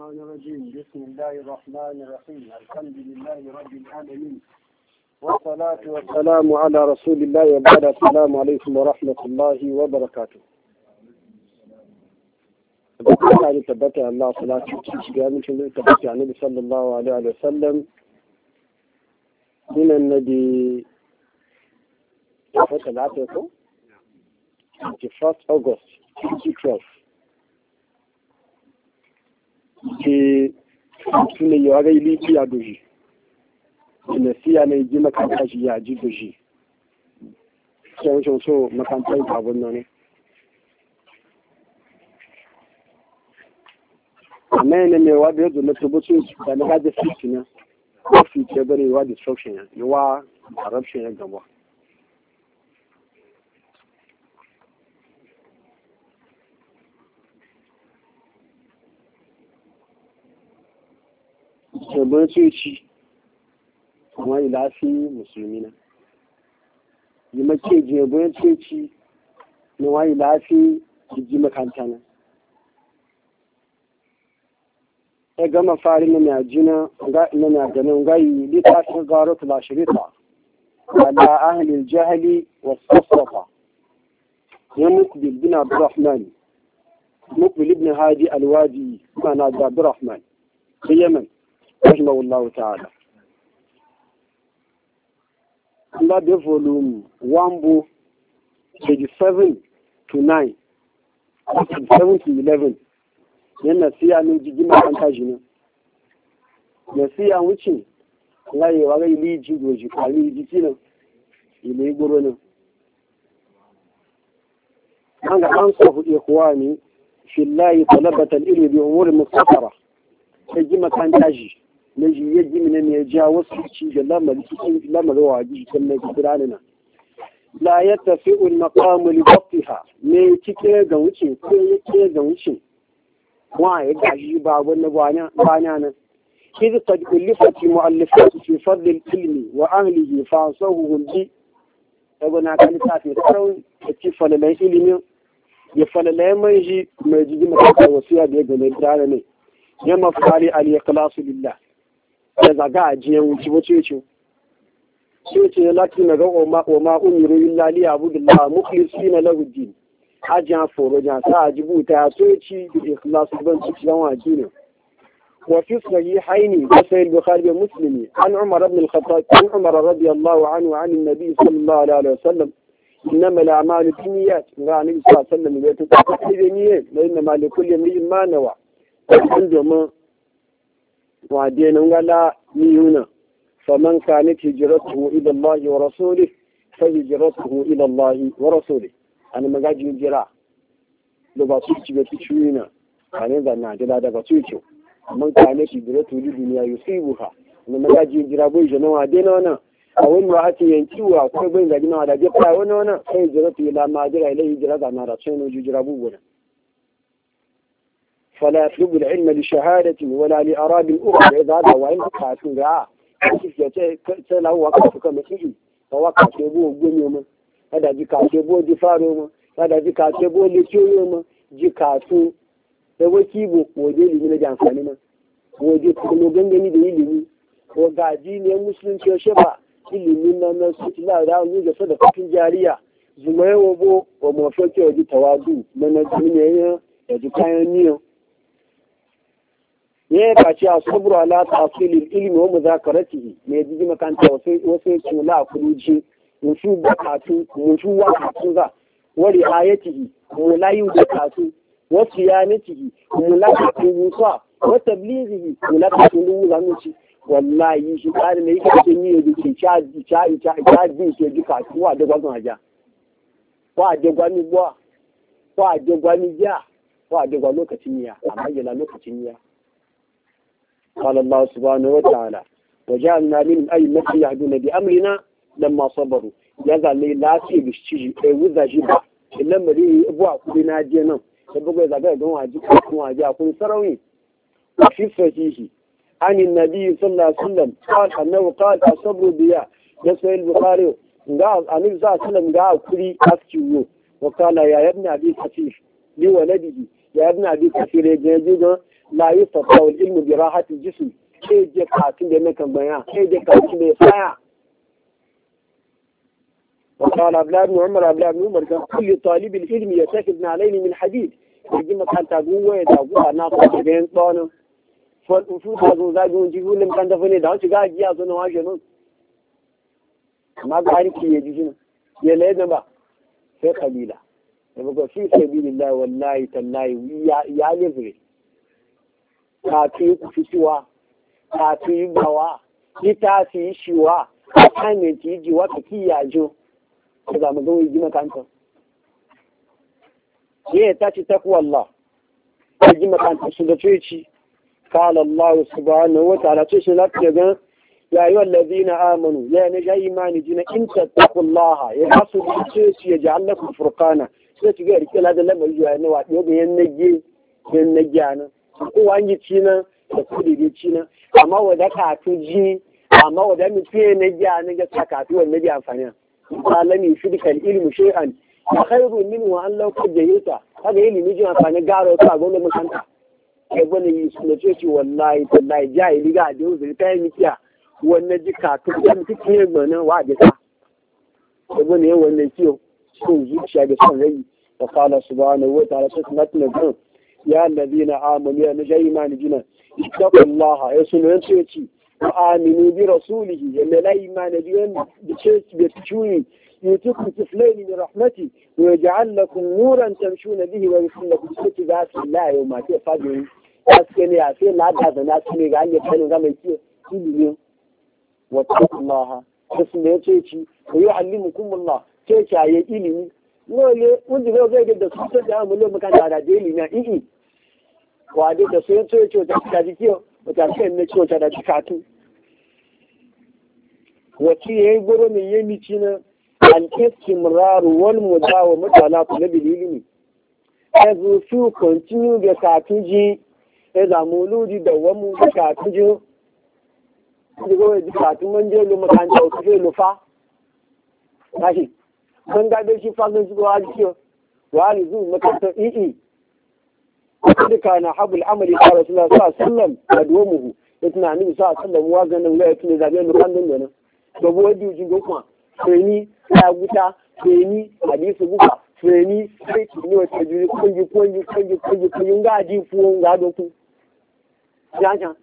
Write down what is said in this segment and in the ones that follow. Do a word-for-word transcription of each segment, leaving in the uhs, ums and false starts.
الشيطان الرجيم بسم الله الرحمن الرحيم الحمد لله رب العالمين والصلاة والسلام على رسول الله وبعد السلام عليكم ورحمة الله وبركاته. بقى تبتع الله صلاة وسلام تبتع النبي صلى الله عليه وسلم من النبي فتح العتقة في first August twenty twelve. ke tuna yi wa gaili a doji da siya na yi makanta shi ya ji doji sai wancan so makanta yi abun nan ne amma yana mai wa da yadda na tabbacin da na gaji fiti na ko fiti ya bane wa destruction ya yi wa corruption ya gaba jabon coci kuma ilafi musulmi na yi make jabon coci na wani lafi jiji makanta na ya gama fari na majina na maganin gayi littafin garo tula shirita ala ahalin jahali wa sassafa ya mukbil bin abdurrahman mukbil ibn hadi alwadi mana da abdurrahman da yaman رحمه الله تعالى. Under the volume one book, page seven to nine, seven to eleven. Yana siya ne jiji makanta shi ne. Na siya wuce, laye wa gai liji goji, kwali jiki nan, ile goro nan. An ga an sahu ikuwa ne, fi layi talabatan iri bi umuri mustafara, sai ji makanta shi. na ji ya ji ne ya ja wasu ci da lamarin cikin lamarin waji kan na gidanina la ya tafi un maqamu li waqtiha ne cike ga wuce ko yake ga wuce wa ya gaji ba wannan bana bana nan kizi qad ulifat muallifat fi fadl al-ilmi wa ahlihi fa sahu bi abuna kan ta fi sarau ci falalai ilimi ya falalai mai ji mai ji maka wasiya da ga ne ne ya mafari al-ikhlas lillah da zaga a jiyan wuce wace ce ce ce lati na ga wa ma umiru illa li abudullah mukhlisina lahu din ajan foro jan sa ajibu ta so ci da ikhlas ban ci dan waji ne wa fi sahihaini da sahih bukhari da muslimi an umar ibn al-khattab an umar radiyallahu anhu an an-nabi sallallahu alaihi wasallam innama al-a'malu binniyat ga nabi sallallahu alaihi wasallam ya ta tafi ne ne inna li kulli imrin ma nawa domin وعدين ولا ميونا فمن كانت هجرته إلى الله ورسوله فهجرته إلى الله ورسوله أنا ما قاعد يجرا لو بسيط بتشوينا أنا ذا نادي هذا بسيط من كانت هجرته للدنيا يصيبها أنا ما قاعد يجرا بيجنا وعدين أنا أو امرأة ينتوها كل بين ذاكنا هذا جبنا وأنا أنا فهجرته إلى ما جرى إليه هجرة أنا رأسين وجرا بونا فلا يطلب العلم لشهادة ولا لأراد أخرى إذا هذا وإن قاتل رعاه كيف يتسأله وقف كما تجي فوقف يبوه قنيوما هذا جيكات يبوه دفاروما هذا جيكات يبوه لتيوما جيكاتو يوكيبو وديلي من جانفانما ودي كنو غنغني دي إلمي وقاعدين يا مسلم كيوشبا إلمي نانا سوتلا راو نيجا صدقة جارية زمائي وبو وموفوكي ودي توادو من الدنيا يجي كاين نيو ne ka ce a sabru ala tafsilil ilmi wa muzakaratihi ne jiji makanta wasu wasu kula kuruji musu bakatu musu wakatu za wali ayatihi mulayu bakatu wa siyanatihi mulaka musa wa tablighihi mulaka tulu zanuci wallahi shi kare ne yake ce ni da ke cha cha cha cha din ke duka wa da gwazon aja wa da gwani gwa wa da gwani ja wa da gwa lokacin ya amma yana lokacin ya قال الله سبحانه وتعالى وجعلنا من أئمة يهدون بأمرنا لما صبروا يزال لي لا شيء بيشتي وذا جبا لما دي ابوا كلنا دينا يبقى اذا قال دون واجي كون واجي كون سروي في فيه عن النبي صلى الله عليه وسلم قال انه قال الصبر ضياء يسوع البخاري قال النبي صلى الله عليه وسلم قال كلي اكتيو وقال يا ابن ابي كثير لولده يا ابن ابي كثير يجي la yustata al ilmu bi rahati jism sai je kafin da nakan bayan sai je kafin da ya tsaya وقال عبد الله بن عمر عبد الله بن عمر كان كل طالب العلم يتخذ عليه من حديد يجي مكان تقوى يتقوى أنا طالب بين طانه فالأصول هذا زاجون جيبون لم كان دفني ده شجاع جيا صنوا عشانون ما قاري كي يجينا يلينا بقى في قليلة يبقى في سبيل الله والله تالله يا يا لفري كاتي في سوا كاتي بوا كتاسي شوا كان تيجي وقت ياجو إذا ما قوي يجي مكان تو هي تاتي تقوى الله يجي مكان تسلطيتي قال الله سبحانه وتعالى تسلط يا أيها الذين آمنوا يا نجا إيمان جنا إن تتقوا الله يحصل تسيتي يجعل لكم فرقانا سيتي غير كل هذا لما يجوا أنا واحد يوم ينجي ينجينا هو عندي تينا تقولي دي تينا أما وذاك أتوجي أما وذاك متفين نجي أنا جت سكاتي والنجي أفنى قال لم يشرك العلم شيئا خير منه أن لو قد جيتا هذا علم يجي أفنى قارو تاقول مكانتا يقول لي سنتي والله والله جاي اللي قاعد يوزر تاني مكيا والنجكا كم تكير من واجتا يقول لي هو النجيو سوء زوجة بسنعي وقال سبحانه وتعالى سنتنا يا الذين آمنوا يا نجاي ما نجينا اتقوا الله يسنون تيتي وآمنوا برسوله يما لا إيمان بيون بشيء بيتشوني يؤتكم كفلين من رحمتي ويجعل لكم نورا تمشون به ويغفر لكم سوء ذات الله يوم تفجرون أسكن يا سيد لا هذا الناس اللي قاعدين يتكلموا كما يصير كل يوم واتقوا الله تسمعوا تيتي ويعلمكم الله تيتي على إلمي wole wanda zai zai da su da mu lo makanta da deli na ii wa da da su to to da da kiyo wata sai ne to da dikatu wati yayi goro ne yemi cina al istimrar wal mudawama ala talabi ilmi azu su continue da katuji e da muludi da wamu da katuji digo da katu mun je lo makanta to sai lo fa kashi don gaɗe shi fagen su wa jikiyo wa ne zuwa makarantar ii duka na habul amali ta rasu na sa sallam a domuhu ya tuna ni sa sallam wa ganin waya tuna zaɓe mu kan dandanan da buwa dijin gokuma feni ya guta feni hadisi buka feni sai ni wata juri kungi kungi kungi kungi kungi ga ji fuwon ga doku ya can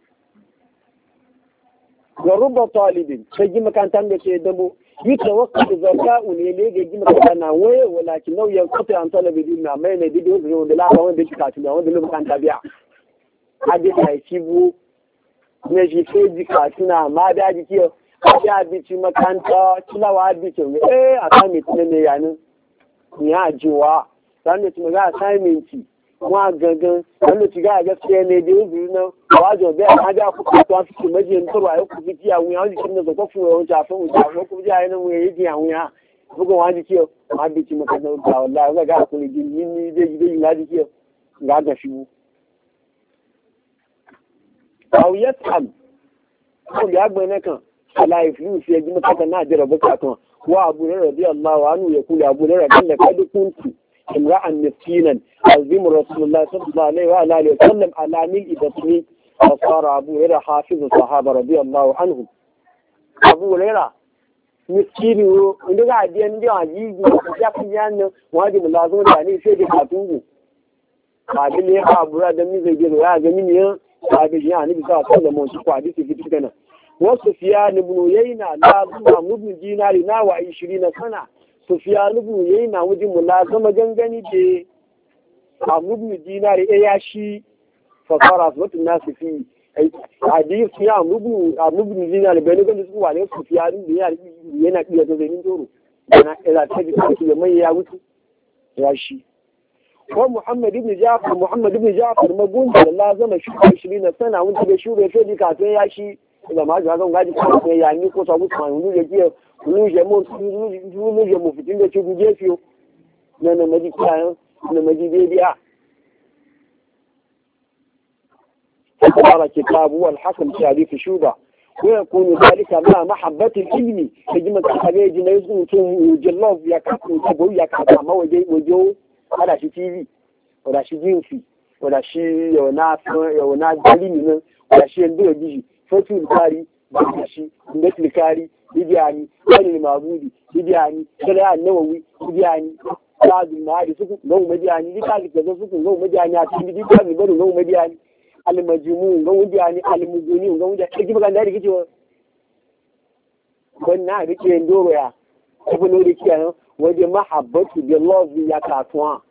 ga rubba talibin sai ji makarantar da ke dabo يتوقف الزكاة وليلي يجي مثلا وين ولكن لو ينقطع عن طلب الدين ما ينادي يوزن ولا هو ده كاتب هو ده مكان تابع هذا هيسيبه نجي في ذكاتنا ما ده ديكيو هذا بيجي مكان تا كلا واحد بيجي إيه أكمل تنين يعني نيا جوا لأن تمجا سايمنتي ما جنجن لأن تيجا جالس ينادي يوزن واجو بيا هذا أكو كاتوان في مجين تروح أكو بيجي أو يانجي كنا زكوفو وجافو وجافو أكو بيجي أنا ويجي أو يا bugun wani kiyo ma bi ci maka da wallahi ga ga kun ji ni ni dai dai na ji kiyo ga ga shi aw yatam ko ya gbe ne kan ala iflu fi ji maka na jira bukatun wa abu radiyallahu anhu ya kula abu radiyallahu kad kuntu imra'an miskinan azim rasulullah sallallahu alaihi wa alihi wa sallam ala mil ibni wa sara abu hurairah hafiz sahaba radiyallahu anhum abu hurairah miskini wo inda ga adiyan ndi wa ji ya fi yan wa di mulazo da ni sai da katungu ba da ne ka bura da mi zai je ya ga min ya ba da ya ni bisa sallallahu alaihi wa sallam fi fitu kana wa sufyan ibn yayna la zuma ibn dinari na wa ishirin sana sufyan ibn yayna wuji mulazama gangani de ibn dinari e ya shi fa fara watun nasu fi hadisi ya mugu a mugu jina da bane gani su wane su fiya din yana yana iya da zainin toro yana ila ta ji kanki da mai ya wuce ya shi ko Muhammad ibn Ja'far Muhammad ibn Ja'far magun da Allah zama shi ishirin sana wanda da shure sai ka sai ya shi da ma ga gan gaji ko ya ni ko sabu kan wani da ke wani je mu wani je mu fitin da ci guje fiyo nan maji kayan nan maji biya قال كتاب والحكم في حديث شوبة ويكون ذلك مع محبة العلم يجمع الحبيب يزغن وجلوف يكاتب وتبو يكاتب ما وجه وجو على شي تي في ولا شي جين في wala shi yau na yau na dalili nan wala shi yanzu ya gishi fotu kari ba shi inda kari bidiyani wani mabudi bidiyani shari'a nawawi bidiyani babu ma'adi suku gawo madiyani dika ga zo suku gawo madiyani a cikin dika ga baro gawo madiyani al-majmu gawo madiyani al-muguni gawo da kike magana da kike wa wannan rike ndoro ya ko no rike ya waje mahabbatu bi love ya katwa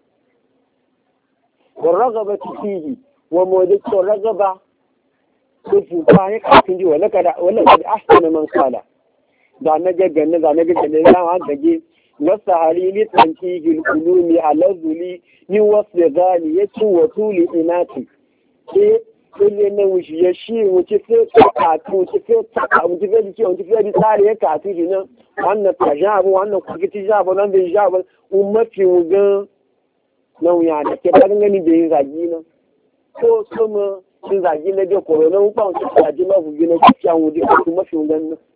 wa raghabatu fihi wa mawdatu ragaba ko fa ya kafin ji wala kada wala kada ahsana man qala da na ga ganna da na ga ganna ya gage nasa halili tankihil ulumi ala zuli ni wasu gani ya ci wa tuli inati ke kulle na wuce ya shi wuce sai ta katu wuce sai ta katu wuce sai jike wuce sai tsari ya katu shi nan wannan ta jabu wannan kwakiti jabu nan bai jabu un mafi wugan na wuya da ke ba gani da yin zagi nan ko kuma yin zagi na bai koro na wuɓa wuce zagi mafi gina kuciya wuce ko mafi wugan nan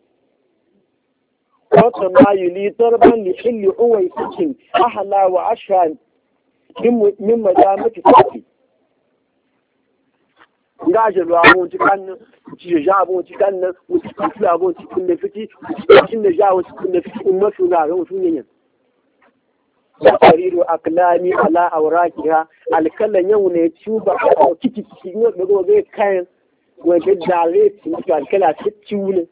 وما يلي ضربا لحل عويسك أحلى وأشهى من مدامة فتي gaje ruwa mun ci kan ci ja mun ci kan mun ci kan mun ci kun da fiti cikin da ja mun ci kun da fiti umma suna ga mutun ne ya tariru aklami ala awrakiha alkallan yau ne tuba a kiki kiki ne da gobe kayan wajen dare ci alkala ci ciwule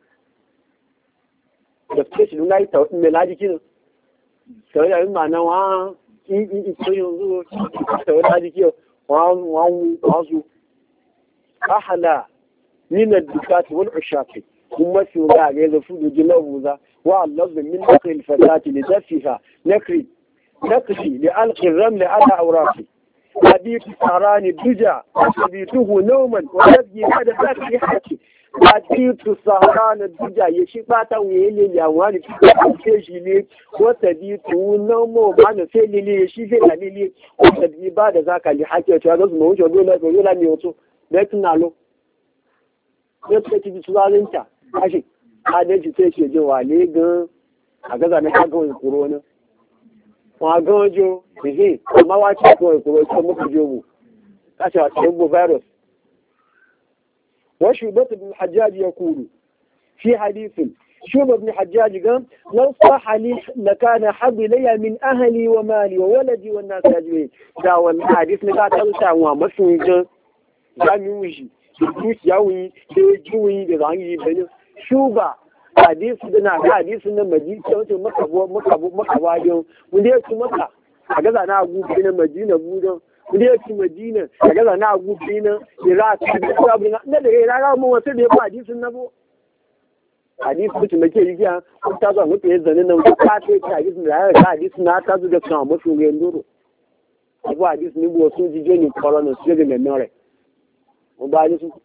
da suke shi nuna ita mai laji kinin sau da yin ma'ana wa in ito yanzu sau da laji kiyo wasu ahala nina dukati wani ushafi kun mafi wuga ga yanzu fudu jilar wuza wa allazin min da kai fasati da zafiha nakri nakri da alkin ramle ala aurafi حديث سهران الدجى حديثه نوما ويبقي هذا ذاك يحكي حديث سهران الدجى يشبات ويلي اليوان في جيلي وحديثه نوما معنا في ليلي يشيفي ليلي وحديث بعد ذاك يحكي وشهد اسمه وشهد ولا ولا ميوتو لكن له يبقى تجي سؤال انت ماشي هذا جيت شيء جوالي gan agaza na kago corona wa ganjo ehe amma wa ci ko ko ko muku jobu kace wa tebo virus wa shubat ibn hajjaj yaqulu fi hadith shubat ibn hajjaj gan law sah li lakana hab ilayya min ahli wa mali wa waladi wa nas ajma'in da wannan hadith ne ka tauta wa masun gan zamu wuji dukiya wuyi da juyi da zangi bane shuba hadisi da na ga hadisi na madina wato maka maka maka wajen mun da su maka a gaza na gubi na madina budan mun da su madina a gaza na gubi na iraq da abu na da ga ra mu wasu da ba hadisin na bo hadisi mutum da ke yi kiyan kun ta zo mutum ya zanin nan ka ce ka hadisi da ya ga hadisi na ta zo da kan mutum ga ndoro abu hadisi ni bo su jijo ni corona su ga nan rai mun ba ni su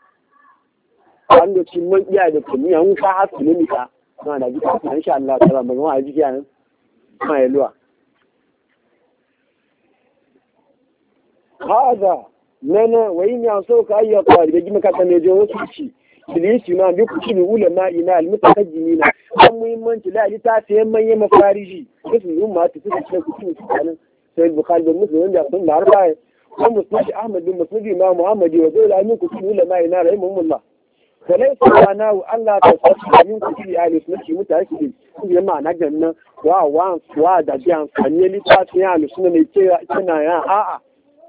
wanda cin man iya da kuma yan ka hasu ne mika na da jika na insha Allah ta'ala ban wa jiki nan mai luwa hada nana wayin ya so ka ayya ka da gima ka tane je wasu ci bilisi ma bi ku ci ulama ina almutakajjimina an muhimmanci la ta sai manye mafariji su umma ta su ce ku ci nan sai bukhari da muslim da sun da arba'a ko musnad ahmad bin musnad imam muhammad wa zai la min ku ci ulama ina rahimahumullah فليس معناه ألا تصدق من كتب أهل السنة متأكد يما نجمنا ووان سوادا جان فنيلي تاسي أهل السنة كنا يا آآ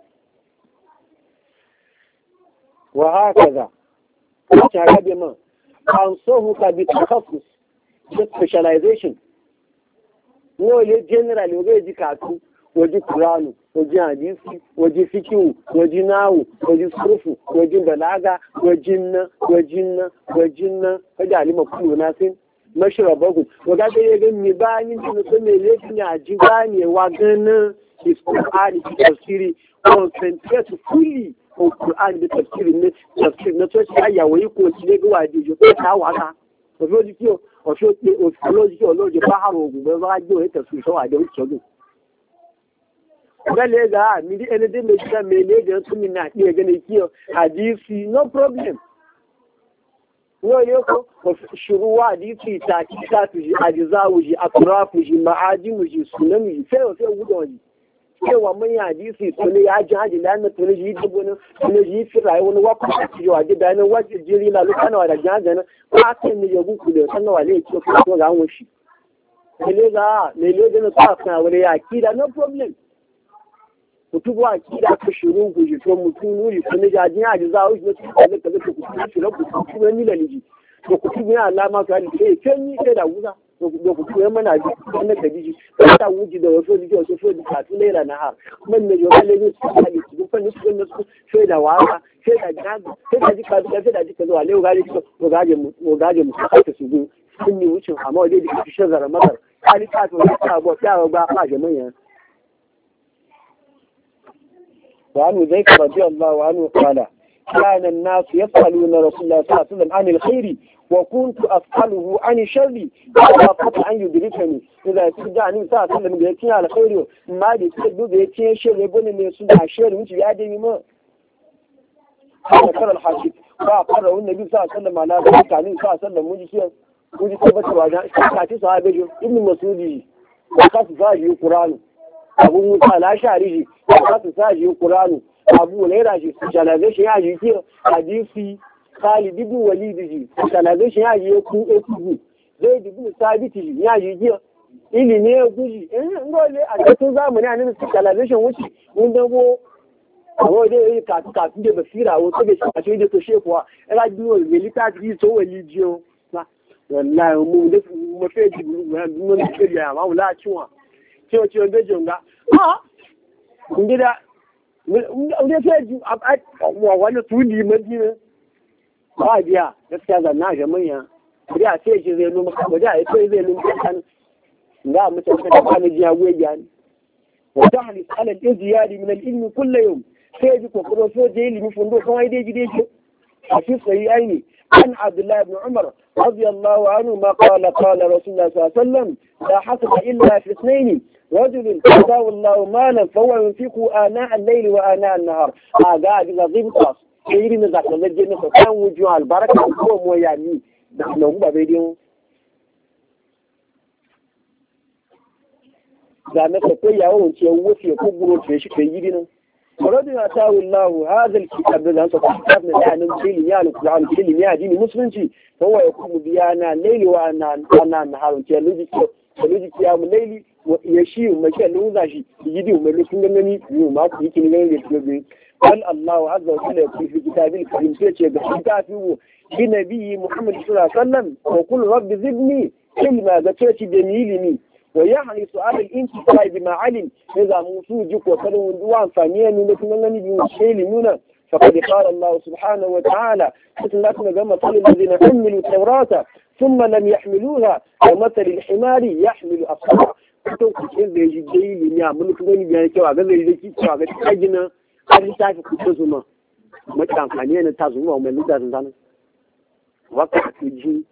وهكذا أشعر بما أنصوهك بالتخصص specialization نولي general وغير كاتو waje Kur'anu, waje hadisi, waje fikihu, waje nawu, waje surfu, waje balaga, wajin nan, wajin nan, wajin nan, kaji alima kullu nasin mashrabahu. Waga da ya ga mi bani da so me lefi ne aji gane wa ganin is Qur'ani ki tafsiri concentrate fully on Qur'ani da tafsiri ne tafsir na to sai ya wai ko ci ga waje jo ta waka. Wato dikiyo, wato wato dikiyo loje ba haro gube ba jo ta su so a da wuce gale ga mi di anything me da me le da su min na iya gane kiyo hadisi no problem wo yo ko shuruwa hadisi ta kika tu ji ajizawu ji atrafu ji ma'ajimu ji sunami sai sai gudu wani cewa mun ya hadisi to ne ya ji haji lan to ne ji dubo ne ne ji fi rayuwa ne wa ku ji wa da bayanan wace jiri la lokana da jaja ne ba kan ne ya guku da san wa ne ce ko ga an shi ne ga ne le da ta kana wani ya kida no problem kutubu akida ka shiru ku ji to mutum nuri ko ne jajin haji za ku ji ko ne ka ku ku shiru ku ku ne milaliji to kutubu ya alama ka ne ke ni sai da wuza da ku koyar mana ji wannan da biji ta wuji da wasu ji wasu so ji ka tulera na har man ne yo kalle ne su ka ji su fanni su ne su sai da waka sai da gaga sai da ji ka da sai da ji ka zo ale ga ji ko gaje mu ko gaje mu ka ta su gu sun ni wucin amma dai da shi shazara madar kali ka to ta bo ta ba ba ga manyan wa anu zai ka rabbi Allah wa anu qala كان الناس يسألون رسول الله صلى الله عليه وسلم عن الخير وكنت أسأله عن الشر فلا قطع أن يدركني إذا تجعني صلى الله عليه وسلم بيتين على خير ما دي تدو بيتين شر يقول إن يسود الشر وانت بيادي ما هذا كان الحاكم فأقره النبي صلى الله عليه وسلم على ذلك عنه صلى الله عليه وسلم وجي شيء وجي ثبت واجه كاتي صحابه ابن مسعود وقت ساجي القرآن أبو موسى الأشعري وقت ساجي القرآن abu naira shi specialization ya ji ke hadisi Khalid ibn Walid ji specialization ya ji ku ku zai dubu sabiti ji ya ji ke ilimi ya guji eh ngole a cikin zamani a nan specialization wuce mun dago awo dai ka ka da basira wo to be shi da to shekuwa era duwo velita ji to walijiyo na wallahi mu da mu feji mu ne kiriya ma wala ciwa ciwo ciwo da jonga ah ngida wanda sai ji a wani tuli madina ba biya gaskiya zanna ga manya da sai shi zai nuna ba da sai zai nuna kan ga mutum da ba ni jiya goyi yani wa tahlis ala al-izyadi min al-ilmi kull yawm sai ji kokoro so je ilimi fundo kan ai dai gide shi a fi sai aini an abdullah ibn umar radiyallahu anhu ma qala qala rasulullah sallallahu alaihi wasallam la hasaba illa fi ithnain رجل أعطاه الله مالا فهو ينفقه آناء الليل وآناء النهار هذا بغضب قاص غير من ذاك الذي كان وجوه البركة هو موياني نحن هم بيدين ذا نفسه يهون تيوفي كبر في شكل يدين رجل أعطاه الله هذا الكتاب الذي أنت كتاب من العالم كل يالك العالم كل يادين مسلم فهو يقوم بآناء الليل وآناء النهار تيلوجي تيلوجي قيام الليل ya shi mace lunza shi yidi mai lokacin gangani yau ma ku yake ganin da ke wal Allahu azza wa jalla fi kitabil karim sai ce ga kitabi wo bi nabi Muhammad sallallahu alaihi wasallam wa qul rabbi zidni ilma ga ce da ni ilimi wa yahli su'al al-intifa bima alim idza musu ji ko kalin duwa amfani ne lokacin gangani bi shi ilimuna فقد قال الله سبحانه وتعالى مثل لكم مثل الذين حملوا التوراة ثم لم يحملوها ومثل الحمار يحمل أصحابه kuton kucin da ya ji daili ne a mulkin gani biyar kyau a gaza da ki cewa ga ta gina har ta fi kucin zuma mace amfani ne ta zuma mai lura da zanen waka ta ji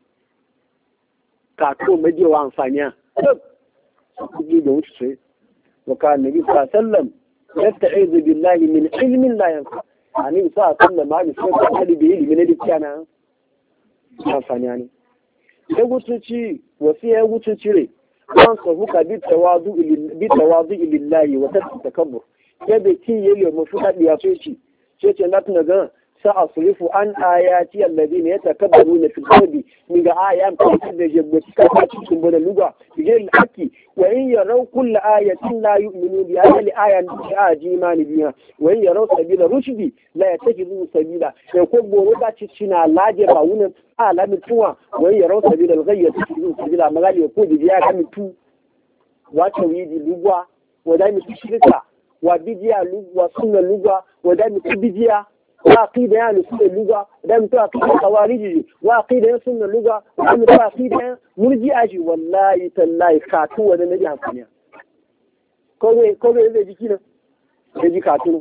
kato majewa amfani a kuɗi da wuce sai waka nabi sa sallam yasta'izu billahi min ilmin la yanfa ani sa sallam ma bi sai ka hadi da ilimi ne da kiyana amfani ne da gutuci wasu ya gutuci re an sabuka bi tawadu bi tawadu lillahi wa takabbur yabe ki yele mu fuka diya so ci ce ce na tuna ga sa asrifu an ayati alladhina yatakabbaruna fil ardi min ga ayan ko da jabbe ka ta cikin bada luga bil haqi wa in yaraw kull ayatin la yu'minu bi ayati ayan bi ajimani biha wa in yaraw sabila rushdi la yatajidu sabila sai ko boro da cicina laje ba wunin alamin tuwa wa in yaraw sabila al-ghayya tajidu sabila magali ko biya kan tu wa tawidi lugwa wa da mi shirka wa bidiya lugwa sunna lugwa wa da mi bidiya وعقيدة يعني سنة اللغة دائما تعقيدة خوارجي وعقيدة سنة اللغة دائما تعقيدة مرجئة والله تالله خاتوة النبي عنكم كوي كوي إذا جيكينا يجي خاتونا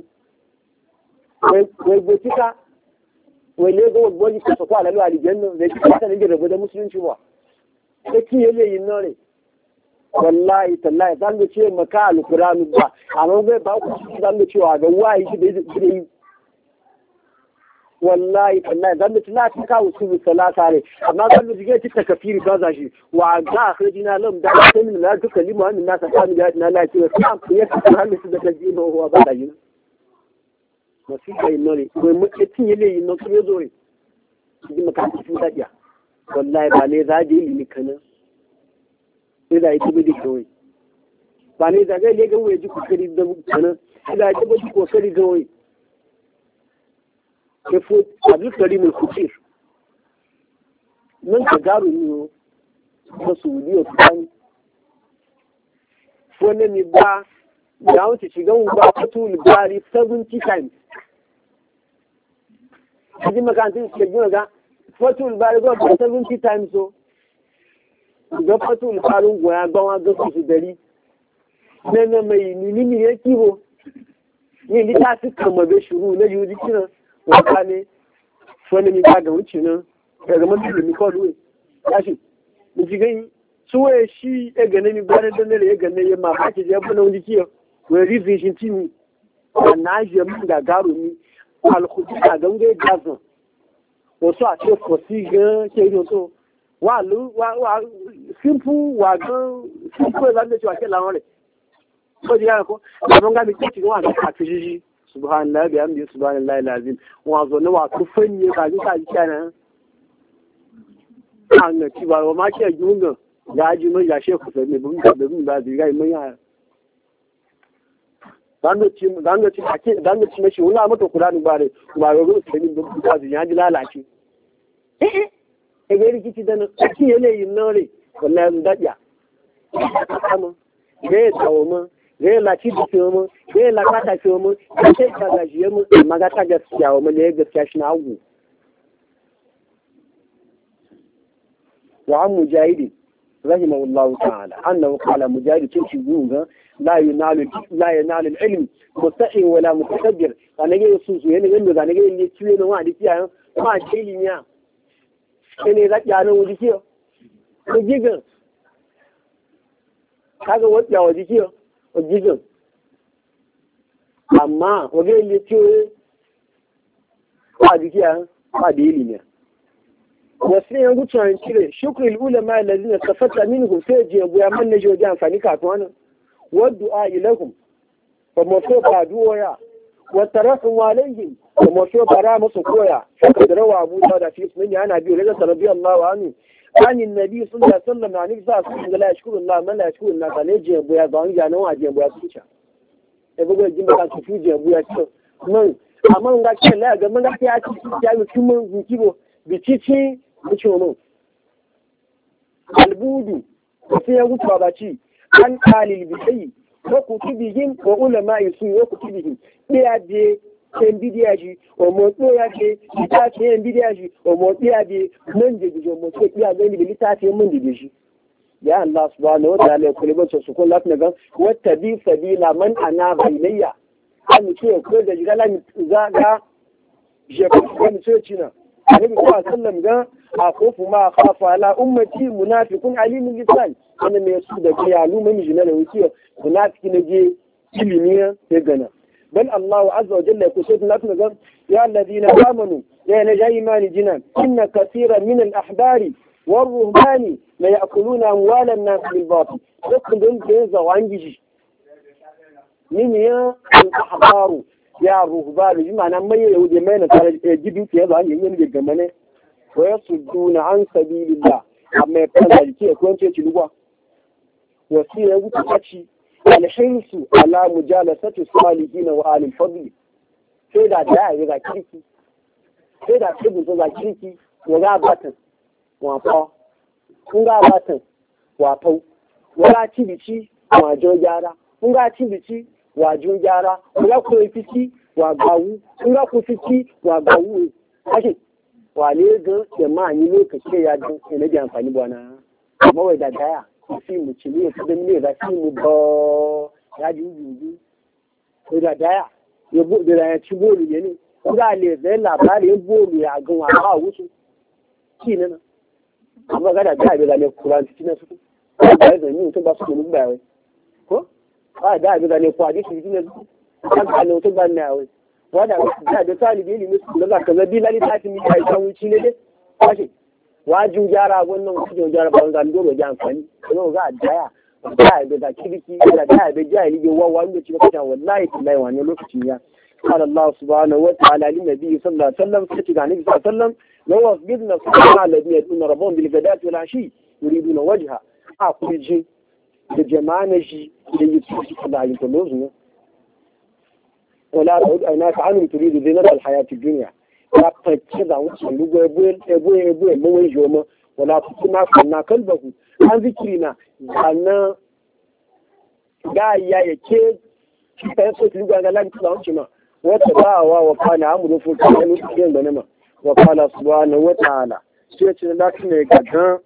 ويبوتيكا ويليغو ويبوجي كسوكوا على لوالي جنة ويجي خاتونا نجي ربدا مسلمين شبوا لكي يلي ينوري والله تالله ذنب شيء مكا القرآن با أما هو باوكو ذنب شيء وعا واي شيء بيزي wallahi wallahi zan mutu la ta kawo su salata ne amma kan da jige ta kafiri ka zashi wa ga akhrajina lam da sai min la duka limu an nas ta mi da na la ce sam ya ta halin su da kaji no wa ba da yin masu kai nore ko mu tin yele yin no ko zo ne ji maka ci da ya wallahi ba ne za je yi kana sai da ita bidi kawai ba ne da ga le ga waje ku kari da kana sai da ita bidi ko kari da wai ke fu abdul karim al-khutir nan ka garu ne ko saudiya kan wannan ne ba da wuce shigan ba fatul bari seventy times kaji makantin ke gina ga fatul bari go seventy times so ga fatul farun goya gbawa ga su dari nan mai ni ni ya kibo ni ni ta su kama be shuru na yuji kina wata ne wani mi ga wuce nan daga mutum mi ko duwe yashi mu ji gani suwaye shi ya gane mi gwanin da ne ya gane ya ma ba ke ya bana wani kiyo wai revision timi na je mun ga garo ni alkhudi ga gange gazo wasu a ce fosi ga ke yi to wa lu wa wa simple wa ga simple da ne cewa ke lawon re ko ji ko da ga mi ci ga wa ka ci subhanallahi bi hamdi subhanallahi lazim wa zo ne wa ku fanye ka ji ka ji kana an ne ci ba ma ke junga ya ji mun ya sheku sai ne bun da bun ba zai ga mun ya dan da ci dan da ci ake dan da ci mashi wala mata Qur'ani bare ba ga gudu sai bun ba zai ya ji lalace eh eh ga rikici da nan ci yana yin nore wallahi da ya kama ga tawo mun ga la ci da mun ga la kata ci mun sai ka ga ji mun maga ta gaskiya mun ne gaskiya shi na hagu wa an mujahidi رحمه الله تعالى أنه قال مجاهد تمشي بوغا لا ينال لا ينال العلم مستحي ولا متكبر أنا جاي يسوس يعني إنه أنا جاي اللي تسوي نوع دي فيها ما شيء لينيا أنا رجع أنا ودي فيه وجيجا هذا وقت يا ودي فيه وجيجا أما وجاي اللي تسوي ما دي فيها ما دي لينيا wasu yan gutuwan cire shukrul ulama allazina tafata minhum sai je buya man ne joji amfani kafin wannan wa du'a ilakum wa maso ba du'a wa tarafu alaihim wa maso bara musu koya saka da rawa Abu da fi sunan yana biyo daga radiyallahu anhu ani nabi sallallahu alaihi wasallam ani sa sun la shukru Allah man la shukru Allah kale je buya ba wani janan waje buya su ci e bugo jin ba ka su je buya ci mun amma ga ce la ga mun ga ya ci ya mutum mun kibo bicici wuce mu albudu sai ya wuce ba ci an kalil bidai ko kutubihim ko ulama yusu ko kutubihim biya de ken bidiya ji o mo to ya de ita ce bidiya ji o mo biya de nan je bijo mo to biya ga ni bilita ce mun de shi ya Allah subhanahu wa ta'ala kullu ba su kun lafiya ga wata bi sabila man ana baylayya an ce ko da jigala za ga je ko ni ce cina Annabi sallallahu alaihi wasallam ga akhofu ma khafa ala ummati munafiqun alimul lisan wannan ne su da ke yalu mai jina da wuce munafiki ne je ilimiya ya gana bal Allah azza wa jalla ko sai na ga ya alladina amanu ya la jaymani jinan inna kaseeran min al ahbari war ruhbani la ya'kuluna amwala an-nas bil batil dukkan don ke zawangiji min ya al ahbaru ya ruhbani bi ma'ana mai yahudi mai na tare da gibi ke ba yin yin gama ne wa yasudduna an sabilillah amma ya fara jike ko ce ci lugwa wasi ya gutu kaci alhinsu ala mujalasati salihin wa alil fadl sai da da ya ga kirki sai da kibin to ga kirki ya ga batan wa fa kun ga batan wa fa wala ci bici wa jo gyara kun ga ci bici wa jo gyara kun ga ko fici wa gawu kun ga ku fici wa gawu ake wale ga jama'a ni lokaci ya dan ina da amfani bana amma wai da daya fi mu ci ne da ne da fi mu ba ya ji juju ko da daya ya bu da ya ci bolu ne ne ko da le da labari ya bolu ya ga wa ha wusu ki ne na amma ga da daya da ne Qur'an ci ne su ba da ni to ba su mu ba wai ko ba da da ne ko hadisi ci ne su ka ga ne to ba ne wai wanda da da talibi ilimi da za ka zabi lali ta fi mai ta wuci ne dai kwashi wajin gyara wannan wajin gyara ba zan dole ji amfani kuma ga daya da da da kirki da da da jahili ga wawa wanda ci maka wallahi billahi wannan lokacin ya قال الله سبحانه وتعالى للنبي صلى الله عليه وسلم فتجد عن النبي صلى الله عليه وسلم لو أصبرنا فقال الذين يدعون ربهم بالغداة والعشي يريدون وجهه أقول جي لجماعة نجي ليتوسك الله ينتظرون ولا تعود أيناك عنهم تريد زينة الحياة الدنيا لا تكذا وصل لقوا يبوي يبوي يبوي مو يجوما ولا تكنا كنا قلبه عن ذكرنا أن جاء يكيد كيف يصل لقوا أن لا يتلعون وتباوى وكان عمرو فلسطين وكان بنما وقال سبحانه وتعالى سيأتي لكن يقدر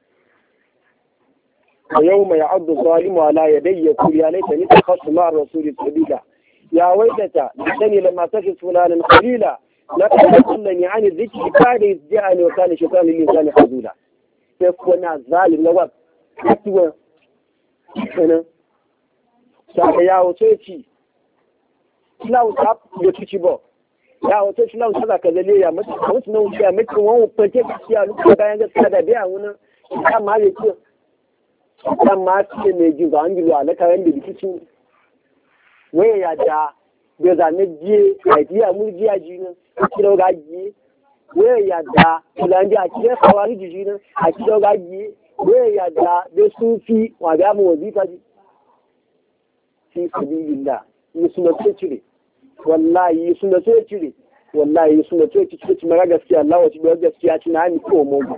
ويوم يعض الظالم على يدي يقول يا ليتني اتخذت مع الرسول سبيلا يا ويلتى ليتني لما اتخذ فلانا خليلا لقد أضلني عن الذكر بعد إذ جاءني وكان الشيطان للإنسان خذولا يكون الظالم لوقت يكتوى أنا سأحيا وسيتي Islam ta ya tuci ba ya wato Islam ta ka lalle ya mutu mutu nan ya mutu wani fake gaskiya lokacin bayan gaskiya da biya wani kan ma ya ce kan ma ce ne ji ga angilu alaka wanda dikicin waya ya da da zane jiye idea mu jiya ji ne kilo ga ji waya ya da kulan ji a cikin sawari ji ne a kilo ga ji waya ya da da sufi wa da mu wazifa ji fi sabilillah yi suna ce cire wallahi yi suna ce cire wallahi yi suna ce cire ci mara gaskiya Allah wace biyar gaskiya ci na hannu ko mogu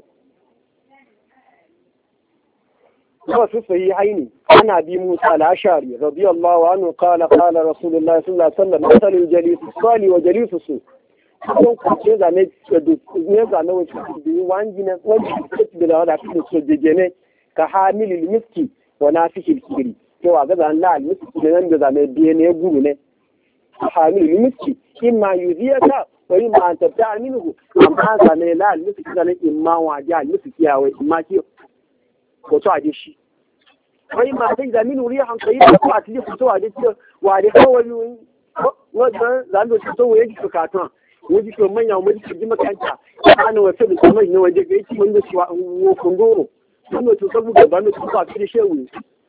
kuma su sayi haini ana bi musa al-ashari radiyallahu anhu qala qala rasulullah sallallahu alaihi wasallam masalul jalis sali wa jalisu su don ku ce da ne ne ga na wace bi wangi na wani ce da wada ku so jejene ka hamilil miski wa nafikil kibri cewa ga zan la almiski ne nan da zame biye ne guru ne hamil almiski imma yuziyaka wa imma an tabta minhu amma zame la almiski zane imma waje almiski yawa imma ki ko to aje shi wa imma sai da min rihan tayyiba ko atli ko to aje shi wa da kawai wannan zan do to waye ki katun waje to manya mu ji ji makanta ana wasu da kuma ne waje ga yi mun da shi wa kundoro mun to saboda ban da su ba fi shehu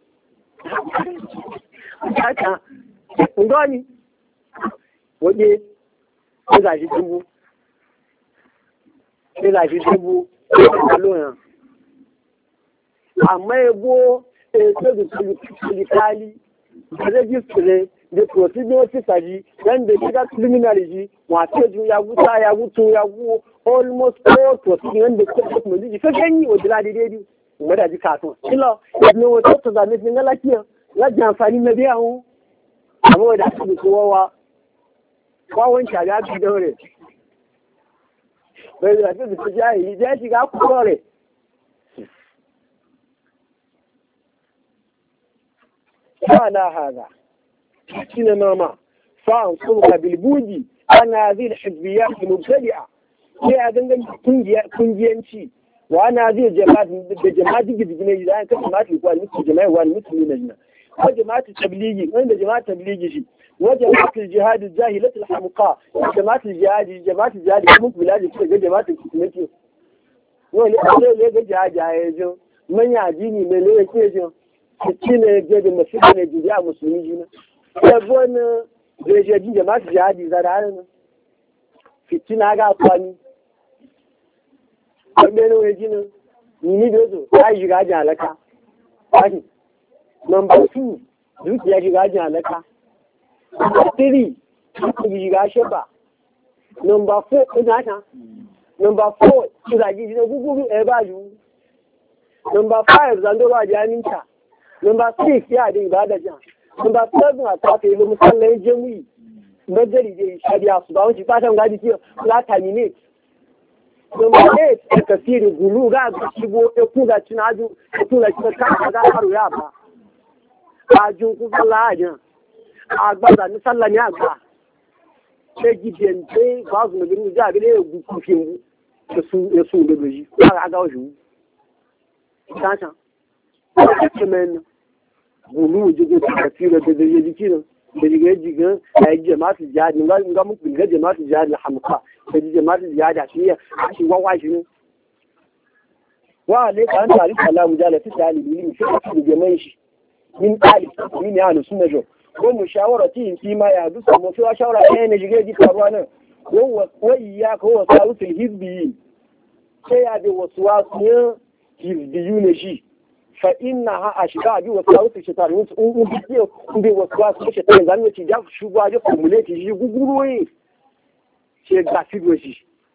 haka ngoni waje ko ga shi dubu ko ga shi dubu alona amma ebo e so du digitali registre de procedure officer dan da diga criminal ji wa ce ju ya guta ya gutu ya gu almost all procedure da ko mu ji fa gani o dila de de mu da ji katon kilo ne wato to da ne ngala kiyo lajin amfani na biya hun amma da su kowa kawon shaga bi daure bai da su su jayi ya shiga ku dore kana hada kina mama fa an sulka bil buji ana hadhihi al hizbiyat mubtadi'a sai a gangan kungiya kungiyanci wa ana zai jama'a da jama'a digidi ne da kan jama'a ko al jama'a wa al muslimin وجماعة التبليغ وين جماعة التبليغ شيء وجماعة الجهاد الجاهلة الحمقاء جماعة الجهاد جماعة الجهاد ممكن بلاد كده جماعة الكتمتي وين اللي اللي جهاد جاهزو من يعديني من اللي كده كتير جد مسجد الجزاء مسلمين يبون جهاد جماعة الجهاد زرعنا في تنا قاطعني وين ويجينا نيني بيزو أي جهاد على كا أي Number two, dukiya shiga jin halaka. Number three, shiga shaba. Number four, ina ta. Number four, shiga ji na guguru e ba ju. Number five, zando ba jaminta. Number six, ya da ibada jan. Number seven, a ta yi musallai jami'i. Majali je shari'a su ba wani fatan gadi ce la terminate. Number eight, ka kasiri gulu ga shigo e kuga cinaju, e kuga cinaju ga haru ya ba. Ajun ku sallah agbada ni sallah ni agba se gidente ba zu ni ni ja bele gu ku fin su su de beji aga aga oju tata kemen gulu ji go ta tira de de ji kino da jiga jiga a yi jama'atu jihadi nga nga mu ga jama'atu jihadi hamka da jama'atu jihadi a shi a shi wawa shi ne wa ne kan tari kalamu jala ta talibi ne shi da jama'i shi min talibi min ya nu sunna jo ko mu shawara ti fi ma ya dusa mu fi shawara ɗaya ne jiga ji faruwa nan ko wa iya ko wa sautul hizbi sai ya da wasu wasu hizbiyu ne shi fa inna ha ashba bi wasu wasu shaitan wasu un bi un bi wasu wasu shaitan zan yi ja shugaba ya formulate shi guguroyi ce ga fido shi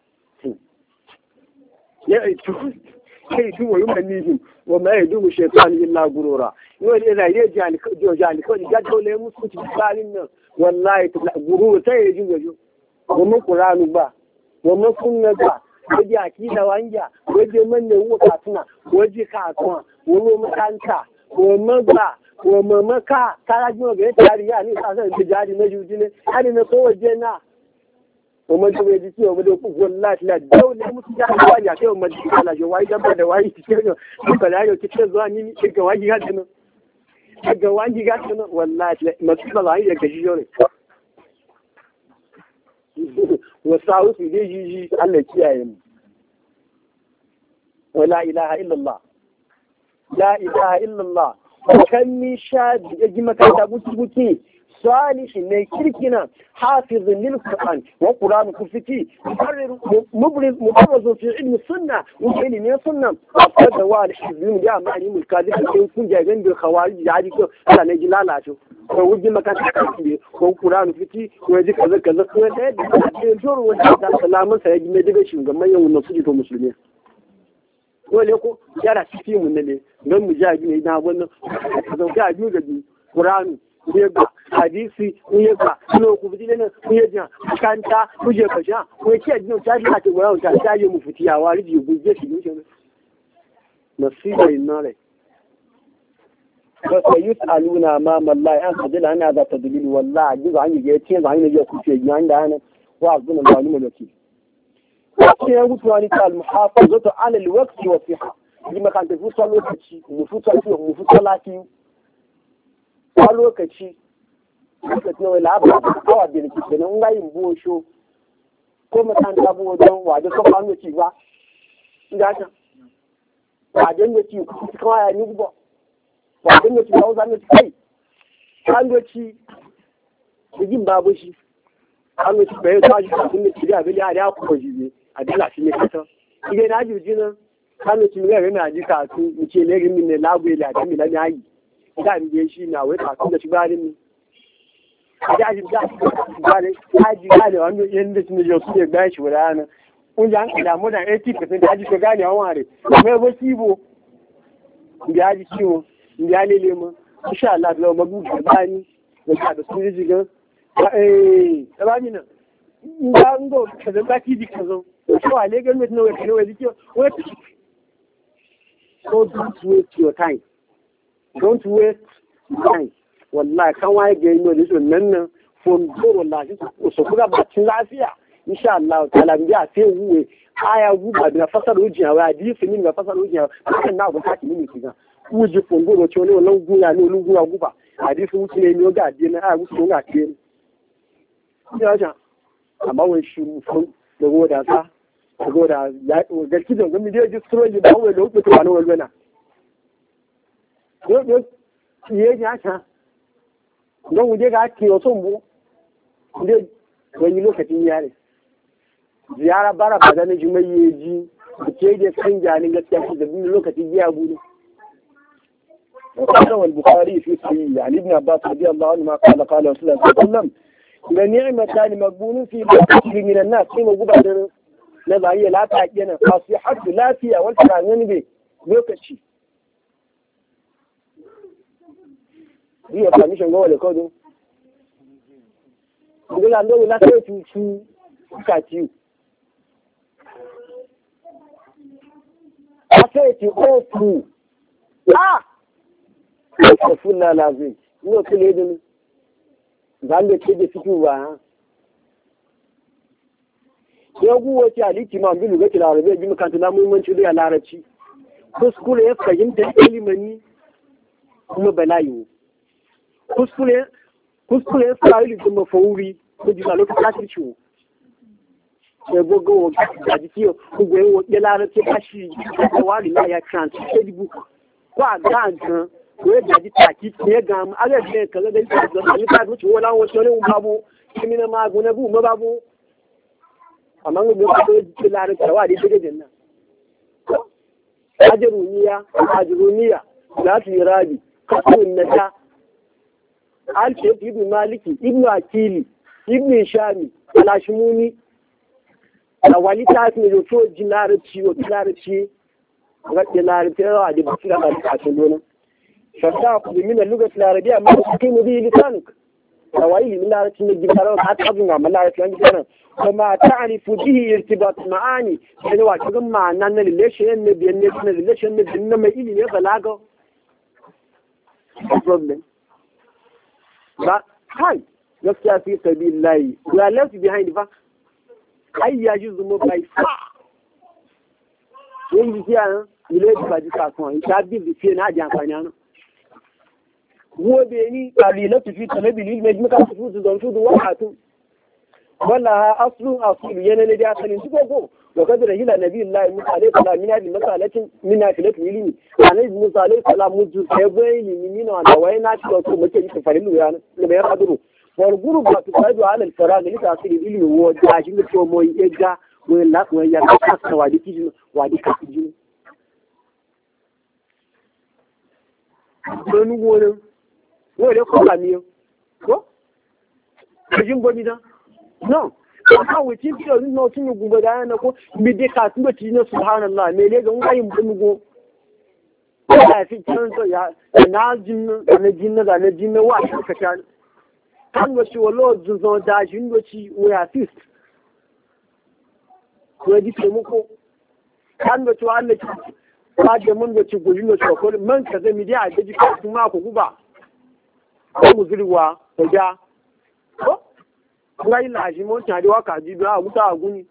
ya aitu kai tu wa yumani wa ma yadu shaitan illa gurura yau ne da yaji ali ko jali ko ga dole musu ci balin nan wallahi gururu sai ya jinga jo wannan qur'anu ba wannan sunna ba waje akida wanja waje manne wuka katuna waje kasuwa wani makanta ko maza ko mamaka kara jiwa ga tariya ne sa san tijari na juji ne hadi na so waje na ko mun tabe ji ciwo da ku wallahi la dole musu ja ba ya kai mun ji kala jo wai dan da wai kike ne ko da yau kike zuwa ni ga waji ga tana ga waji ga tana wallahi musu ba ya ga jiyo ne wasu su dai jiji Allah kiyaye mu wala ilaha illallah la ilaha illallah kan min sha da ji makanta guki guki salihin ne kirkina hafizun lil qur'an wa qur'an kufiti mubriz mubarraz fi ilm sunna wa ilm sunna afada wa al-hizbun ya ma'ani mulkadi ko kun jagan bil khawarij ya ji ko ala ne jilalato ko wuji makanta kafin ko qur'an fiti ko ji kaza kaza ko da da joro wanda da salamun sa ya ji mai daga shugaban yan wannan su to musulmi dole ko yara cikin mun ne don mu ja ne na wannan ka ga ju ga qur'an ne ba hadisi ne ba no ku bi ne ku ya ja kanta ku je ka sha ku ce ne ta ji ta gura ta ta yi mu fitiya wa riji guje shi ne nasiba inna ba sai yusaluna ma mallahi an sajila ana za ta dalili wallahi ji an yi ce ba ne je ku ce yan da ne wa azuna ba ni mulki ko ya mutu wani ta al-muhafazatu ala al-waqti wa fiha ji makan ta fusa lokaci mu fusa mu fusa lati a lokaci lokaci ne wala ba awa da nake kenan ga yin bosho ko makan ta bo don wa da so kan ci ba inda ta wa da ne ci kuma ya ni ba wa da ne ci ba zan ci kai kan do ci jin babu shi an ci bai ta ji kun ne ci da bili a da ku ji a dala shi ne kata ige na juji nan kan ci ne ga na ji ka su mu ce le min ne lagu ila da mi na yayi da mi je shi na wai ka kun da shi barin ni da ji da bare ta ji ga da wannan yanda shi ne yo su ne ga shi wala nan kun ji an kila mu da eighty percent da ji ko gane an ware mai ba kibo ya ji ciwo ya lele mu insha Allah da magu da bani da da su ji ga eh tabani nan nga ngo kaza baki di kazo so ale ga met no we no we dikio wait so don't waste your time don't waste time wallahi kan waye ga ino da so nan nan from do wallahi so kuga ba cin lafiya insha Allah ta'ala bi a sai wuwe aya guba da fasar ujiya wa hadisi min ga fasar ujiya kan na go taki min kiga uji fondo ro chole wala guya ni oluguya guba hadisi wuci ne ni ga de na aya wuci ga ke ya ja amma wani shi mutum da goda sa da goda ya ga kidan ga miliyan ji suro ji ba wai da hukunta wani walwana yo yo ye ya ta don wuje ga ke yo son bu ne wani lokacin yare ziyara bara ba da na ji mai yeji ke da kan jani gaskiya da bin lokacin ya gudu وقال البخاري في صحيح عن ابن عباس رضي الله عنهما قال قال رسول الله صلى الله عليه وسلم لنعمتان مقبول في كثير من الناس كما غبا na zai la ta yana fasihatu lafiya wal taranin be lokaci iya permission go le kodo ngula ndo la ta tutu ka ti ase ti ofu ah ofu na lazim no kile din zan ce da fito ba ya guwa ce aliki ma bilu ga tilarabe bi makanta na muhimmanci da larabci kuskure ya fahimta kalimani kuma bala'i kuskure kuskure Isra'ili da mafauri ko jina lokacin kafin ciwo sai gogo wa da jikiyo ko goyi wa yalara ce kashi da wari la ya translate book ko a ga gan ko ya ji taki ne ga mu aga ne kaza da ita da ni ka mutu wala wato ne babu kimina ma guna bu ma babu amma ne ko da yalara ta wa da take janna ajruniya ajruniya la tirabi kafin nata Al-Shaykh Ibn Maliki, Ibn Akili, Ibn Shami, Al-Ashmuni, da wali ta ne da to jinarci wa jinarci ga jinarci da da basira da kashin dona. Shasta ku min al-lugha al-arabiyya ma tuqimu bi lisanik. Da wali min larabci ne gidara ka ta abun amma larabci an gidara. Kuma ta'rifu bihi irtibat ma'ani, sai wa kiga ma'anan na relation ne biyan ne na relation ne din na mai ilimi ya balaga. Problem. Ba, kai, gaskiya fi sabi layi, we are left behind ba, ai ya ji zuma by far. Yin ji siya nan, ile ji ba ji kasuwa, in ta bi fiye na aji amfani nan. Gobe ni, a rila tufi talabili, mai jimika su futu don fudu wakatun. Wala ha aslun asulu yana na da asalin su koko, wa kadar hila nabi Allah Musa alaihi salam mina bi masalatin mina filatu ilimi. Annabi Musa alaihi salam muju sai bai ilimi mina da wai na ci wato muke yi farilu ya ne bai haduru. Wal gurba tu saidu ala al farag li tasir ilimi wa da shi ne to moyi ega wa la wa ya ka ka wa di kiji wa di ka kiji. Don wore wore ko kamiyo. Ko? Kajin gobi da no aka wuce ki da no tun gugu da yana ko mi de ka tun bati na subhanallah me ne ga ngai mun go ya fi tun to ya na jin na jin na na jin na wa ka ta kan wace wallo zun da jin doci we assist ko di ce muku kan wace Allah ki ba da mun wace gujin da ko man ka da mi da ga ji ka kuma ko guba ko muzuriwa ko ja ko nga yi lashi mun tare wa kaji biya a wuta a guni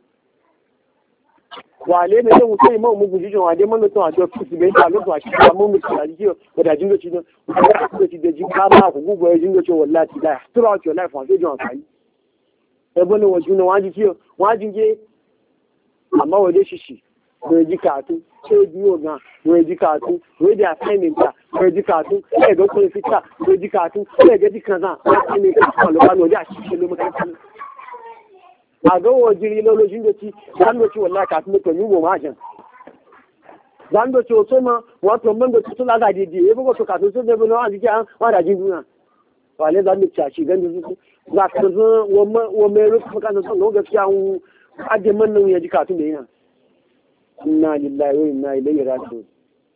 wale ne zan wuce mu mu guji jin wade mun to a jo fisi be ta lokwa shi ba mu mutu a jiyo da jingo ci don da jingo ci da jin kama ku gugu ya jingo ci wallahi da throughout your life on jon kai e bone wo juna waji ciyo waji je amma wade shi shi ko ji katu sai biyo ga ko ji katu ko da assignment ta ko ji katu sai ga ko fita ko ji katu sai ga dikan za sai ne ka lo ba lo da shi lo maka a ga wajiri lolojin da ci dan da ci wallahi ka tun to ni go ma jan dan da ci so ma wato man da ci la ga didi e bugo to ka to so da no aji an wa da jin duna wale dan da ci gan da su za ka zo wa ma wa me ru ka kan so no gaskiya un ade man nan ya ji ka tun da yana inna lillahi wa inna ilaihi raji'un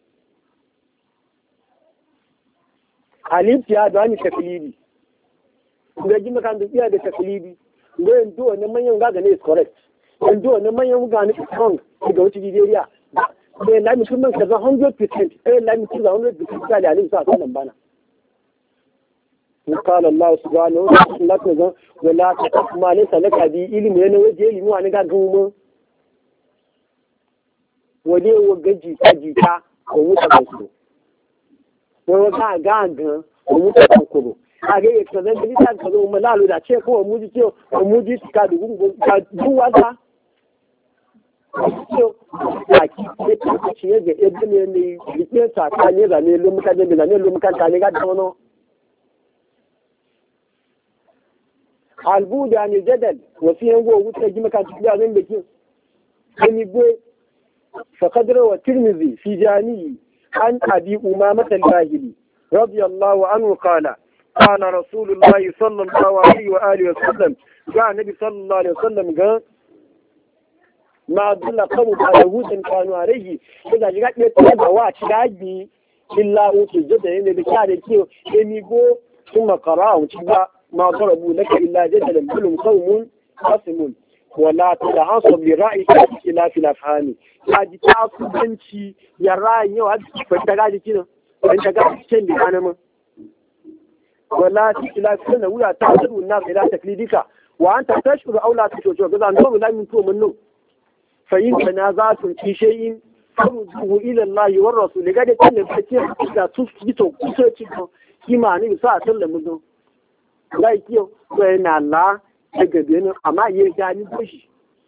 alif ya da ni taklidi ga ji makan da iya da taklidi ga yanzu wannan manyan gaga ne is correct yanzu wannan manyan gaga ne is wrong daga wata Nigeria da la mutum man kaza one hundred percent eh la mutum da one hundred percent da alim sa kan bana قال الله سبحانه وتعالى ولا تقف ما ليس لك به علم yana waje ilimi wani ga gumo waje wa gaji ta jita ko muta ko ko ga ga ga ko muta ko a ga yake zan bi ta ka zo mu lalu da ce ko mu ji ce mu ji ka dugu ka duwa da so a ki ce ta ce ga ibn ne ne rike sa ta ne da ne lu muka da ne lu muka ta ne ga da wono albuda ne jadal wasu yango wuta ji maka da zan da ki ni go فقد روى الترمذي في جامعه عن أبي أمامة الباهلي رضي الله عنه قال قال رسول الله صلى الله عليه وآله وسلم جاء النبي صلى الله عليه وسلم قال ما دل قوم على يهود كانوا عليه إذا جاءت يتبع واتشاجي إلا أوتي جدا إن بكاد كيو يميقو ثم قرأوا ما ضربوا لك إلا جدلا كلهم قوم خصم wala ta hasab li ra'i ila fil afhami haji ta kubanci ya ra'ayi yau haji ban ta gaji kina ban ta gaji cikin da kana mun wala ta ila fil wuya ta tudu na ila taklidika wa anta tashkuru aw la tushkuru ga zan to la min to mun no fa in tanazatun fi shay'in farudhu ila Allah wa rasul ga da kin da ce da su fito kusa cikin kimani sa sallallahu ga kiyo ko na la daga benin amma ya gani goshi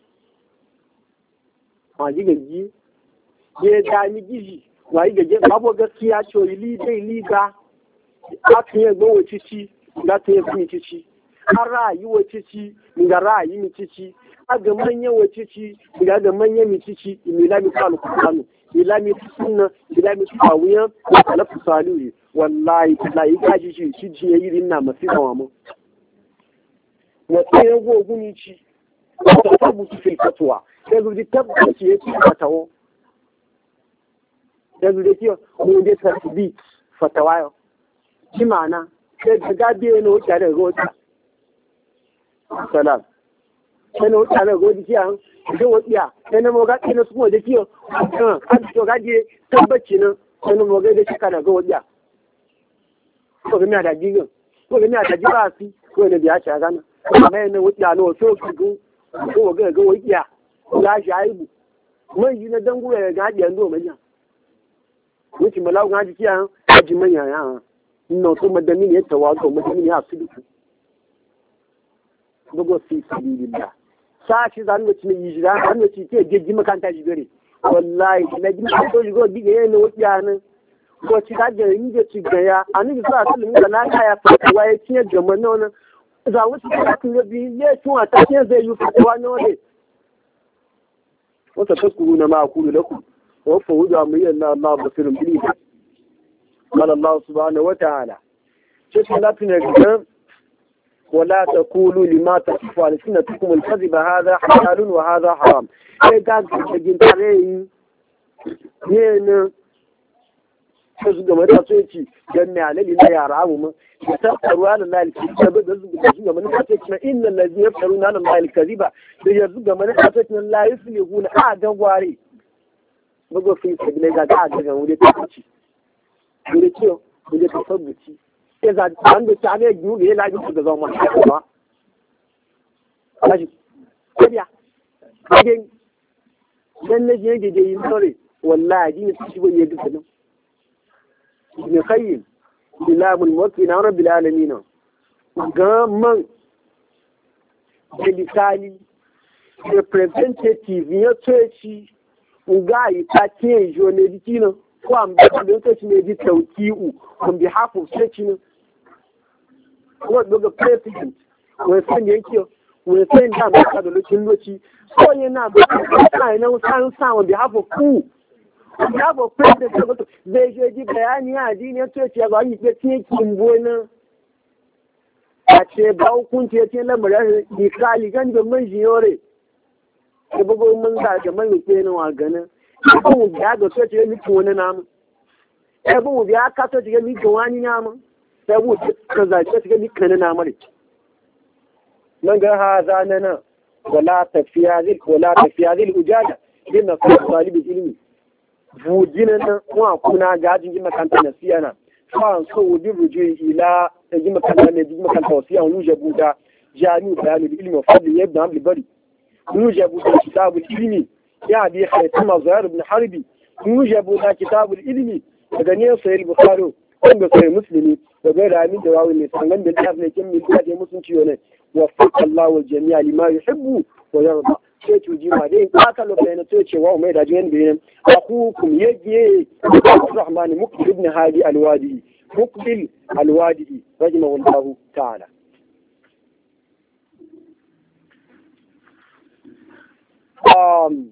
ma ji gaji ya gani gishi wa yi gaje babu gaskiya ce li dai liga a kan ya go cici ga ta yi ni cici har ra'ayi wa cici ga ra'ayi mi cici a ga manya wa cici ga ga manya mi cici imila mi kalu kanu ila mi sunna ila mi tawiyan ala fusali wallahi wallahi kaji shi shi ji yayi na masifa wa mu wata yago guni ci ta tabutu fil fatwa yanzu di tabbaci yake fatawo yanzu da kiyo mu da tasbit fatawa shi ma'ana sai ga gabe ne wuce da gota salam sai ne wuce da gota kiyan da wadiya sai ne mo ga kina su da kiyo kan to gaje tabbaci nan sai ne mo ga da shika da godiya ko ga mi da jigin ko ga mi da jibasi ko da biya ta gana amma ne wuce no so ku ko ga ga wadiya ya shi aibu man yi na dangu ya ga hadiyan do manya wuce malawu ga ji kiyan ji manya ya no to madami ne tawago madami ne asidu bugo fi sabilillah sashi zan wuce ne yi jira zan wuce ke jeji makanta ji gare wallahi na ji ma to go dige ne wuce nan ko ci ga da ni da ci ga ya ani ga sa mun da na ya fatawa ya ci ga manona za wuce ka kun bi ne tun a ta ke zai yi fatawa ne wale wata taskuruna ma aqulu lakum wa fawudu amri anna Allah basirun bil ibad qala Allah subhanahu wa ta'ala sai Allah tuna ga wala taqulu lima tasifu alsinatukum alkadhiba hadha halalun wa hadha haram sai ga gin tare ne ne sai su gama da sai ci dan ne alali na yara mu mu tasaru ala Allah alkadhiba da su gama da sai ci inna allazi yaftaruna ala Allah alkadhiba da yanzu gama da sai ci la yuflihuna a ga gware bugo fi sabile ga ga ga wuri ta ci wuri ciyo wuri ta sabbuci sai za an da tare da yuge la ji ga zama ba kaji kariya kaje dan ne je da yin sore wallahi ni shi bai yadda nan ibn qayyim bilamul mulki na rabbil alamin ga man delikali representative ya tsoci nga yi ta ke jo ne dikino ko am da da tsoci ne di tawkiu on behalf of tsoci ko daga president ko san yake ko san da ba da lokacin lokaci so yana ba kai na san san on behalf of ku on behalf of president ko zai je ji bayani a dinin tsoci ya ga yi ke kin bona a ce ba hukunci ya ce lamarin dikali gan da man jiyore ko bugo mun da ga man ke nan wa ganin ko mu biya ga tsoci ya miki wani namu eh bu mu biya ka tsoci ya miki wani namu sai bu ka za ta ga miki kana namu ne man ga haza nana wala tafiya zil wala tafiya zil ujada bin na talib ilmi bujina nan kuma kuna gajin jin makanta na siyana fa so wudi ruji ila jin makanta ne jin makanta wasiya wani jabuda jami'u bayani ilmi wa fadli ibn abd bari يوجب كتاب العلم يا أبي خيثمة زهير بن حربي يوجب كتاب العلم وغنية صحيح البخاري وغنية صحيح مسلم وغير من دواوي النسان بالله لكم من كل مسلم شيئا وفق الله والجميع لما يحب ويرضى سيتو جيما دين قاتلوا بين توتشي وهم يدعجين بينهم أخوكم يجي الرحمن مقبل ابن هادي الوادي مقبل الوادي رحمه الله تعالى um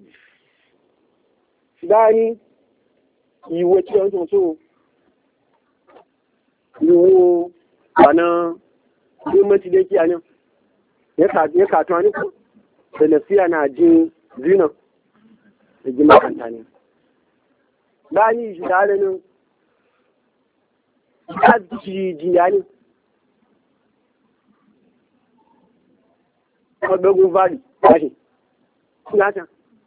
dani iwe tí ó tó ìwò àna bí mẹ́tí lé kí a ní ya kàtọ́ ní kú tẹ̀lẹ̀fíà náà jí zina da jí makanta ne dani ìṣìdá rẹ̀ ní ya jí jíyà ní ọgbẹ́gun valley láti Gata.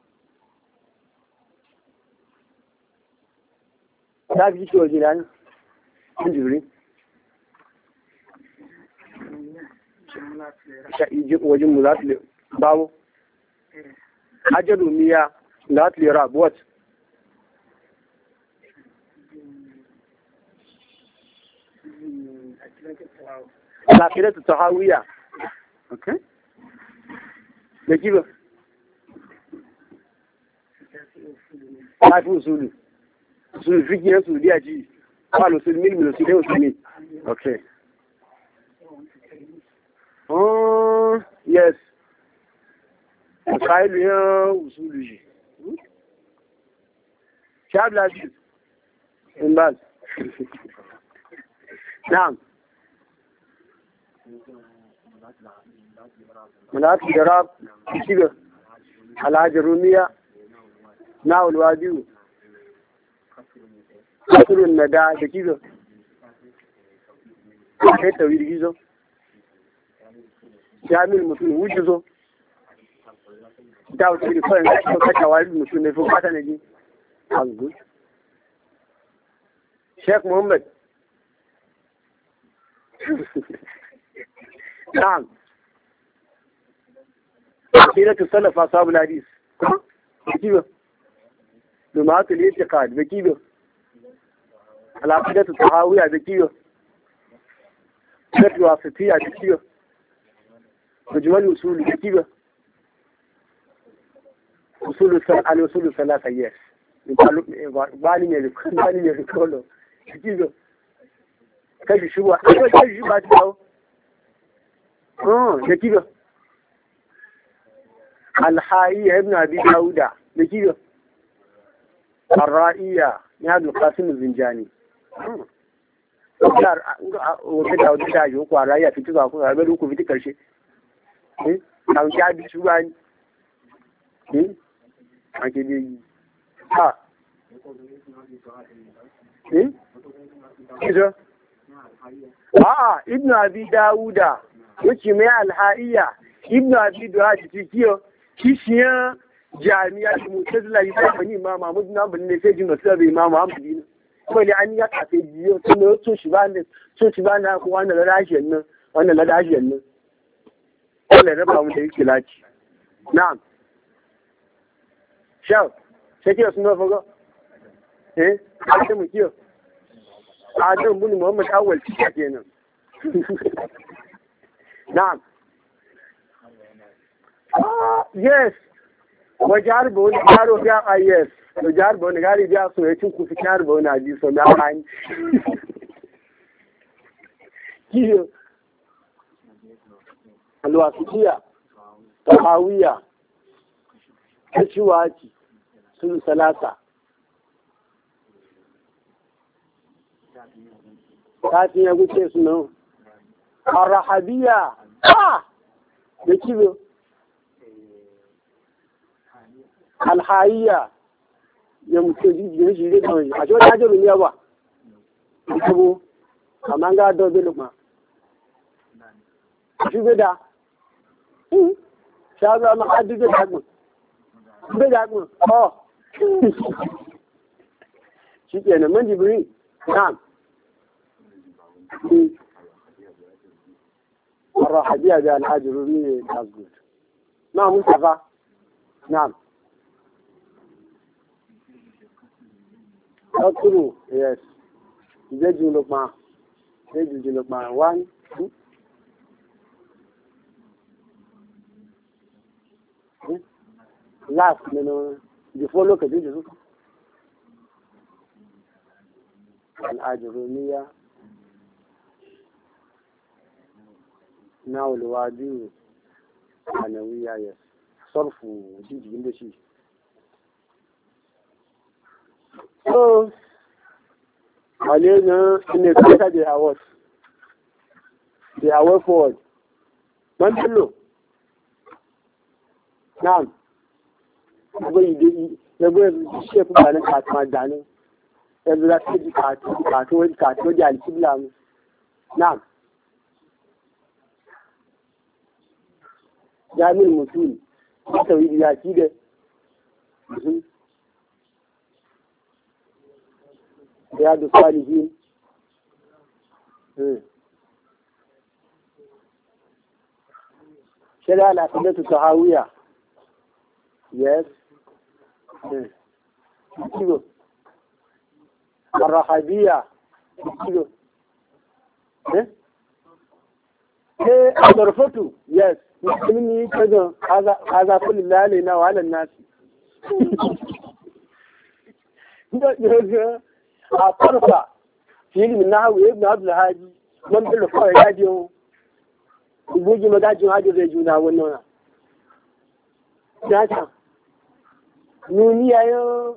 Ta fi ciwo gida ne? An juri? Wajen mu za su babu? Ajalu miya za su lera what? العقيدة الطحاوية اوكي نجيبه تعرف اصول اصول الفقه السعودية جي قالوا سلمين من السودان وسلمين اوكي اه يس مسائل يا اصول جي شعب العزيز انباز نعم مناط الجراب كيلو الحاج الرومية ناو الواديو كسر الندى كيلو كيف تويل كيلو جامل المسلم وجزو داو تري فين كذا وايد المسلم يفوق هذا نجي أقول شيخ محمد نعم عقيدة السلف أصحاب الحديث بكيبه لمعات الاعتقاد بكيبه العقيدة الطحاوية بكيبه العقيدة الواسطية بكيبه مجمل الأصول بكيبه أصول الأصول الثلاثة يس بالي ميلك بالي ميلك كله بكيبه كيف شو كيف شو بعد كده اه بكيبه الحائية ابن أبي داود بكيبه الرائية نهاد القاسم الزنجاني وكار وكذا وكذا يوكو الرائية في تبع كو هذا لوكو في تكرشي إيه كان جاد شوان إيه أكيد ها إيه كذا آه ابن أبي داود وكما الحائية ابن أبي داود تكيو كيشيا jami'a da mutazila yi ta bani imam Mahmud na bin ne sai jin masu bai imam Muhammad ne ko ne an ya kafe biyo to ne to shi ba ne to shi ba na ko wannan da rashin nan wannan da rashin nan Allah raba mu da yake laci na'am shau sai ke sunan fago eh sai mu kiyo Adam bin Muhammad awwal kika kenan na'am ah yes wajar ba wani yaro biya a yes wajar ba wani gari biya so ya cin kufi yaro ba wani aji so na hanyar kiyo alwasiya tahawiya kashiwaci sun salasa kafin ya guce su nan arahabiya ah da kiyo alhaiya ya mutu jijiyar shi zai kawai a shi wani hajjar rumiya ba kabo amma ga dobe lukma shi bida shazu amma hajji zai dagma bai dagma oh shi ke nan man jibirin na'am الراحبية بها الحاج الرومية تازقود نعم مصطفى نعم Ọkùnrin, yes. Ìjẹ́jú ló pa. Ìjẹ́jú ló pa. One, two. Last, nínú before lókèdè jù lókè. Al'ajiruniya. Náà olùwájú ànàwíyá, yes. Sọ́rfù jíjì ń bẹ́ sí. So, wale na ne kasa da awas, da away forward. Man tullo, na'am, abai da ya bai shi fi ba na kasuwa da ne, ya zura ta ji kasuwa kasuwa da alkibla mu. Na'am, jami'in mutum, ya tawi da yaki da mutum. رياض الصالحين شرع العقيدة الطحاوية يس كيلو الرحابية كيلو eh azarfatu yes mutumin ne kaga kaza kaza kullu lalina wa alan nasi da da a farfa filmin nahwu ibn abdul hadi man bil kawai yaji bugi magajin hadi zai juna wannan data nuni yayin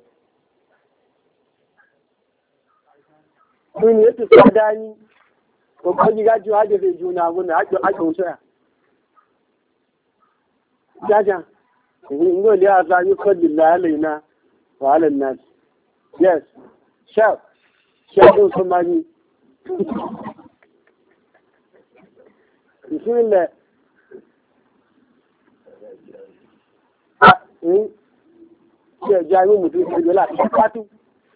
nuni yake sadani ko bugi gajin hadi zai juna wannan ake ake wuta jaja ngo li aza yi fadlillahi alaina wa ala nas yes sharp sharp somebody bismillah eh ya jami mutu da la fatu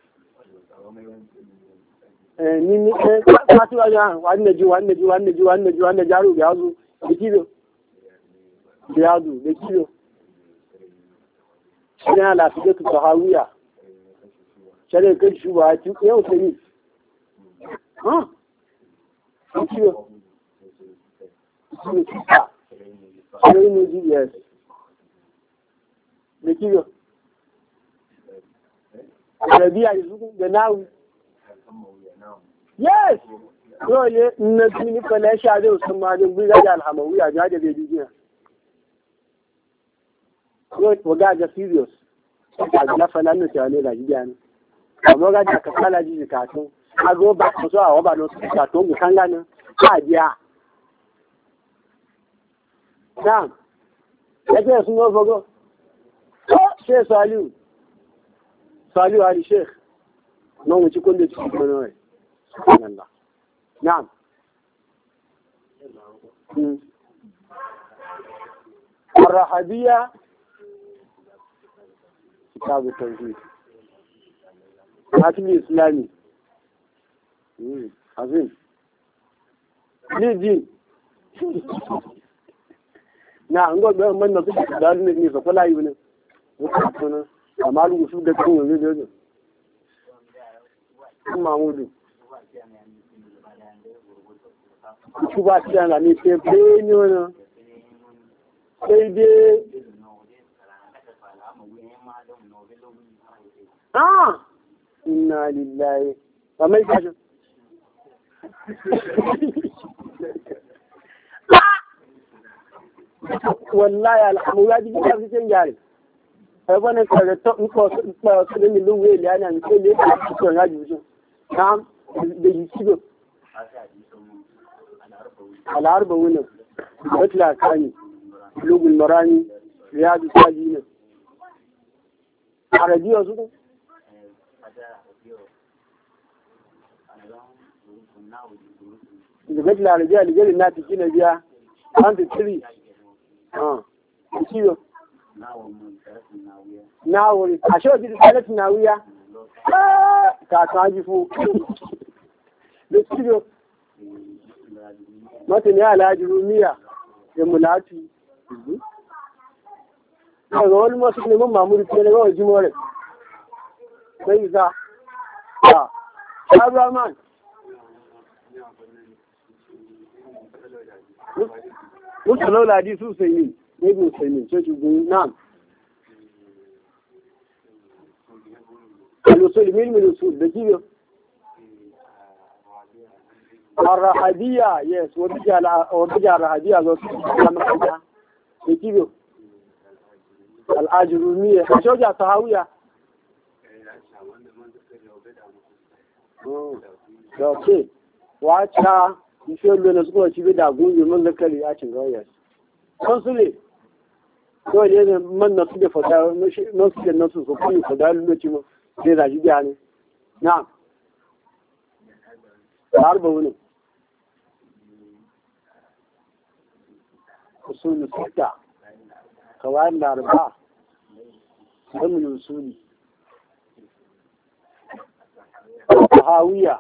eh ni ni fatu ya wannan ji wannan ji wannan ji wannan ji wannan jaru ga yazo dikido yazo dikido yana lafiya ta tahawiya shari'a kai shi ba ci yau sai ha dikido sai ne ji yes dikido Arabiya yanzu da nawu. Yes! Dole na tuni kwallon sha zai wasu majin bai gaji alhamawiya ga da bai jijiya. Wa gaja serious. A na fana na cewa ne ga jijiya ne. Amma gaja ka kala jiji katon. A zo ba ka so a waba na wasu katon ga kan ganin. Ka biya. Na'am. Yake sun zo fago. Oh, Sheikh Saliu. Saliu Ali Sheikh. Non wuce kun da cikin mana wai. Subhanallah. Na'am. الرحبية كتاب التوحيد حاكم الإسلامي عظيم ليه دين نعم نقول بأن من نصيب دارين النساء فلا يبنى وكذا أمال وصول دكتور وزيد هذا محمود شو بات كان يعني تبين ولا سيدي آه إنا لله وما يفعل والله الحمولات دي كيف تنجاري أبغى نكرر نقص نقص من اللغة اللي أنا نقول لك شو ناجي نعم بيجيبه العرب وين بطلع كاني لغة المراني رياض الساجين عربية أصلا إذا قلت العربية اللي قال الناس كنا بيها أنت تري آه كيلو ناوي عشان دي ثلاث ناوية آه كاتاجي فوق بكيلو ما تنيا على جرومية يملاتي أقول ما سكني من معمول كنا هو جمهور كيسا آه شاب رحمن وصلوا لحديث سيمين ابن سيمين شو تقول نعم الوصول مين من الوصول بكيو الرحبية يس وبيجي على وبيجي الرحبية لو كلام بكيو الأجرومية شو جا تهاوية اوكي واتشا يشوف لنا سكوا شيء بدا غوني من ذكري يا تشغايا كونسولي to ne man na suke fada na suke na su kuma fada lokaci mu sai da jiya ne na'am harba wani usul sita kawai da arba dan usuli hawiya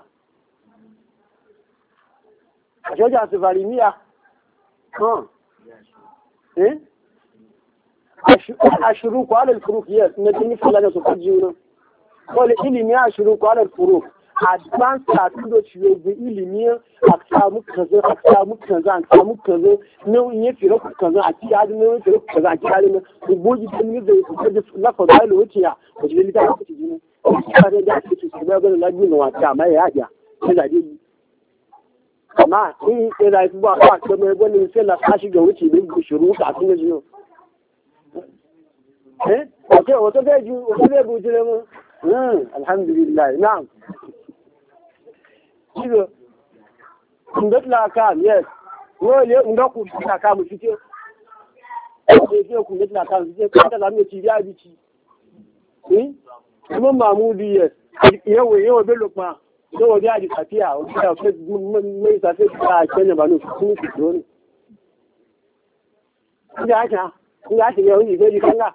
ajoja sifarimia ha eh ashruku ala al-furuq yes na tini fala su kajiuna wala ilimi ashruku ala al-furuq advance karatu da ciwo ga ilimi a samu kaza a samu kaza a samu kaza ne in fira ku kaza a ciya da ne fira ku kaza a ciya da ku boji da ne da ku da lafa da lo ciya ko ji lita ku ci ne ka da da ku ci ba ga labi na wata mai ya ja sai da dai amma in sai da su ba ka ko mai gwanin sai la kashi ga wuce din ku shiru ka sun ji eh okay wato da ji wato da buji ne mu alhamdulillah na'am kido ndat la kam yes wole ndaku ta kam fice ko ke ku ndat la kam fice ko ta zamu ci ya bici eh kuma mamudi yes yawo yawo bello pa yawo ya di kafiya o ta fe mai sa fe ta kenya banu su ku don ya ta ya ta yawo ni gari kanga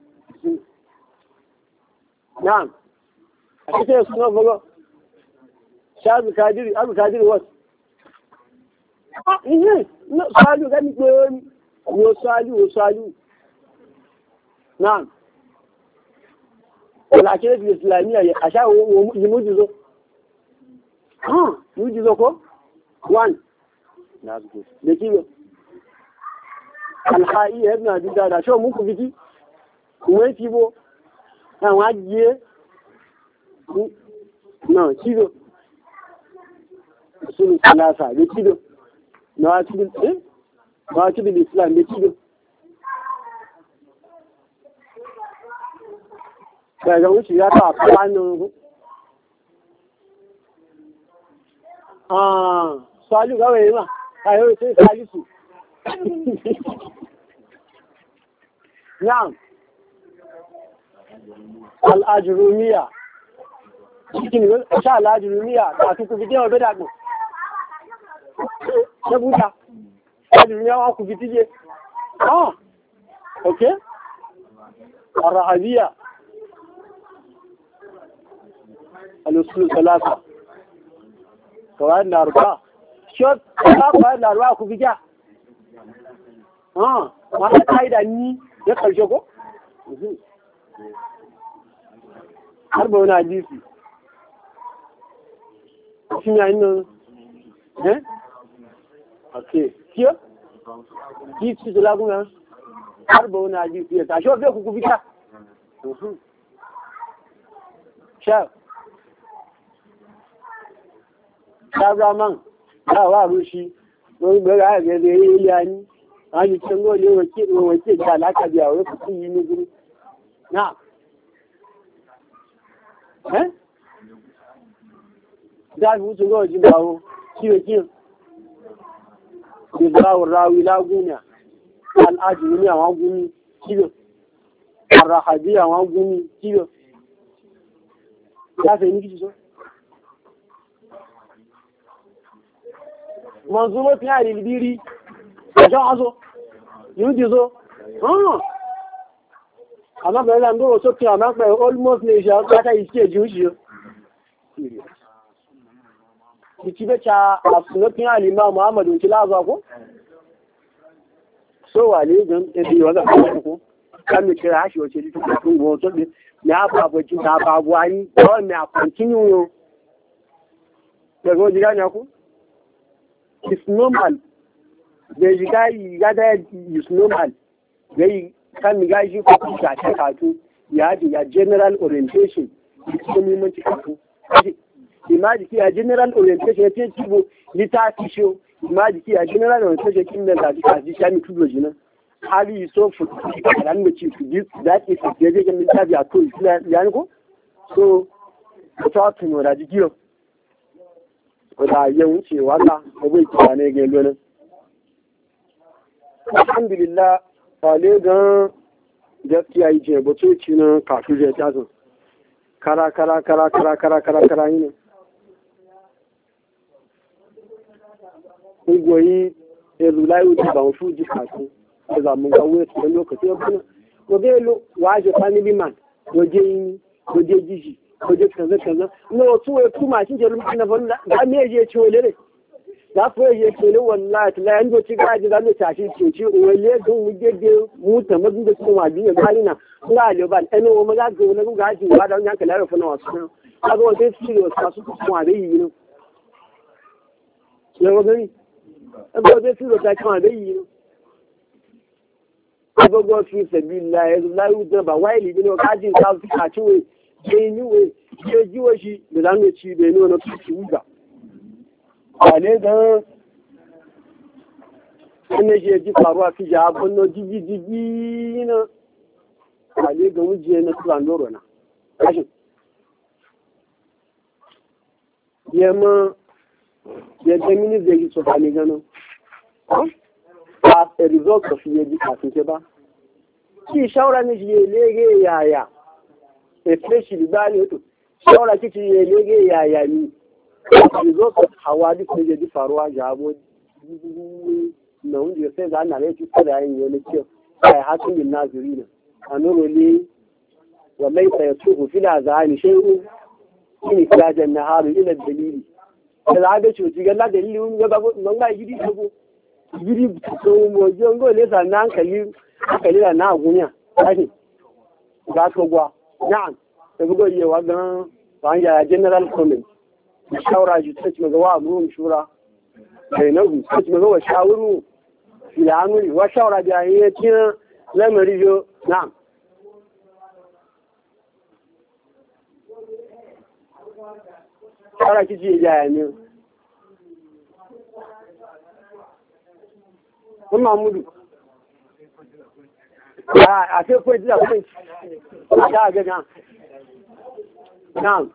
na'am a cikin suna bago shazu kadiri abu kadiri wasu ah ihe no salu gani pe wo salu wo salu na'am wala ke da islamiya ya asha wo mujizo ah mujizo ko one that's good da kiyo alha'i ibn abi dada sho muku biki kuma kibo na wajiye no kido sunu salasa da kido na wakilin eh na wakilin islam da kido daga wuce ya ta kwanan ah salu gawaye ma ayo sai salisu na'am al-ajrumiya cikin sha al-ajrumiya ta ku bidiyo da dago na buta al-ajrumiya wa ku bidiye ah okay al-rahabiyya al-usul thalatha qawaid al-arba shot qawaid al-arba ku bidiya ah ma kaida ni ya karshe ko har ba wani hadisi shi ya yi nan eh ok kiyo ki ci da laguna har ba wani hadisi ya tashi wafe kuku fita sha sha zaman ta wa rushi wani bera ya gaza ya yi yani an yi can gole wake da alaka biya wani kuku yi ni guru na eh da mu su go jin bawo kiyo kiyo bizawu rawi la gunya al ajmi wa gumi kiyo arhadiya wa gumi kiyo ya fe ni kiso manzumo fi ali libiri ja azo yudi zo ah ama bẹ̀rẹ̀ láàrín gbọ́rọ̀ sókè àmá pẹ̀ almost lè ṣe àpáta ìsí èjì ó ṣe ìtí bẹ́ cha àfúnlọ́pín àlìmá Muhammadu ti láàbọ̀ kó so wà lè gan ẹbí ọ̀dọ̀ àkókò kámi kẹrẹ àṣì ọ̀ṣẹ́ tó kẹ́ fún wọn tó gbé ní àbàbọ̀ jí àbàbọ̀ ayé ọ̀ ní àkọ̀ntínú wọn pẹ̀lú ọjọ́ ní ọkú it's normal bẹ̀rẹ̀ ká yìí is normal bẹ̀rẹ̀ kan mi gashi ko kuma ta katu ya ji ya general orientation da muhimmanci katu imaji ki ya general orientation ce cibo litafi sho imaji ki ya general orientation kin da da ka ji shami tudo jina hali so fu kan da ci su ji da ke su je ga min tabi a to ya ko so ko ta tuno da jiyo ko da yan wuce wala ko bai ki ne ga lona alhamdulillah fale gan gaskiya yi ce bato ci na kafin zai tazo kara kara kara kara kara kara kara yi ne ungoyi ezulai wuce ba wasu ji kasu da zamun gawo su da lokaci ya buna waje lo waje family man waje yi waje gishi waje kaza kaza na wasu wai kuma shi ke lumfi na fanda da me je ce wale ne za ku yi ke ne wallahi la yanzu ci gaji za mu tashi ce ci wale don wuje de mu ta mazu da kuma biya bani na ga le ban eno ma ga go na ga ji wa da yan kala fa na wasu kaga wata tsiro ta su kuma da yi ne ya wani kaga wata tsiro ta kuma da yi ne kaga go fi sabilla ya la yu da ba wai li ne ka ji ka fi ka ciwe je ni we je ji wa shi da zamu ci da ne na ci wuga ale da ne je ji faruwa fi ja abun no jiji jiji na ale ga wuje na tulan loro na kashi yamma ya mini zai yi tsofani gano as a result of yi ji kafin ke ba ki shawara ne shi lege yaya especially ba ne to shawara kici ya lege yaya ni as a result of hawadi ko je ji faruwa jabo na wanda sai da ana rai kusa da yin yana ce ai hakin bin nazirina anuru li wa laysa yasuhu fil azani shay'un in kajan naharu ila dalili da ga cuci ga la dalili mun ga babu mun ga gidi ko gidi ko mo jongo le sa nan kali kali da na gunya ai ga ko gwa na'am da bugo yi wa ga ban ya general comment shawara ji ta ci ga wa gurin shura sai na gu ta ci ga wa shawuru filamuri wa shawara da yi kin lamari jo na'am Ara kiji ya ne. Kun Mahmudu. Ah, a sai ko da kun. Da ga ga. Now.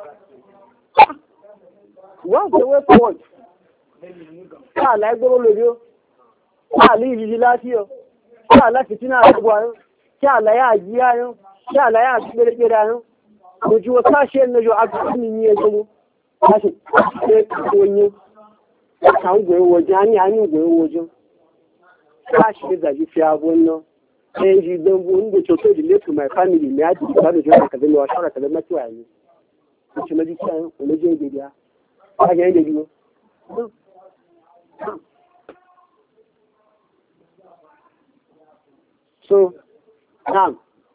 What the way forward? Ka la gboro lojo. Ka li yi lati o. Ka la fitina agbo ayo. Ka la ya ji ayo. Ka la ya gbere gbere ayo. Ojú wa ka ṣe njo agbo ni ni ejo. Láti ṣe oyin àwọn ìwé ìwòjì á ní àní ìwé ìwòjì láti ṣe ìdàjí fi ààbò ná ẹ̀yìn ìdánwò oúnjẹ tó tó ìdílé to my family ní àjò ìgbàlódé ìjọba àkàdé lọ aṣọ́rọ̀ àkàdé mẹ́tò àyè oṣù méjì tí àwọn olójú ìdèdè á wáyé ẹ̀ lèdí wọn. So now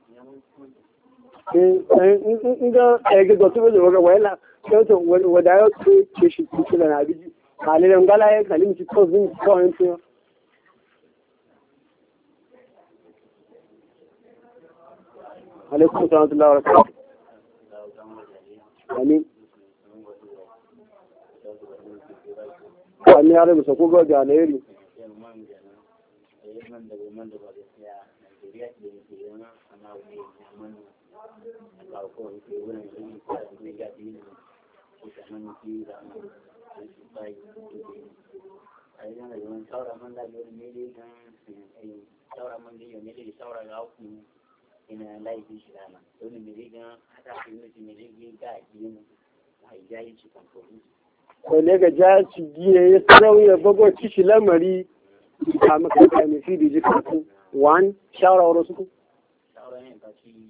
nga ẹgbẹ̀gbọ̀ tó wọlé wọ́n wọ́n Kyoto wadda ya ce ke shi kuki da na biji, halilin gala ya kalin ci ko zin kawai fiye. Alaikun salatu lawar ka. Amin. Amin ya rabu sako ga ga alayri. Mutanen da su bai a yi zana yawan saura man da yau ne dai kan saura man da yau ne dai saura ga hauku ina laifin shi dana dole ne dai gan hada su yi ne dai ga yin a yi jayi ci kan kofi. Wale ga ja ci giye ya sauya bago ci shi lamari a makaranta mai fi da jikin one shawara wa rasu ku? Shawara ne ba ci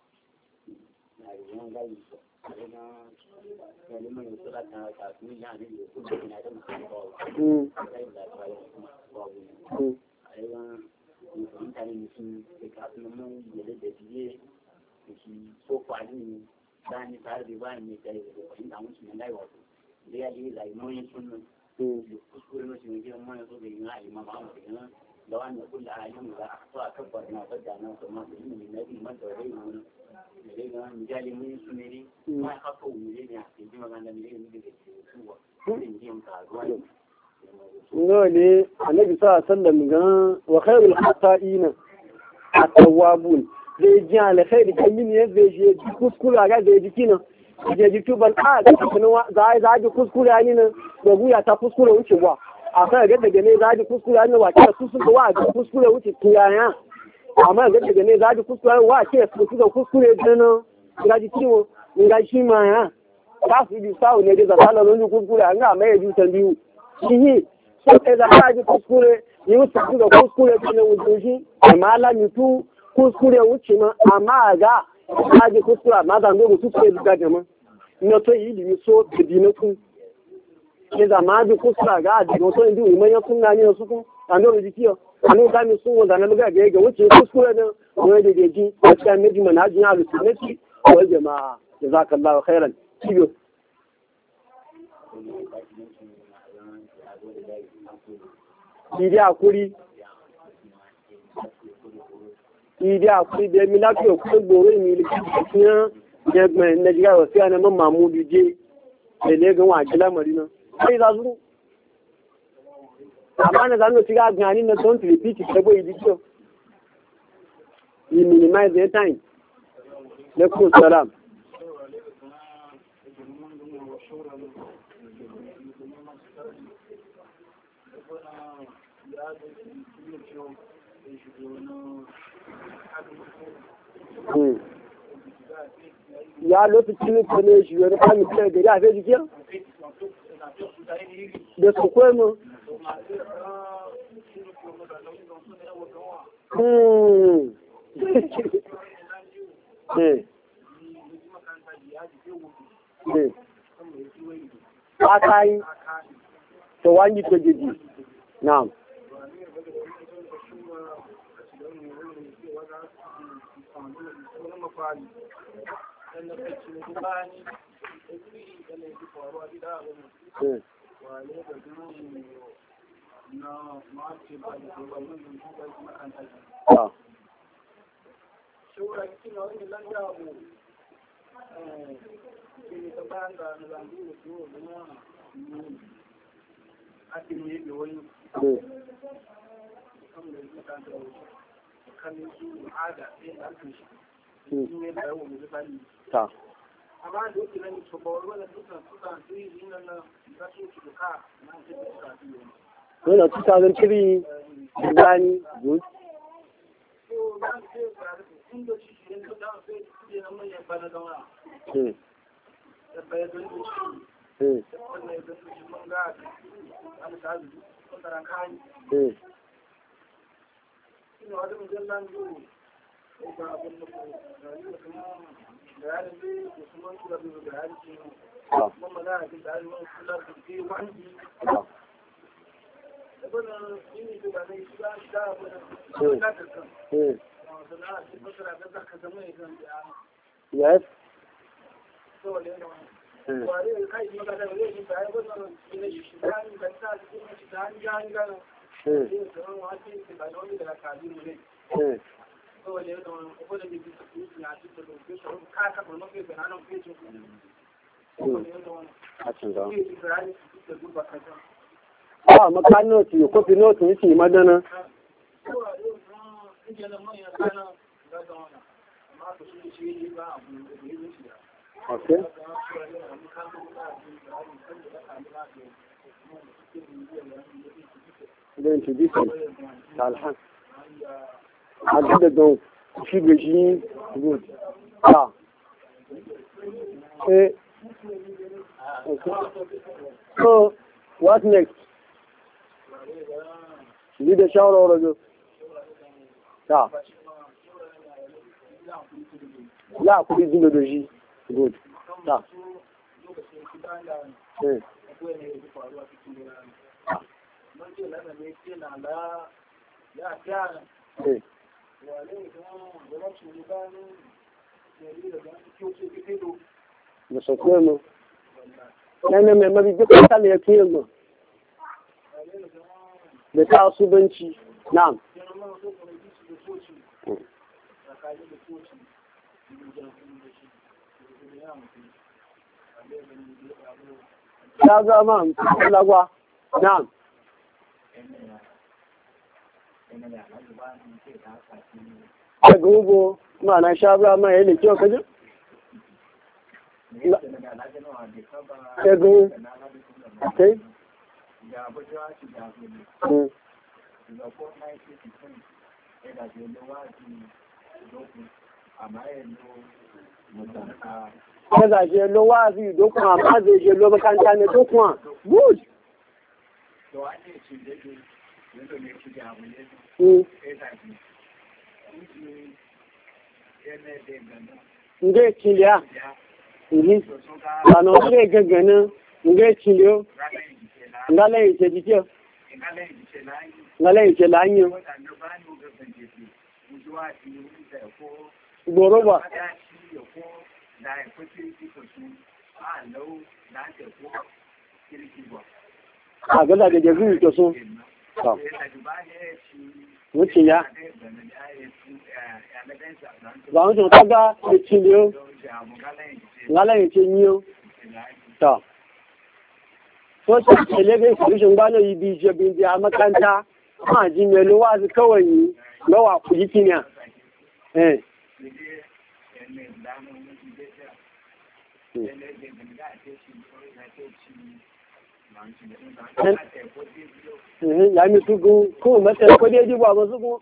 na yi yan gayi su a Kaliman yau sura ta kafin ya ne da kuma ina da mutum ba sai da ba ba a yi wani mutane mutum da kafin mun yadda da biye da shi so kwani da ni tare da bayan ne kai da kwani da mutum ne laiwa da ya yi lai mun yin sunna da kuskure mutum ne gidan mun so da yin ai ma ba mu da da wannan kullu ayyun da so a kabbar na fadda na so ma da yin ne nabi man da rai mun misali mun su ne ma haka wuri ne a cikin magana ne ne da suwa din yin karuwa no ne annabi sallallahu alaihi wasallam ga wa khairul khata'ina at-tawwabun zai ji alkhairi kan yin ne zai je kuskura ga zai ji kina je ji tuban a ga kuma za za ji kuskura ni nan da guya ta kuskura wuce ba a kai ga daga ne za ji kuskura ni wa ke kuskura wa ga kuskura wuce kiyaya amma ga daga ne za ji kuskure wa ke kuskure kuskure dana ga ji ciwo ga shi ma ya ka su bi sawo ne da zalla non kuskure an ga mai ji san biyu shi so kai da ka ji kuskure yi wuce kuskure kuskure dana wuce shi amma la mi tu kuskure wuce ma amma ga ka ji kuskure amma da ndo kuskure da gama no to yi li so bi na ku ke da ma ji kuskure ga da to ndi mu ya kunna ni su ku an do ji kiyo anu ka mi sun wanda na muga ga ga wuce kuskure nan wani da ji a cikin miji manhajin ahlus sunnati wal jamaa jazakallahu khairan kiyo ìdí àkúrí ìdí àkúrí bí ẹmi láti òkú gbòòrò ìmì ilé kí wọ́n jẹgbẹ̀n nàìjíríà rọ̀ sí ànàmọ́ mahmoud jẹ́ ẹ̀lẹ́gàn wọn àjẹ́lá mọ̀rínà ṣe ìsàzúrú àmánà sánú ti rá gan nínú tó ń tìrì bí ti tẹ́gbọ́ ìdí tí ó you minimize their time lẹ́kùn sọ́lám ya lokacin ne ne shi wani kamin kai gari a fai jikin da su kwai mu aka yi ta wani ta jiji na'am Ta. Amma da yake nan su ba wani dukkan suka yi yin nan da su su ka nan ce da su. Wannan two thousand three Gani good. So nan ce da sun da shi ne da sai su ne mun ya bana da wa. Eh. Da bai da shi. Eh. Wannan da su mun ga an sa su sun da kan. Eh. Ina da mun jallan ju. Ko ba abun da Yes. Ah, maka noti, kofi noti yake madana. Okay. Then to this Alhan. I did the dog. She regime good. Ah. Eh. Okay. So, what next? Did the shower or go? Ah. Yeah, please do the good. Ah. Eh. Eh. Da sauƙo mu ɗan mai mabi duk ƙasa ne ya fiye mu da ta asubanci na'am ya zama lagwa na'am daga hugo ma'ana shabra ma yayin da kyau kaji daga hu okay Kada je lo wazi dokun amma zai je lo makanta ne dokun good Nge kilia, mhm. Bana nge gagana, nge kilio. Ngale ite dikio. Ngale ite lanyo. Gboroba. a gaza da jazu to so wuce ya ba wuce ta ga ciliyo ngalayin cinyo ta so ta kele ga solution ba na yi bi je bin je a makanta ma ji me lo wazi kawai lawa ku yi kinya eh ya mi tugu ko mata ko dai ji ba ba su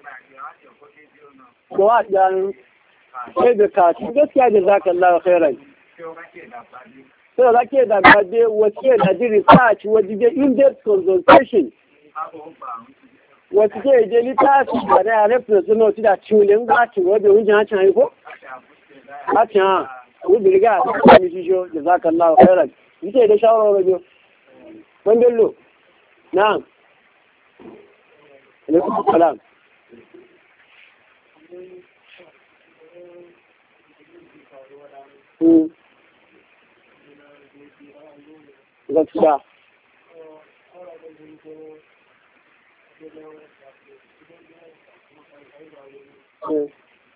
ko wa dan sai da ka ci gaskiya da zakallahu khairan sai da ke da gade wace da ji research waje da in-depth consultation wace ke je litafi da da reference note da ciwon ga ci waje wujin hacin ai ko hacin wuce riga da mi shi jo da zakallahu khairan yake da shawara waje man bello na'am alaikum salam hmm gaskiya hmm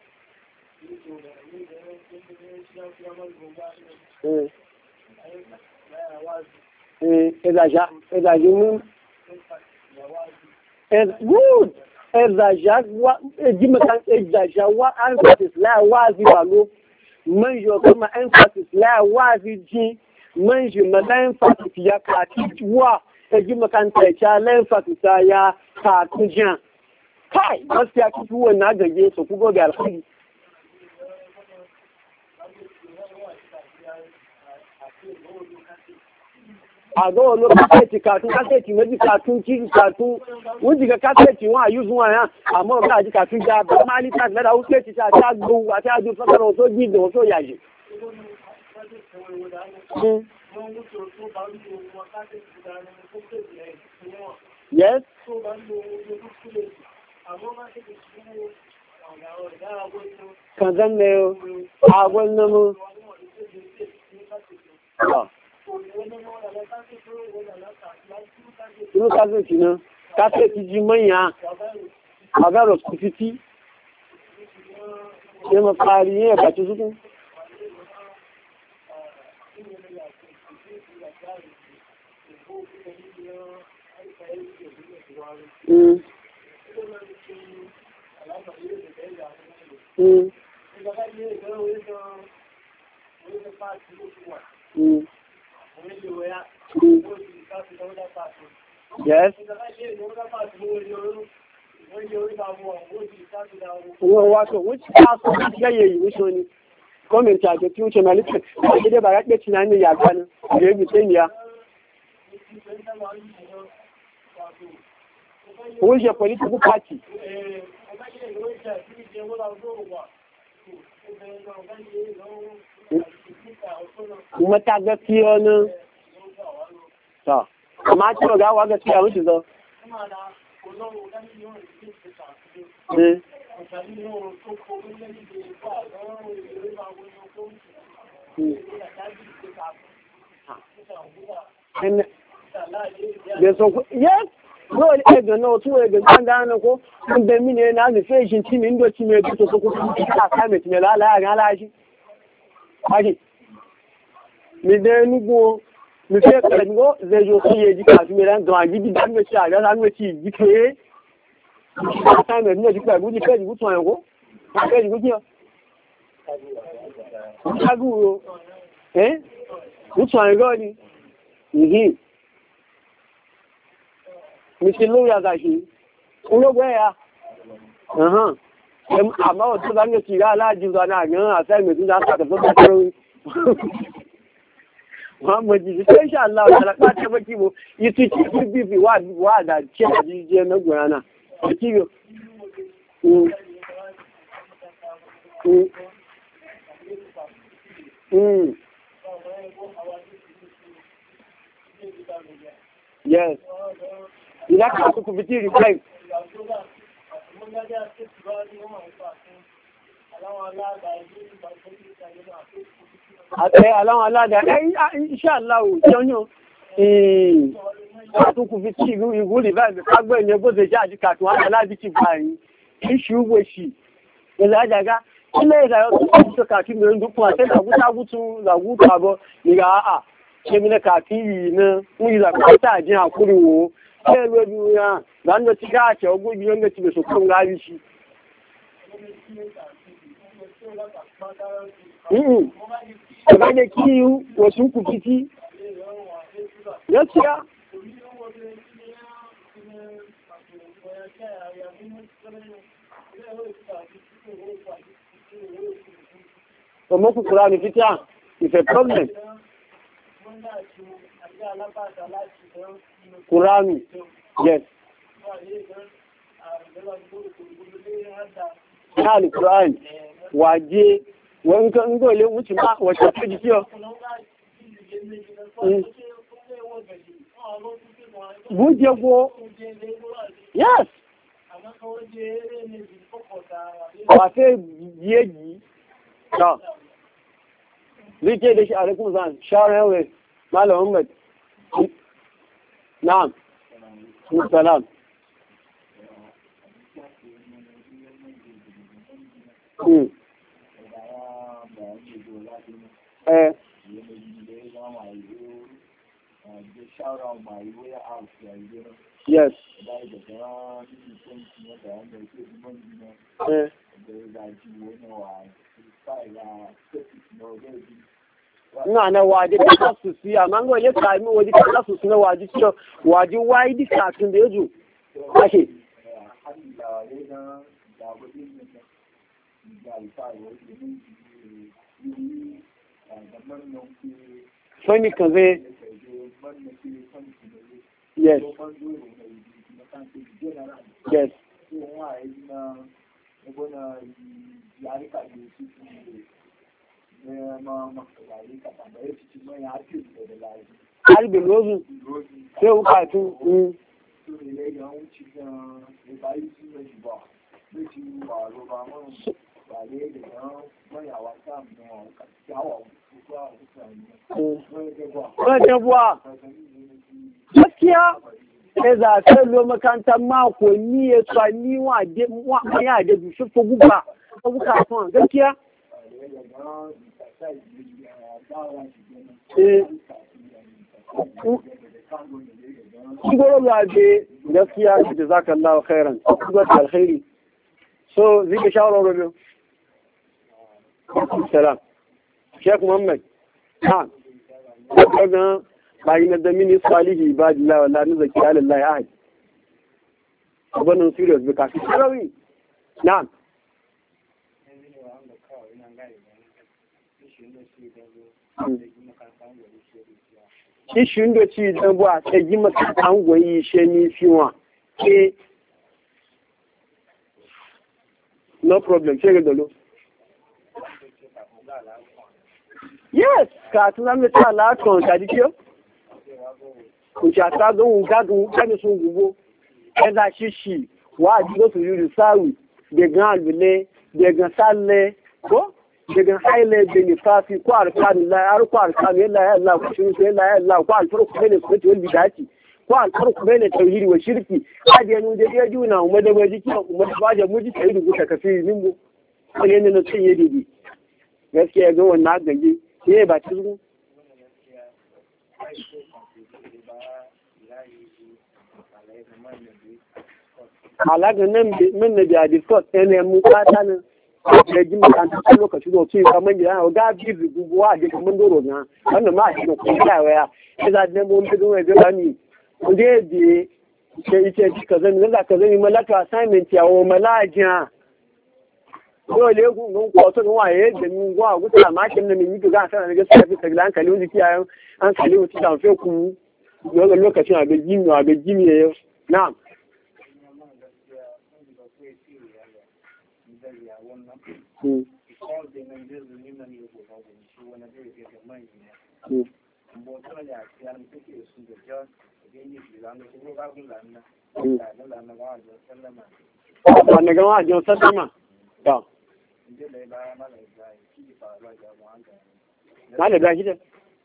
hmm Ezaja, ezaja mun, good, ezaja wa, ejima kan ezaja wa emphasis la wazi balo, manjo kama emphasis la wazi ji, manjo ma la emphasis ya kati wa, ejima kan techa la emphasis ya kati jan. Kai, gaskiya kitu wannan gage su ku gobe alkhairi. Àgọ́ olóò kásẹ̀tì kàtún kásẹ̀tì méjì kàtún kí kàtún wọ́n jìgà kásẹ̀tì wọn àyúzù wọn yá àmọ́ ọ̀gá àti kàtún já bá máa ní tàbí lẹ́dà ó kéèkì tí àti àgbò àti àjò fẹ́kọ̀rọ̀ tó jíìdì tó yàjì. Yes. Kànzán ne o, àgbọn náà mú. Inú kásẹ̀tì náà, kásẹ̀tì jí mọ́yàn àgbàrọ̀ kùfìtì, ṣe mọ̀ parí ní ẹ̀bà tó súnkún. Mm. Mm. Mm. Yes. Wọ́n wá sọ, wọ́n ti ká sọ lẹ́yẹ ìwé sọ ni, gọ́ọ̀mẹ̀ntì àjọ tí ó ṣe mẹ́lẹ́tẹ̀, àjẹ́dẹ́ bàrá pẹ́ tí náà ní ìyàgbá ní, àjẹ́ ìgbì tẹ́ ìyá. Wọ́n ṣe political party. Mata gaskiya ne, ta, amma ce ga wa gaskiya wuce zo. Eh. Yes, no, ẹgbẹ̀ náà tún ẹgbẹ̀ gbáńdá náà kó ń bẹ mí ní ẹ̀nà àti fẹ́ẹ̀ṣin tí mi ń dọ̀ tí mi ẹgbẹ̀ tó tó kó fún àkáàmì tí mi láàárín aláàṣí. Wáṣí, mi dẹ́ nígbó, mi fẹ́ pẹ̀lú ní ó zẹjọ sí ẹjí kàtí mi rẹ̀ ń gan àjíjí dámẹ́ sí àjọ́ sáńgbé tí ìjí pé àkáàmì ní ẹjí pẹ̀lú ní fẹ́ẹ̀jì gútù àyẹ̀kó, fẹ́ẹ̀jì gútù yàn. Ṣágúrò, ẹ́ gútù àyẹ̀kọ́ ni, ìhìn. Mi ṣe lórí àgàṣì, ológun ẹ̀yà, àmọ́ òtún bá ń gbé kìí aláàjú ọ̀nà àyàn àfẹ́mì tí ó sàtọ̀ fún bẹ́tẹ̀rún. Wọ́n mọ̀ jìdí tó ṣe aláwọ̀ alápá tẹ́fẹ́ kí mo, ìtú tí ó bí fi wà àdá tí ó jí jẹ́ mẹ́gbọ̀n náà. Ẹ̀kí yóò. Yes. Ìlà kan tó kò fi tí rí five. àtẹ aláwọn aládàá ẹ iṣẹ́ aláwọ̀ jọyún àtúnkù fi tí ìlú ìwú rí báyìí kágbẹ́ ìyẹn bó ṣe jẹ́ àjíkà tó wáyé láti ti bá yìí iṣu wèṣì ilẹ̀ àjàgá ilé ìdáyọ̀ tó kọ́ tó kàkí mẹ́rin dúkùn àti làgútàgútù làgútàbọ̀ ìyá àà ṣẹ́mílẹ̀ kàkí yìí náà fún ìlàkọ́tà àjín àkúrìwò ẹ̀rọ bí wọn lánàá ti káàkiri ọgbọ́n yìí lọ́nà ti bẹ̀sọ̀ fún láàrí sí ọ̀gá jẹ́ kí wọ́n tún kù títí yọ́tíá ọmọ kùkùrá ní fítíà ìfẹ́ problem Kùránì yes Kùránì Kùránì wàjé wọ́n ń gọ́ ilé wúci máa wọ̀ṣẹ̀ tó jí sí ọ bújẹ́gbó yes wàfẹ́ yé yìí náà ríkẹ́ da shi a rikun zan shawarar yawon malam Muhammad na'am salam hmm eh yes eh ina na waje da su si amma ngo le kai mu waje da su na waje ci waje wai di ka tun da yazo ashe Fani kaze yes yes Albin Rosu sai bukatu Wọ́n buwa gaskiya ya zafi lo makarantar mako ni ya tsa ni wa ya da su fi guba a bukatun gaskiya Shigoro labe gaskiya da zaka Allah khairan, kuma da alkhairi. So zai ga shawara rabu. Salam. Sheikh Muhammad. Ha. Kaga bayin da mini salihi ibadillah wallahi zaki Allah ya haji. Wannan serious bi kafi sarawi. Na'am. Ishin da ci dan buwa ta yi maka an goyi she ni fiwa ke no problem che gado yes ka tuna mi ta la ton ta dikio ku ja ta go un ga gun ka mi sun gubo e da shishi wa ji go to yuri sawi de gan bile de gan sale ko daga haile da nifafi ko arkan la ar ko arkan la Allah ko shi sai la Allah ko alfarku bane ko to bidati ko alfarku bane tauhidi wa shirki hadi yanu da ya juna umma da baji ki umma da baje muji sai da kuka kafi nimbo sai ne na tsaye didi gaskiya ga wannan gaje sai ba ta zuwa alaga nan min na da discuss ne mu fata nan da jin makanta a lokaci da su kamar gida ga bi rubuwa da kamar doro na wannan ma shi ko ya waya sai da dan mun bi don ga ni inde bi sai ce ka zan ga ka zan malaka assignment ya wo malaja dole ku gun ko to waye da mun gwa guta ma kin nan yi ga sanar ga sai ka gilan kali wuji kiyaye an kali wuci da fe ku lokacin a ga jimi a ga jimi yau na'am Hmm. Wanda gama a jiyon sallama? Ta. Mala Ibrahim gida.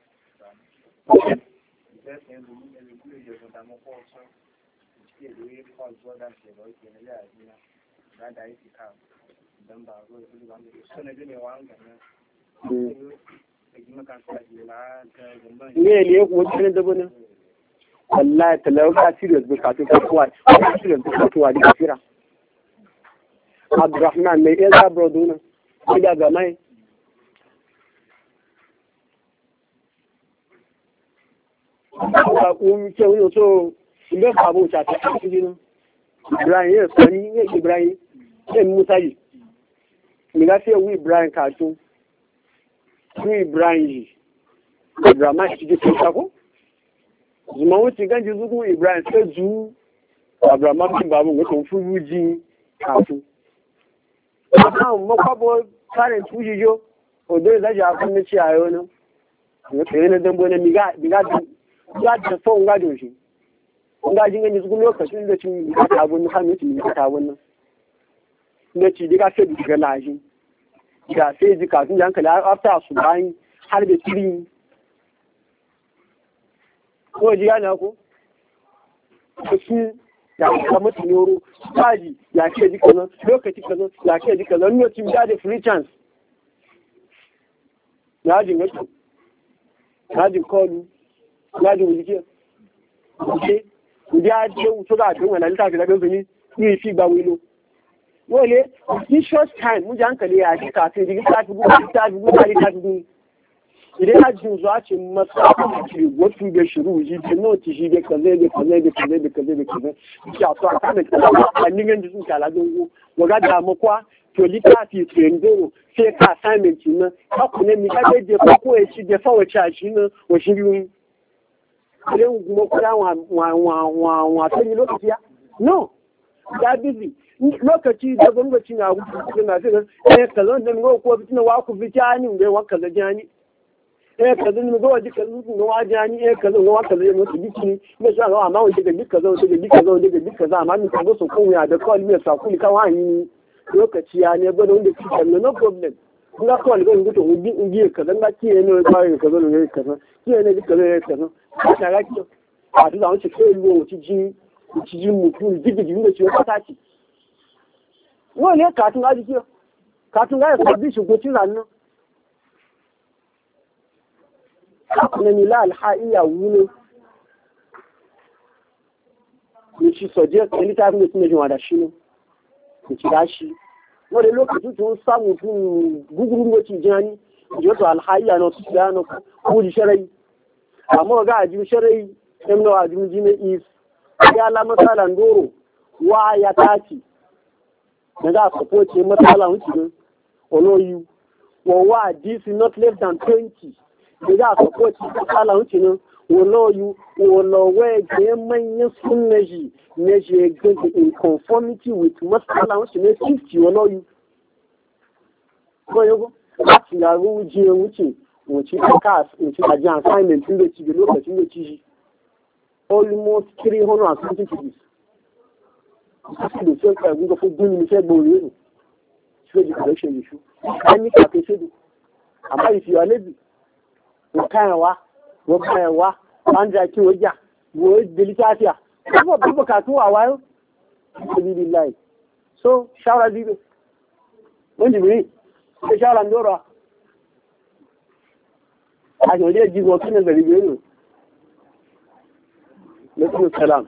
Ne ne ko wani da bane wallahi talauka serious bukatu ta kuwa serious bukatu wa da kira Abdurrahman mai eza broduna ida ga mai ba ku mi ce wani so inda babu ta ta cikin Ibrahim ya sani ne Ibrahim sai Musa yi mi ga sai wi Ibrahim ka to wi Ibrahim Abdurrahman shi ke ta ko zuma wuce ganji zugu Ibrahim sai zu Abdurrahman bin babu ko fu yuji ka to amma makwabo tsarin tujiyo odo da ja kun ci ayo no ne ke ne dan bone miga miga ya da so nga do shi nga jinga ni zugu lokacin da cin ka abun har mutum ne ka abun nan ne ci diga sai diga laji ga sai ji ka tun hankali after su bayan har da tiri ko ji yana ko shi ya ka mutum yoro baji ya ke ji kaza lokaci kaza ya ke ji kaza no tim da free chance ya ji ngato ya ji call ya ji wuje ke ya ji wuto ga don wannan ta ga gani ni fi ba wilo wole in short time mu ji hankali ya ji ka sai ji ta fi gudu ta fi gudu ta fi gudu idan ya ji zuwa ce masa ce wasu da shiru ji da noti shi da kaza da kaza da kaza da kaza da kaza ya to aka da kaza a ningen da sun kala don waga da mu kwa to litafi tsendo sai ka assignment na ka kuma mi ka je ko ko shi da fawa cha shi na wa shi yun idan kuma kula wa wa wa wa wa sai lokaci ya no da busy lokaci da gwamnati na gudu na sai eh kaza da ngo ko fitina wa ku fitani ngai wa kaza jani eh kaza ne go waje kaza ne wa jani eh kaza ne wa kaza ne mutu biki ne sai ga amma wanda ga bika zo daga bika zo daga bika za amma ni ka go so kun ya da call me sa kun kan wani lokaci ya ne gwada wanda kike no problem kun ga call ga nguto ubi ubi kaza na kiye ne ba ya kaza ne kaza kiye ne kaza ne kaza ka ga ki a da wani ke ruwa wuci ji wuci ji mutu digi digi ne ce ka taci wani ka tun aji ki ka tun ga ya sabi shi go tin ran na nila alha'iya wuni ne shi soje da littafin da suna jima da shi ne da ci dashi wadda lokacin tun samu tun gugurin wacin jani jiyoto alha'iya na wasu siya na kuri sharai amma ga ajiyar sharai yan nawa ajiyar jina is ya la matsala ndoro wa ya taci na za a sapoce matsala wuce oloyu wa wa this not less than twenty da aka koci kala wuce nan woloyu wolowe je manyan sunna ji ne je gaji in conformity with masala wuce ne fifty woloyu ko yago ati ya wuce wuce wuce ka wuce a jan assignment din da ci da lokacin da ci shi almost three hundred fifty degrees da sai ka gunga fu duni sai bore ne sai ji correction issue an yi ka kai sai amma if you are lazy wakayawa wakayawa an jaki wajja goyi da littafiya kuma ba bukatu a wayo alhamdulillah so shawara dibe wanda bai sai shawara ndora a ga wajen jigo kan da ribe ne alaikum salam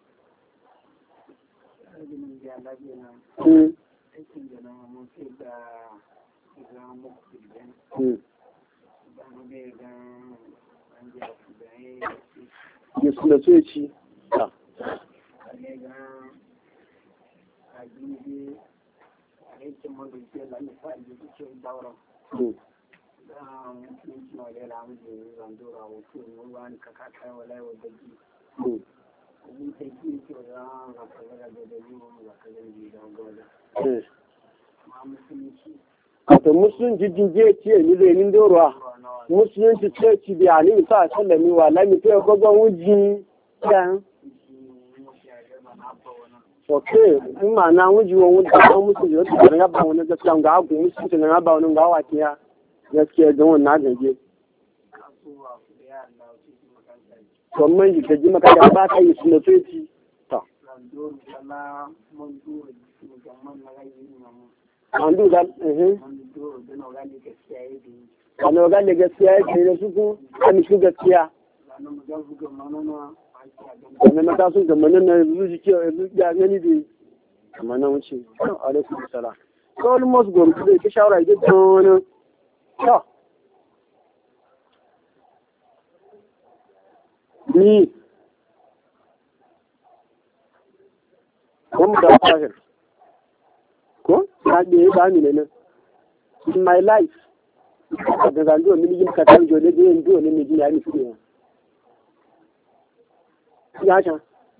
mm mm ya suna so ya ci ta Wato musulunci jinje ce ni zai nin dorowa musulunci ce ci da ni sa sallami wa lami sai gogon wuji kan okay in ma na wuji wa wuji an musu da su ga ba wani gaskiya ga ku musu tun ga ba wani ga waki ya gaskiya ga wannan gaje to mun ji kaji maka da ba kai su na feti to an du ga eh ano ga ne gaskiya ke da su ku an su gaskiya wannan mata sun gama nan na zuci ke ya gani da amma na wuce alaikum salam so almost go to ke shawara da don to ni kuma da fahir ko ta da ba ni ne in my life da zando mini yin ka tanjo ne yin do ne ni ya ni fiye ya can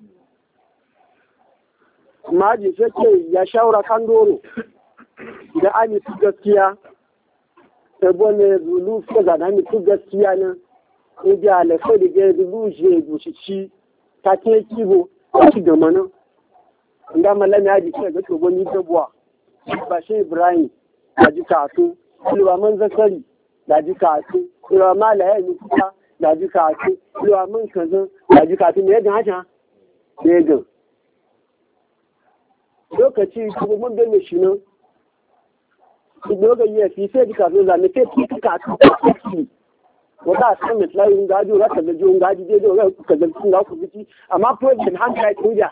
maji sai ya shawara kan doro da ani su gaskiya ta bane zulu su ga da ni su gaskiya nan ko da alfa da ga zulu je gushi ta ke kibo ci da mana inda mallan ya ji ga to goni da buwa ba shi Ibrahim da ji kato kulwa man zakari da ji kato kulwa malaya ni kuka da ji kato kulwa man kazan da ji kato me ga haka ne ga lokaci kuma mun gane shi nan dogon yi fi sai jika zo zane sai ki ka ka ki wata san mai tsayin gaji ra ka gaji gaji dai dai ka ga kun ga ku fiti amma project hand right kuja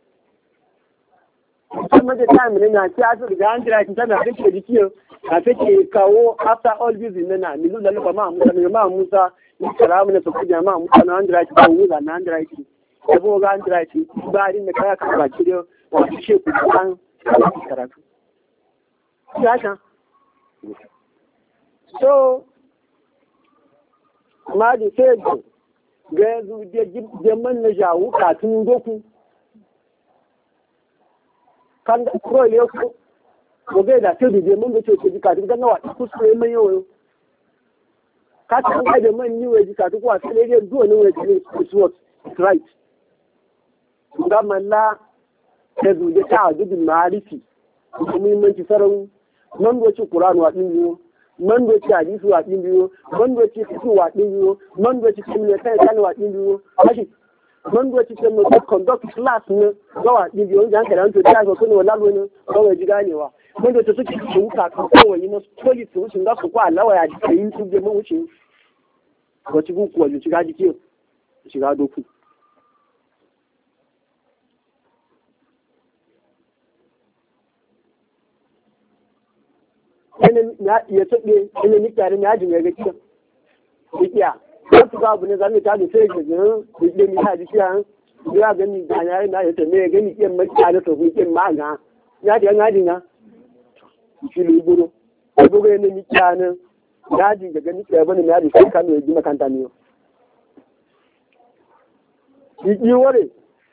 kuma da time ne na ci asu da hand right tana da ke dikiyo a take kawo after all this ne na milu da ba ma musa ne ma musa ni karamu ne su kuja ma musa na hand right ba wuza na hand right da bo ga hand right ba din da kaya ka ba ki dai wani ce ku kan karatu ya kan so ma da sai ga yanzu da man na jawo katun doku kan da kuro ne ku ko ga da sai da mun ga ce ku katun dan nawa ku sai mai yawo ka ta ga da man ni wai katun ko sai dai duwa ne wai ne ku right ga malla ta zuje ta gudun marifi muhimmanci sarau man doci Qur'an wa din biyo man doci hadisi wa din biyo man doci fiqh wa din biyo man doci kimiyya kai kan wa din biyo kashi man doci kan no conduct class ne ga wa din biyo jan kada to ta ko ne wala ne ko wa jiganewa man doci suke cikin ka ko wani na police sun ga su ko Allah ya ji yin su je mun wuce ko ci ku ko ji shiga jiki shiga doku ya taɓe ilimin tsarin yajin ya gaci ikiya wasu babu ne zami ta da sai ga jin da mi ta jikiya ya gani da ya na ya tame gani kiyan makiya da to kiyan ma ga ya da ngadi na shi lu buru ko ga ne mi kana yaji ga gani kiya bane ya da sai kan ya ji makanta ne yi wore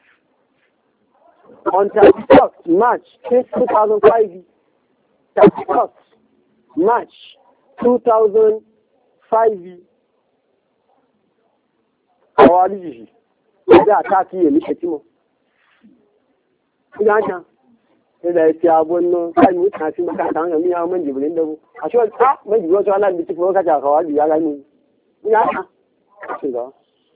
on thirty-first March two thousand five thirty-first March two thousand five awali ji da ta ki yi mishi timo ina ta da ya ci abun nan kai mu ta ci maka ta hanyar miya man jibrin da mu a shi ta man jibrin to Allah bi tiko ka ta kawali ya gani ina ta shi ga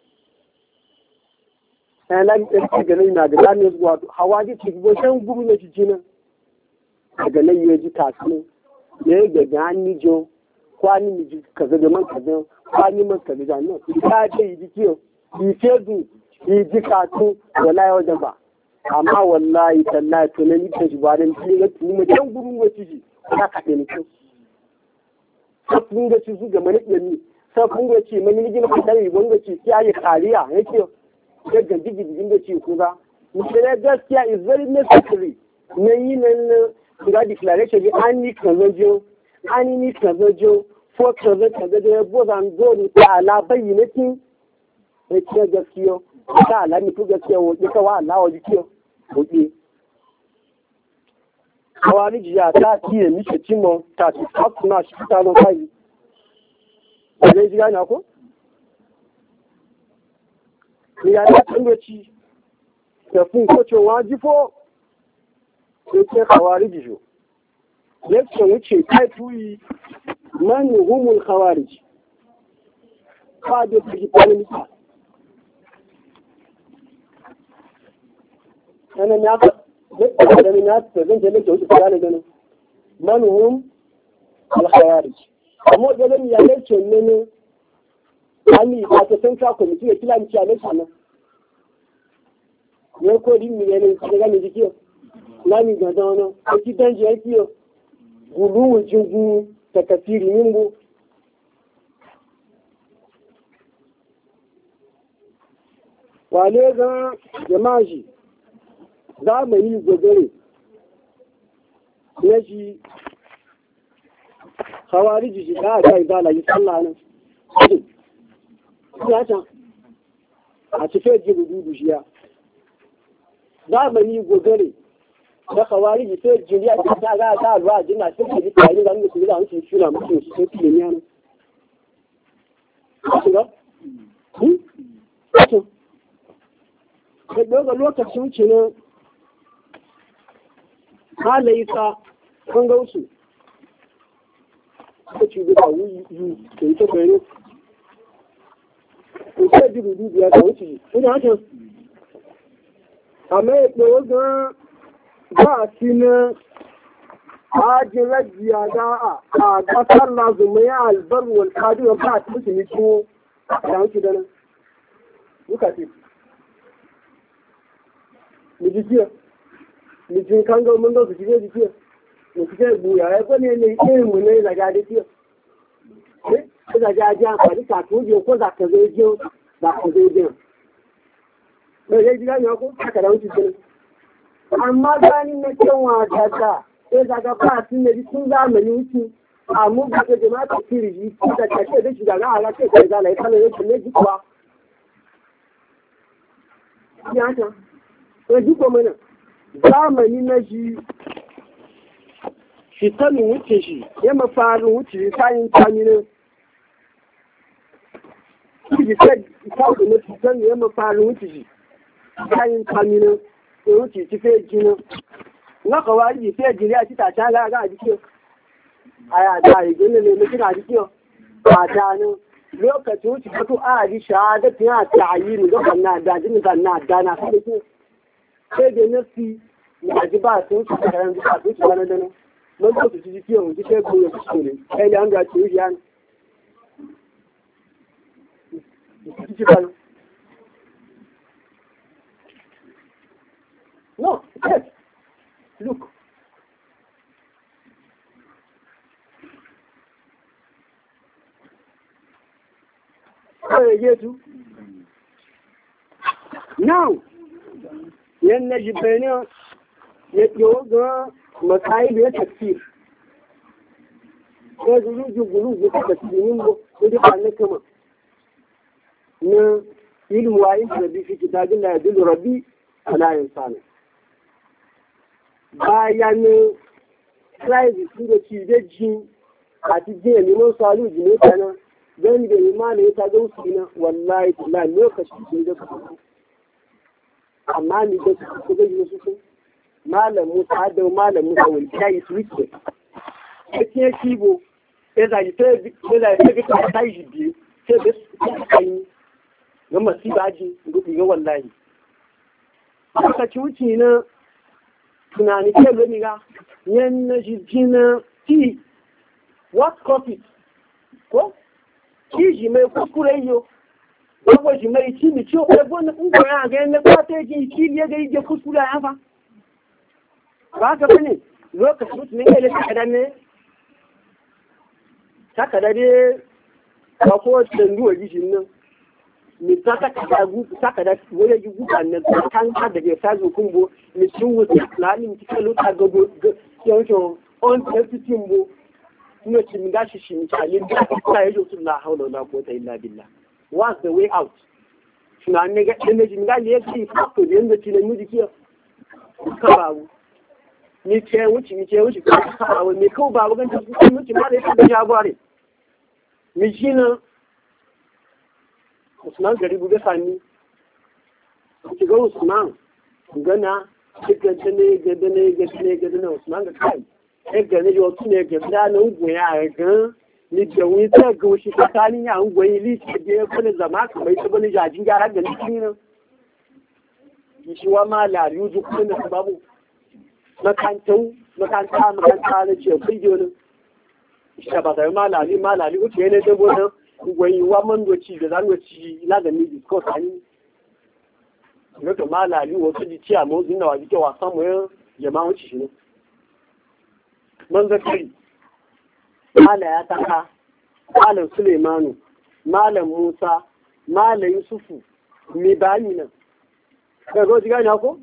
sai lan ta ga na da lamis wato hawaji ci go san guru ne ci jina daga nan yaji kasu da ya gaga hannu jo kwani miji kaza da man kaza kwani man kaza da nan ya ce yi jikiyo yi fedu yi jikatu wallahi wajen ba amma wallahi tallahi to na nita shi ba dan tile ga tuma dan gurun wace ji ka kaɗe ni ko sabun ga ci su ga mani ɗani sabun ga ci mani ni gina kadari bon ga ci ya yi kariya yake ga gidi gidi ga ci kuza mutane gaskiya is very necessary na yi nan ga declaration bi an ni kan zojo an ni kan zojo fo kan zo kan zo bo zan go ni ta ala bayyinatin e ce gaskiyo ta ala ni ku gaskiyo wo ka wa Allah wa jikiyo ko ki kawani jiya ta tiye mi ce timo ta ti fast na shi ta lo kai ne ji ga na ko ni ya ta tundoci da fun ko ce wa jifo sai ce khawarij jo lecture wuce kai tuyi man humul khawarij ba da su polemica ana ya ka da ni na ta zan je lecture wuce kana ganin man hum al khawarij amma da ni ya lecture ne ne ani ba ta san ka committee ya kila mi ci a lecture nan ne ko din mi ne daga mi dikiyo lami ga dawo a kitan ji yake gulu wujugu ta kafiri nimbo wale ga jama'i zamani gogare ne shi khawariji shi da ga ibala yi sallah nan ya ta a cikin jibudu shiya zamani gogare da khawariji sai jiriya ta ta ga ta ruwa jina sai ji tare da mutum da mutum shi na mutum shi sai ne yana shiga hmm to da daga lokacin ci ne halaisa kan gausu ko ci da wuyi yi to kai ko sai ji rudu ya ga wuce ina haka amma ya ga ba shi ne ajin rajiya za a kasar na zumaya albarwar kaduwa ba a cikin ne ciwo da wuce da nan duka ce mu ji jiya mu ji kan ga mun ga su jiya jiya mu ji buya ya ko ne ne irin mu ne da ga da jiya eh ko da ja ja ba da to je ko za ka zo je da ka zo je ba zai ji ga ko haka da wuce da amma ganin na kyanwa daga sai daga fasin da sun zamani wuce a mu ga jama'a ta kirji da take da shi daga ala sai kai zalai kana yake ne jikwa ya ta to jiko mana zamani na shi shi tanin wuce shi ya mafarin wuce kayan kaminin shi sai ta da shi tanin ya mafarin wuce shi kayan kaminin wuce ci fe jina na kawai fe jiri a cita ta ga ga jiki aya da yi gina ne mutum a jiki a ta ne lokacin wuce fito a ji shahada ta ta yi ne ga na da jini ga na da na sai ke sai da nasi na ji ba sun su karan ji ba su ci wani dana mun ko su ji jiki mu ji sai ko ya su ne sai da an ga ci ya ci ba no, yes. Look. Where you to? Now, yan na jibaniya ya yoga makai da tafsir. Ko zuru jugulu da tafsirin mu da kana kama. Na ilmu wa in da bi fi kitabin la yadullu rabbi ala insani. Bayan Christ sun da ci da ji a cikin neman salu ji ne kana don da imani ya ta zo su na wallahi la lokaci sun da su amma ni da su ga yi su malamu ta da malamu da wani kai su rike ake kibo sai da ji sai da ji ta ta yi bi sai da su kai ga masiba ji ga wallahi aka ci wuce na tunani ke gani ga yan na jijina ti what profit ko ki ji mai kuskure yo ko ji mai ci mi ciwo ko bon in ko ya ga ne ko ta ji ci ne ga je kuskure ya fa ba ka bane lokacin ne ne le ka dan ne saka da dai ko ko tanduwa jishin nan mi saka da gu saka da wani ji gudan nan kan ka da ke sazu kumbo mi cin wuce na ni mi kalo ta gogo yau on tafsitin bo no cin gashi shi mi talin da ta yi jutun la haula wala quwwata illa billah what's the way out suna ne ga ne jin ga ne yake ko da yanda cin mu jiki ka babu ni ce wuce mi ce wuce ka babu me ko babu gan ta mu ci ma da ya jagore mi jina Usman gari bube sani ki ga Usman gana ga dane ga dane ga dane ga dane Usman ga kai e ga ne yo tune ga da na ugun ya ga ni da wani ta ga shi tsakanin ya ugun yi li ce je ko ne zama ka mai ta bane jajin gara ga ni ne shi wa ma la yuzu ko ne babu makantau makanta makanta ne ce kai yo ne shi ba da ma la ni ma la ni ko ne da bonan ugun yi wa man doci da zan doci ila ga ni discuss ani lọ́tọ̀ máa láàrí wọ́n tó di tí àmọ́ òsì náà àjíkẹ́ wà sánmọ́ ẹ́ jẹ̀má ń ṣìṣẹ́ náà. Manzakari, Mala ya taka, Malam Suleimanu, Malam Musa, Malam Yusufu, mai bayani nan. Ga zo ji gani ako?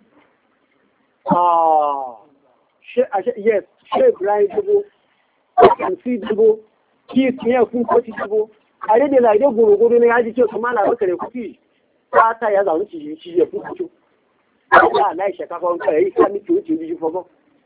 Yes, Sheikh Ibrahim Dubo, Kansi Dubo, Keith ne kun kwaci Dubo, a dai da laide goro-goro ne ya ji kyau kuma na baka da kuɗi. Ta ya zaune ci ci ya fuku ya na ishe kafa wanka yayi sami ki wuce biji fogo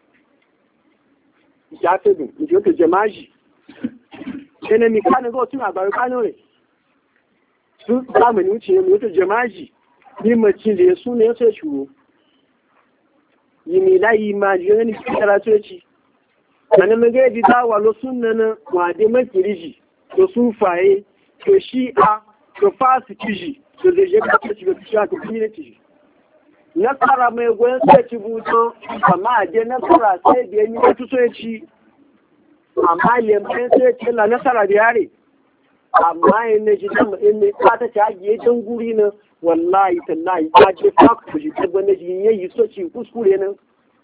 ya fedu ji to jama'i ene mi kana go tun agbaru kanu re su zamani wuce ne to jama'i ni macin da su ne sai shuro yi mi la yi ma ji ne ki kara to ci sanan mun ga di dawa lo sunna na wa de makiriji to sufaye to shi'a to fasiki da zai je ka ci ga cikin community nasara mai goyon sai ci buto amma a je nasara sai da yi mutu so ci amma lempen sai ci la nasara da yare amma in ne ji dan in ne ka ta ajiye dan guri na wallahi tallahi ka je fa ku ji ta bane ji yayi so ci kuskure nan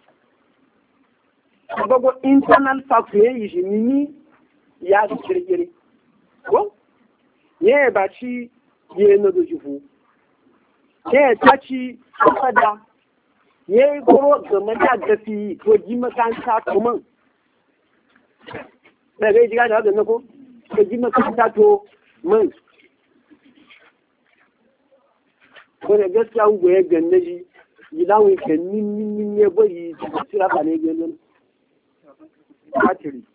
bago internal fact yayi shi ni ya kirkire ko ne ba ci ye na do jufu ye tachi fada ye goro game da gafi to ji makanta kuma da ga ji ga da na ko to ji makanta to man ko da gaskiya un goye ganne ji gidan kan nin nin ne bari tsira ba ne gelen atiri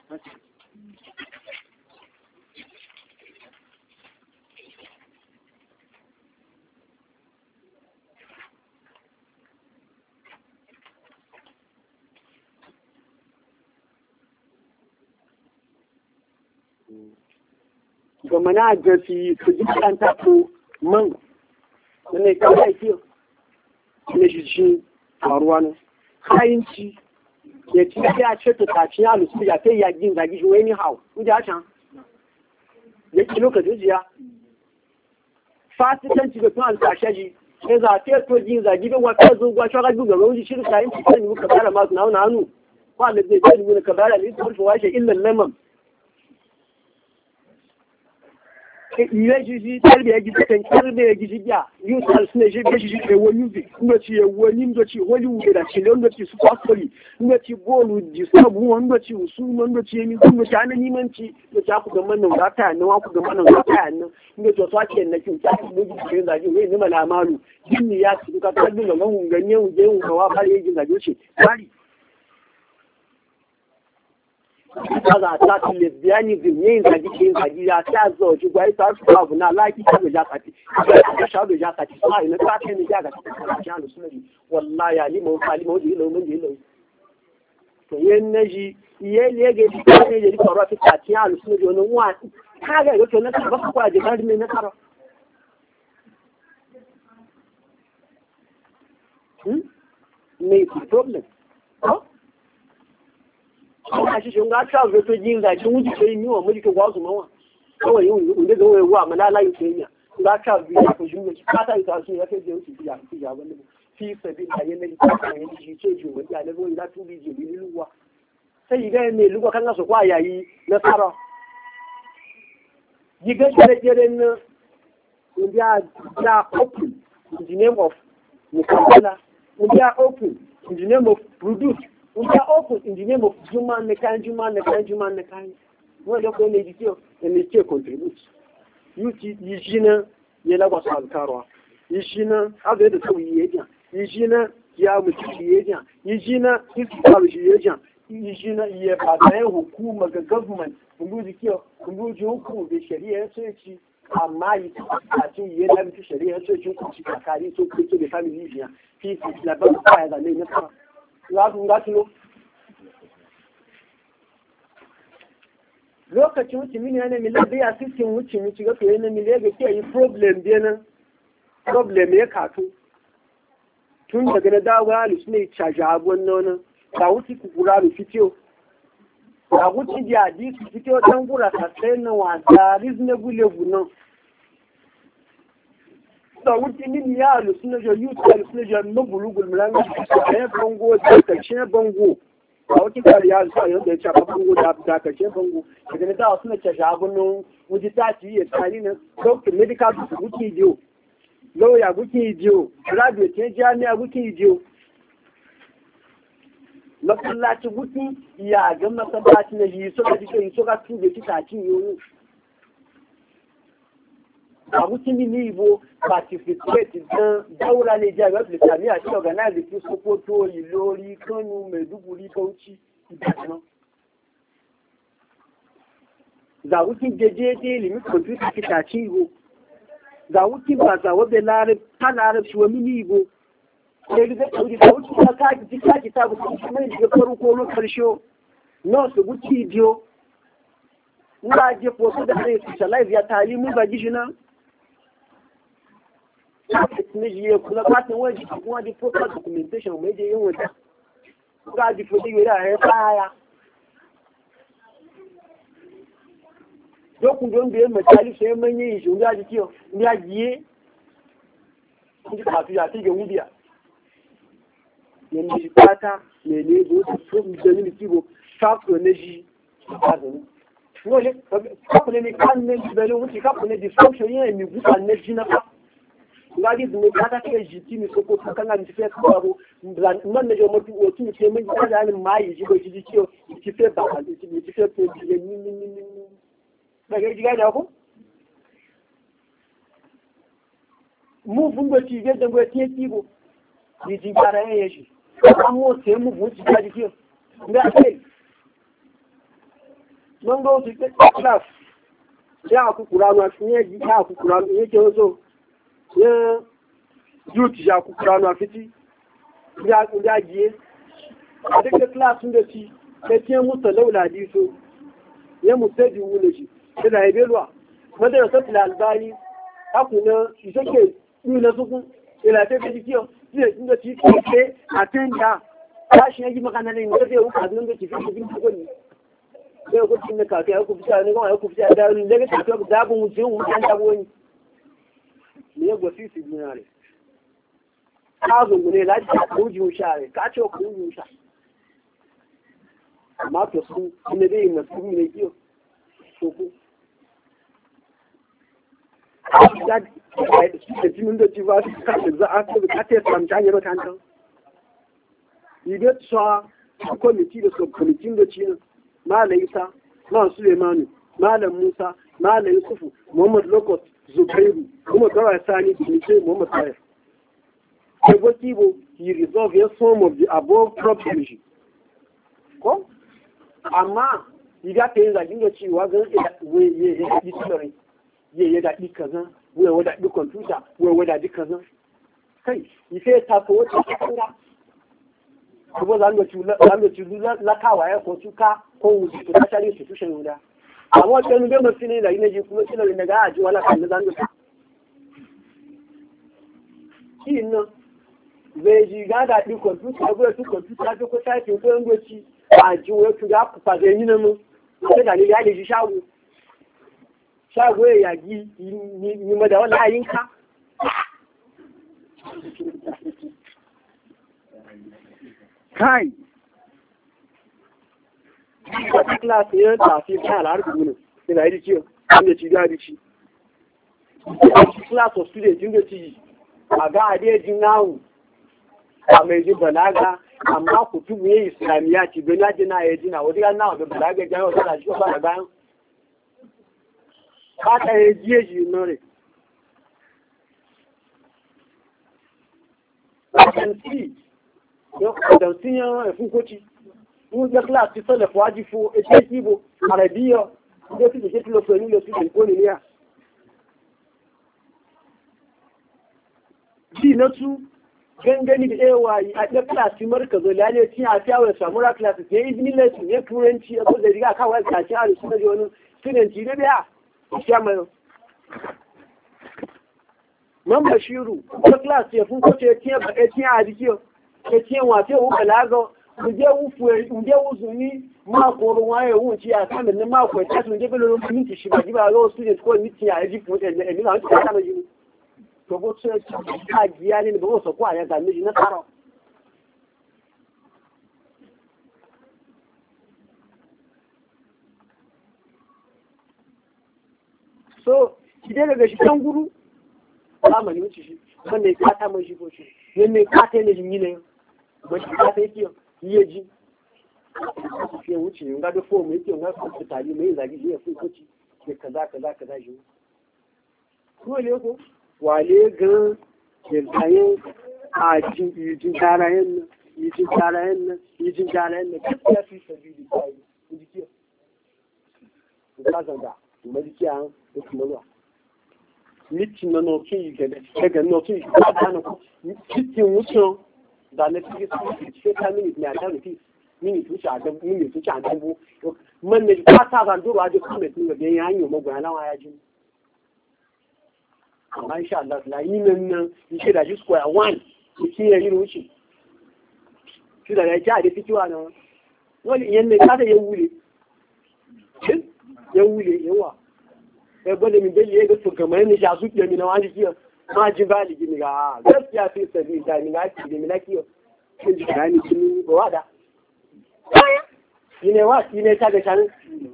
ga mana gafi su ji an tafi man da ne kawai aiki ne shi shi faruwa ne kayanci ya ci ya ce ta tafi ya lusu ya kai ya gin zagi shi wani hau inda ya can ya ci lokacin jiya fasikanci ga tun alkashe shi ya zafi to gin zagi bin wata zuwa shawar gugu ga wani shirin kayan cikin yi muka bada masu na hannu ba da zai zai nuna ka bada ne su washe illan lamam ile jiji tarbi ya gizi kan tarbi ya gizi ya yu sal sune je be jiji e woni music ndo ci e woni ndo ci Hollywood da ci ndo ci su pastori ndo ci bolu di sabu ndo ci usu ndo ci ni ndo ci anani manci ndo ci aku ga manan gata ne wa ku ga manan gata ne ndo ci so ake na ki ta ku ji ke da ji ne mala malu jinni ya ci ka ta dinga mun ganye mu je mu wa bari yin da ce bari kaza ta ta lesbianism yin zagi yin zagi ya ta zo ji gwai ta su babu na laki ta ga jakati ta sha da jakati sai na ta ne ja ga ta sha da sunni wallahi ali mu fali mu ji lo mun ji lo to yen naji ye le ga ji ta ne ji ko rafi ta ti alu sunni jo no wa ka ga to na ta ba ko aje ga ne na karo hmm ne problem ana shi shunga ta zo to jin ga shi wuji sai ni wa mu ke gwazu mawa kawai yin inda ga wai wa malala yi sai ya ga ta biya ko shi ne ka ta ta shi ya kai je wuci ya ci ya wani fi sabi da yana da ta yana shi ce ji wani ya lawo da tu bi je bi luwa sai ga ne luwa kan su kwa yayi na tsara yi ga jere jere ne inda ya open in the name of mukabala inda open in the name of produce we are open in the name of human nekan human nekan human nekan wọ́n lọ pé méjì tí ó ẹni tí ó contribute yóò ti yìí náà yẹ lágbàtà alkarowa yìí náà abẹ́dẹ̀ tó yìí yẹ yìí náà ya mutu yìí yẹ yìí náà ìsìkàrù yìí yẹ yìí náà yẹ bàtà ẹ̀ hukuma ga government kùnbùjì kí ọ kùnbùjì hukuma ga shari'a sai ci amma yi a cikin yi yana mutu shari'a so cin kuci kakari so kuke da family biya fi fi labar da ya zane na kama za su ga tuno lokacin wuce mini yana mila biya cikin wuce wuce ga to yana mila ga ke yi problem biya nan problem ya kato tun daga na dawo ya lusu ne caji abuwan nan ga wuce kukura da fitiyo ga wuce da hadisi fitiyo dan gura sasai na wasa reasonable level nan da wuce mini ya lusu na jo youth ya lusu na jo mabulugul mulanga a yan bango da karshen bango a wuce kari ya lusu a yau da ya cafa bango da karshen bango daga na dawo suna caji abuwan nan wuce ta ci ya tsari na doctor medical wuce diyo lawyer kuke ijiyo, graduate ya jami'a kuke ijiyo. Masallaci kuke ya ga masallaci na yi suka ji kai suka tube ki taci yoyo. A kuke ni ibo participate dan daura ne ja ga Islamiyya shi organize ki Sokoto, Ilori, Kano, Maiduguri, Bauchi, Ibadan. Za kuke jejeje limi computer ki taci yoyo. Ga wuki ba za wadda larab ta larabci wa mini ibo sai da ɗauki da wuki ta kaji ji kaji ta buku kuma ne daga farko na karshe no su wuki biyo nga je foto da ne socialize ya tali mun ba gishi nan ta ne je kula patin waje kuma di photo documentation mai je yin wata ga di foto yura ya faya dokun don da yamma tali sai man yi shi ga jikiyo ya giye ji kafi ya tige wudiya yanzu shi fata ne ne go to da ni kibo sako ne ji azumi no le sako ne kan ne da le wuci sako ne dysfunction yin mi gusa ne ji na fa ga di ne fata ke ji ti mi soko kan kan ji fe ko man ne jo mutu o ti ke mun ji da ni mai ji ko ji jikiyo ti fe ba ji ti fe ko ji ni ni ni daga jiga da ku mu fungo ci ga da gote kibo ni ji bara yin shi amma sai mu buci ta ji kiyo da kai mun go ci class ya ku kuranu shi ne ji ya ku kuranu yake wazo ya duty ya ku kuranu fiti ya ku da jiye a daga class sun da ci sai ke musu laula diso ya mutaji wule shi da ya belwa madrasa al-albani hakuna shi take yi na suku ila ta bi kiyo sai inda ci ke atenda tashi yaji magana ne da zai wuka nan da ci fi bin ko ne sai ko tin ka kai ku fita ne ko ku fita da ne daga ta da bun wuce mu an da wani ne go fi su dinare ka zo ne la ta ku ji share ka ce ku ji share amma to su ne dai masu ne kiyo so ku da jimin da ci ba su kashe za a kuma kata samta ne makantar idan tsawa kwamiti da subkwamitin da ci malam isa malam sulemanu malam musa malam yusufu muhammad lokot zubairu kuma gawa sani tunise muhammad sayar sai wakibo he resolve ya some of the above problems ko amma idan ka yi zagin da cewa zan iya yi sinari ye ya daɗi kazan wai wa daɗi kwamfuta wai wa daɗi kazan kai ife ta ko wata kanga kuma za mu ci za mu ci lakawa ya ko tuka ko wuce to ta shari institution guda amma wata ne da mutum ne da ina ji kuma kina da ga aji wala kan zan ga kin nan zai ji ga daɗi kwamfuta ko tu kwamfuta ko ta ce ko ngoci aji wai tu ga fa da yin nan sai da ni ya ji shago shago ya yagi yi mada wani ayinka kai wata klasi ya tafi ta al'arku ne da yi ciyo wanda ci gari ci class of students yin da ci a ga adejin nahu a mai ji balaga amma kutubu ya islamiyya ci bin yaji na ya jina wadda nawa da balaga jami'a tana shi ba da bayan Bata ya jiye shi nore. Àjẹ́sí, àjẹ́sí yan ẹ̀fún kóchí. Wọ́n jẹ́ kíláàsì sọ́lẹ̀ fún ajífò ẹgbẹ́ ìbò, àrẹ̀bíyọ, ilé tí ìṣẹ́ tí lọ pẹ̀lú lọ sí ìkó nìyà. ji na su gangani da ewayi a ɗan klasi markazo lalle cin a fiya wa samura klasi ya yi izinin lesson ya turanci a ko da riga kawai kashi a risu na wani studenti ne biya ya mai man bashiru ko klasi ya fun kwace ya tiya ba ya tiya a jikiyo ya tiya wace wu balaga uje wufu uje wuzuni ma koro waye wuci a kan da ma ko ta sun je belo minti shi ba jiba ro student ko minti a ji fun da ni na ta kana ji to go ce ka giya ne ba so kwa ya ga miji na taro so idan daga shi kan guru ba ni wuce shi wanda ya ta mai shi ko shi ne ne ka ta ne yi ne ba shi ka ta yi yi ji fiye wuce yin gado fomu yake yin gado su tari mai zagi shi ya fi kuci ke kaza kaza kaza shi kuma ne ko wale gan kirkayen a jin yijin tarayen nan yijin tarayen nan yijin tarayen nan duk ya fi sabi da kayi jikiya ka zanga kuma jikiya da kuma ruwa mitin na nokin yi gada daga nokin yi gada na ku cikin wucin da na cikin su ce ta minute ne a ta rufi minute wuce a dambu minute wuce a dambu man ne ka ta zan duro a jikin comment ne ga ya hanyar magoya nawa ya ji amma insha Allah la yi nan nan yi ce da shi square one ki ki ya yi wuce shi da ya ci a da fitiwa na wani yan ne ka da ya wule ya wule yawa ya gwada min dai ya ga to kamar ne ja su ke mi na wani kiyo ma ji baligi ni ga gaskiya fi sabi da ni na ki da mi na kiyo kin ji gani kin ba wada shi ne wa shi ne ta ga shan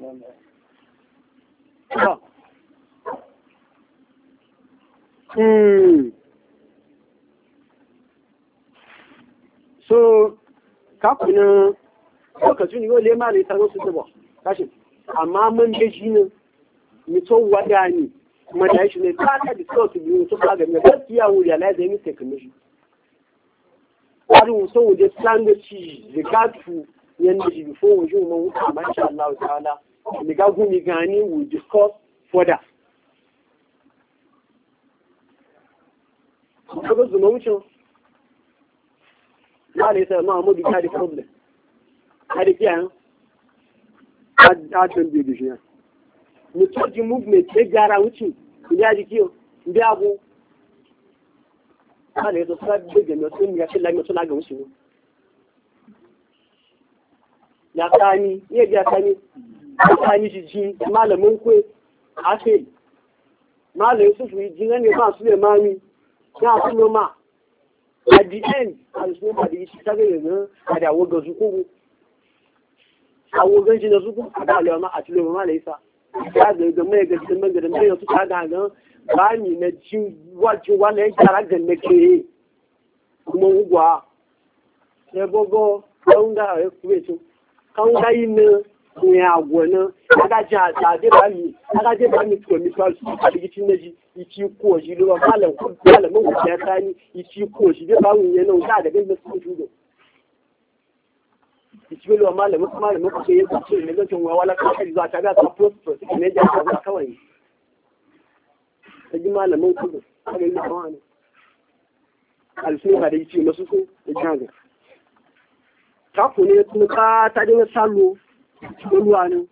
hmm so kakuna lokacin ne wale ma ne ta zo su ba kashi amma mun da shi ne mutum wada ne kuma da shi ne ta ta discuss biyu to ba ga gaskiya wuri ala da yi technology wani so wuje standard ci regard to yanda shi before wuje mun wuta masha Allah ta'ala ni ga gumi gani we discuss further ko zuma wucin ya ne sai Muhammadu ya da problem hadi kiyan a a tambaye da shi mutuji movement ya gyara wuce ya ji kiyo ndi abu ana yato suna daga mai sun ya shilla mai suna ga wuce ne ya kani iya ya kani ya kani shi ji malamin kwe ake malamin su fi ji ne ba su ne mami ya su noma at the end a su ne ba da yi shi ta gaya na a da awo ga zuku awo ganshi na zuku a da alewa ma a cikin ma na isa ya ga ga mai ga cikin bangare mai yanzu ta ga ga ba ni na ji wajen wannan yara ga na ke kuma ugwa ya gogo kan ga ya kuwe to kan ga yin ne ya gona aka ji a tade ba mi aka je ba mi to mi fa su a digicin naji ici ko shi lo malam ko malamin ku ya tani ici ko shi ba mu ne nan ga da ga su shugo ici lo malamin kuma malamin ku sai ya ce ne ga tun wala ka ka za ta ga ta post post ne da ka kawai ji malamin kudu a ga yi hawa ne alfina da yake masu so da jaga ta ku ne kuma ka ta dinga salo ruwa ne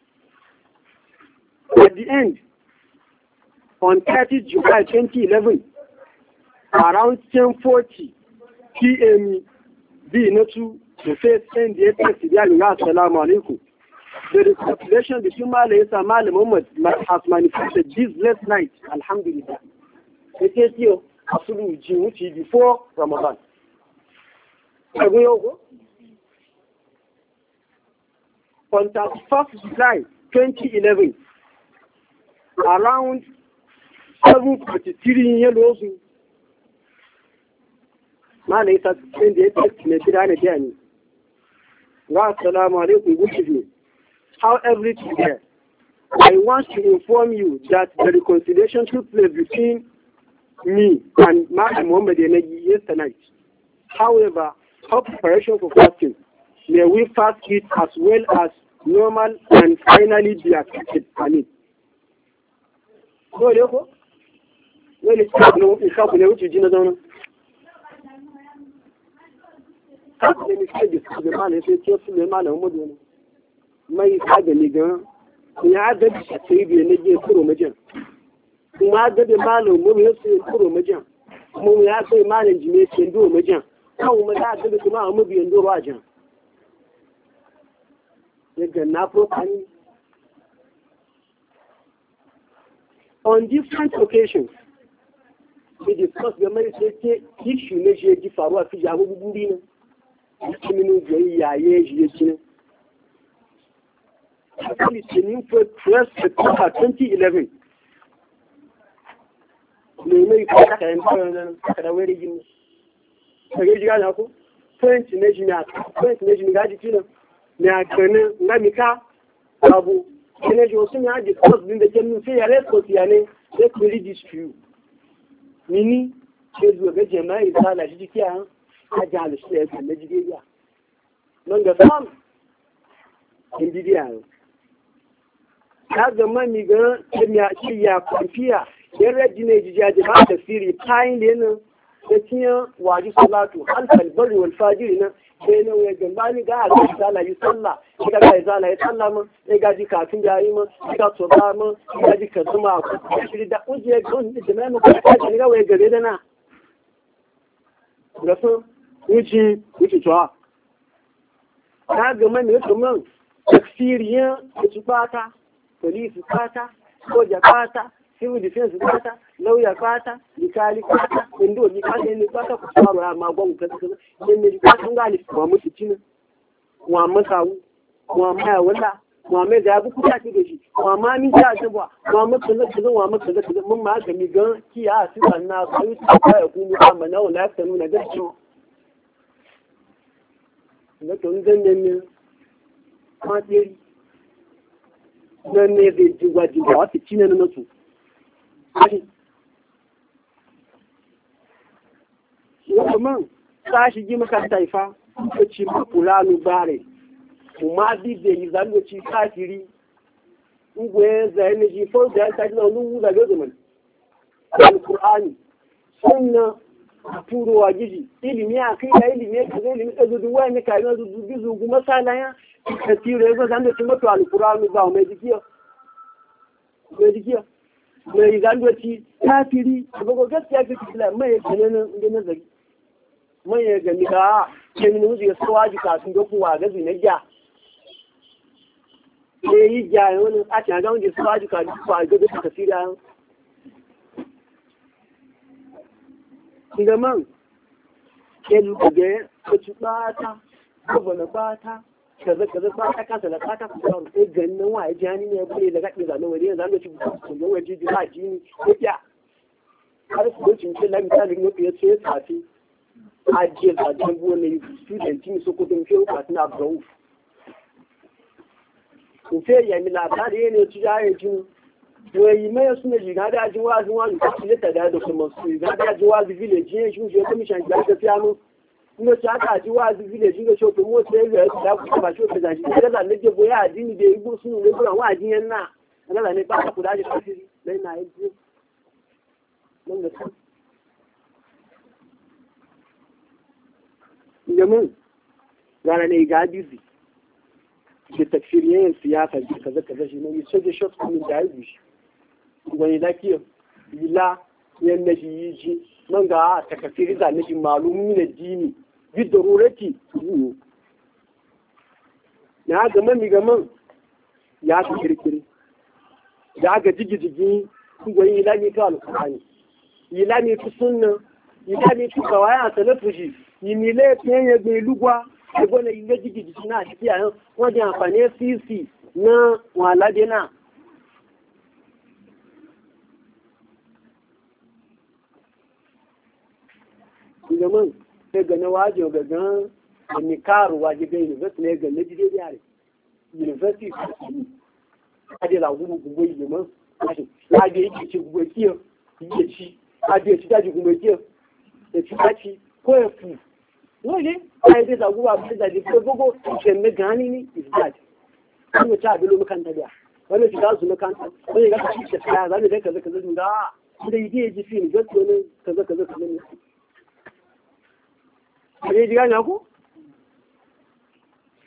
at the end on thirtieth July twenty eleven around ten forty p m b na tu the first send the text ya ga assalamu alaikum. The reconciliation between Mala Isa and Mala Muhammad has manifested this last night, alhamdulillah. It is here, absolutely, before Ramadan. On thirty-first July twenty eleven, around seven forty-three years old, Mala Isa sent the text in the Tirana. Assalamu alaikum, good evening. How everything there. I want to inform you that the reconciliation took place between me and Madam Muhammad yesterday night. However, our preparation for fasting, may we fast it as well as normal and finally be accepted on it. So, therefore, when it's not no, it's not going to ka ne mi sai da su da malai sai ce su ne malai Muhammadu mai ka ga ni gan ya ga da sai bi ne je kuro majin kuma ga da malai mu ya sai kuro majin mu ya sai malai jime ce ndo majin kan mu da ga da kuma mu bi ndo wajen daga na profani on different occasions we discuss the marriage issue ne je ji faruwa fi jago guri ne kiminu yayi yaye shi yake ne actually training for first September twenty eleven ne mai ka ka yan fara nan ka da wuri gini kage ji ga ko point ne ji na point ne ji ga ji kina ne a kana ngamika abu kene jo sun ya discuss din da kenan sai ya resko tiyane sai ku read this to you mini ke zuwa ga jama'i da la shi kiya a jihar shi ya kan Najeriya nan ga sam indiya ka ga mani ga ya ci ya kwafiya ya raji ne jiya da ba da siri kayan da nan da kiyan waji salatu alfal bari wal fajiri nan sai nan ya gamba ni ga Allah ta'ala yi sallah ga ga zala yi sallah mun sai ga ji kafin da yi mun ga to ba mun ga ji ka zuma ku shi da uje gon da mai mu ka ji ga wai gare da na ga so wuci wuci to ka ga man ne to mun tafsiriya ku fata police fata soja fata civil defense fata lauya fata likali fata indo ni fata ni fata ku tsaro ya ma gwan ka tsaka ne ne ka san gali wa mutu cin wa masawu wa mai wala wa mai da bu kuta ki da shi wa ma min ta ta ba wa mutu na kaza wa mutu da kaza mun ma ga mi gan ki ya su sanna sai ta ya ku mu amma na wala ta nuna gaskiya ne to zan ne ma tsiri nan ne zai ji gwaji da wasu cin na nasu Wakamman ta shigi makaranta ifa, ta ci makulanu bare, kuma dide yi zangoci kafiri, ugwe zai na ji fau da ya ta jina wani wuza ga zaman. Al-Qur'ani, sunna a turowa gizi, ilimi a kai da ilimi ka zai ilimi ɗazu duwa ne ka yi na zuzu gizu kuma salaya, ka tiro ya zo zangoci mato Al-Qur'ani ba mai jikiya. Mai jikiya. mai zangoci kafiri abubuwa gaskiya fi kila mai ganin inda nazari mai ya gani ga kemin wuce ya tsawa ji kafin da kuwa gazi na gya ne yi gya ya wani a cikin gawon da tsawa ji kafin kuwa gazi da kafiri a inda man ke lukuge ka ci bata gwamna bata kaza kaza ba ta kasa da kata ku kawo sai ganin waye jani ne bude da gaɗe zanen wani yanzu an ga ci ku ga waje ji ba jini ko ya har su cin ce la misali ne ku yace ya tafi a je da jambu ne student ni so ko dun fiyo ka tana bro ku fe ya mi la ta de ne ci ya jin to yi mai suna jiga da ji wazin wani ka ci ta da da kuma su ga da ji wazi village ne shi je commission ga ta fiya mu ina ta ka ji wazi village ga shoto mo sai ga da ku ba shoto da shi da da ne boye adini da ibu sunu ne bura wa adin yan na da ne ba ku da ji kafiri dai na yi mun ga san yamin gara ne ga bizi ke takfiriyen siyasa ji kaza kaza shi ne sai da shot kuma da yi shi wani lafiya ila yan shi yi ji man ga takfiri da ne malumi ne dini bi darurati na ga man mi ga man ya ta kirkiri da ga jigijigi wani ila ne ta alqur'ani ila ne ta sunna ila ne ta kawaya salafuji yi mi le tiyan gbe lugwa ebo na ile jigijigi na ti ayan wọ́n di àǹfààní cc na wọn alade náà ìgbẹ̀mọ́ ẹgbẹ̀ni wájú ọ̀gẹ̀gán ẹni káàrù wájú gẹ́ yunifásitì ní ẹgbẹ̀ méjì dédé àrẹ yunifásitì ìfẹ̀sìlì adé làwọn gbogbo ìgbẹ̀mọ́ láàgbé ìkìtì gbogbo ẹ̀kí ọ̀ ìyẹ̀tì adé ẹ̀tìdájú gbogbo ẹ̀kí ọ̀ ẹ̀tìdájú kó ẹ̀fù wọ́n yé ayé làwọn wà bí ẹ̀dá ìfẹ́ gbogbo ìṣẹ̀mẹ́ gan ní ìfìdájú wọ́n yóò tí àbí ló mẹ́kàntà bíà wọ́n yóò tí gáàsù mẹ́kàntà wọ́n yóò gáàsù ìṣẹ̀fẹ́ àyà láti rẹ̀ kẹ̀lẹ́kẹ̀lẹ́ dùn dáa ilé ìdí èjì fi ìgbẹ́sì ní kẹ̀lẹ́kẹ̀lẹ́ kẹ̀lẹ́ ní. Àbí ìjìgá ní ọkú?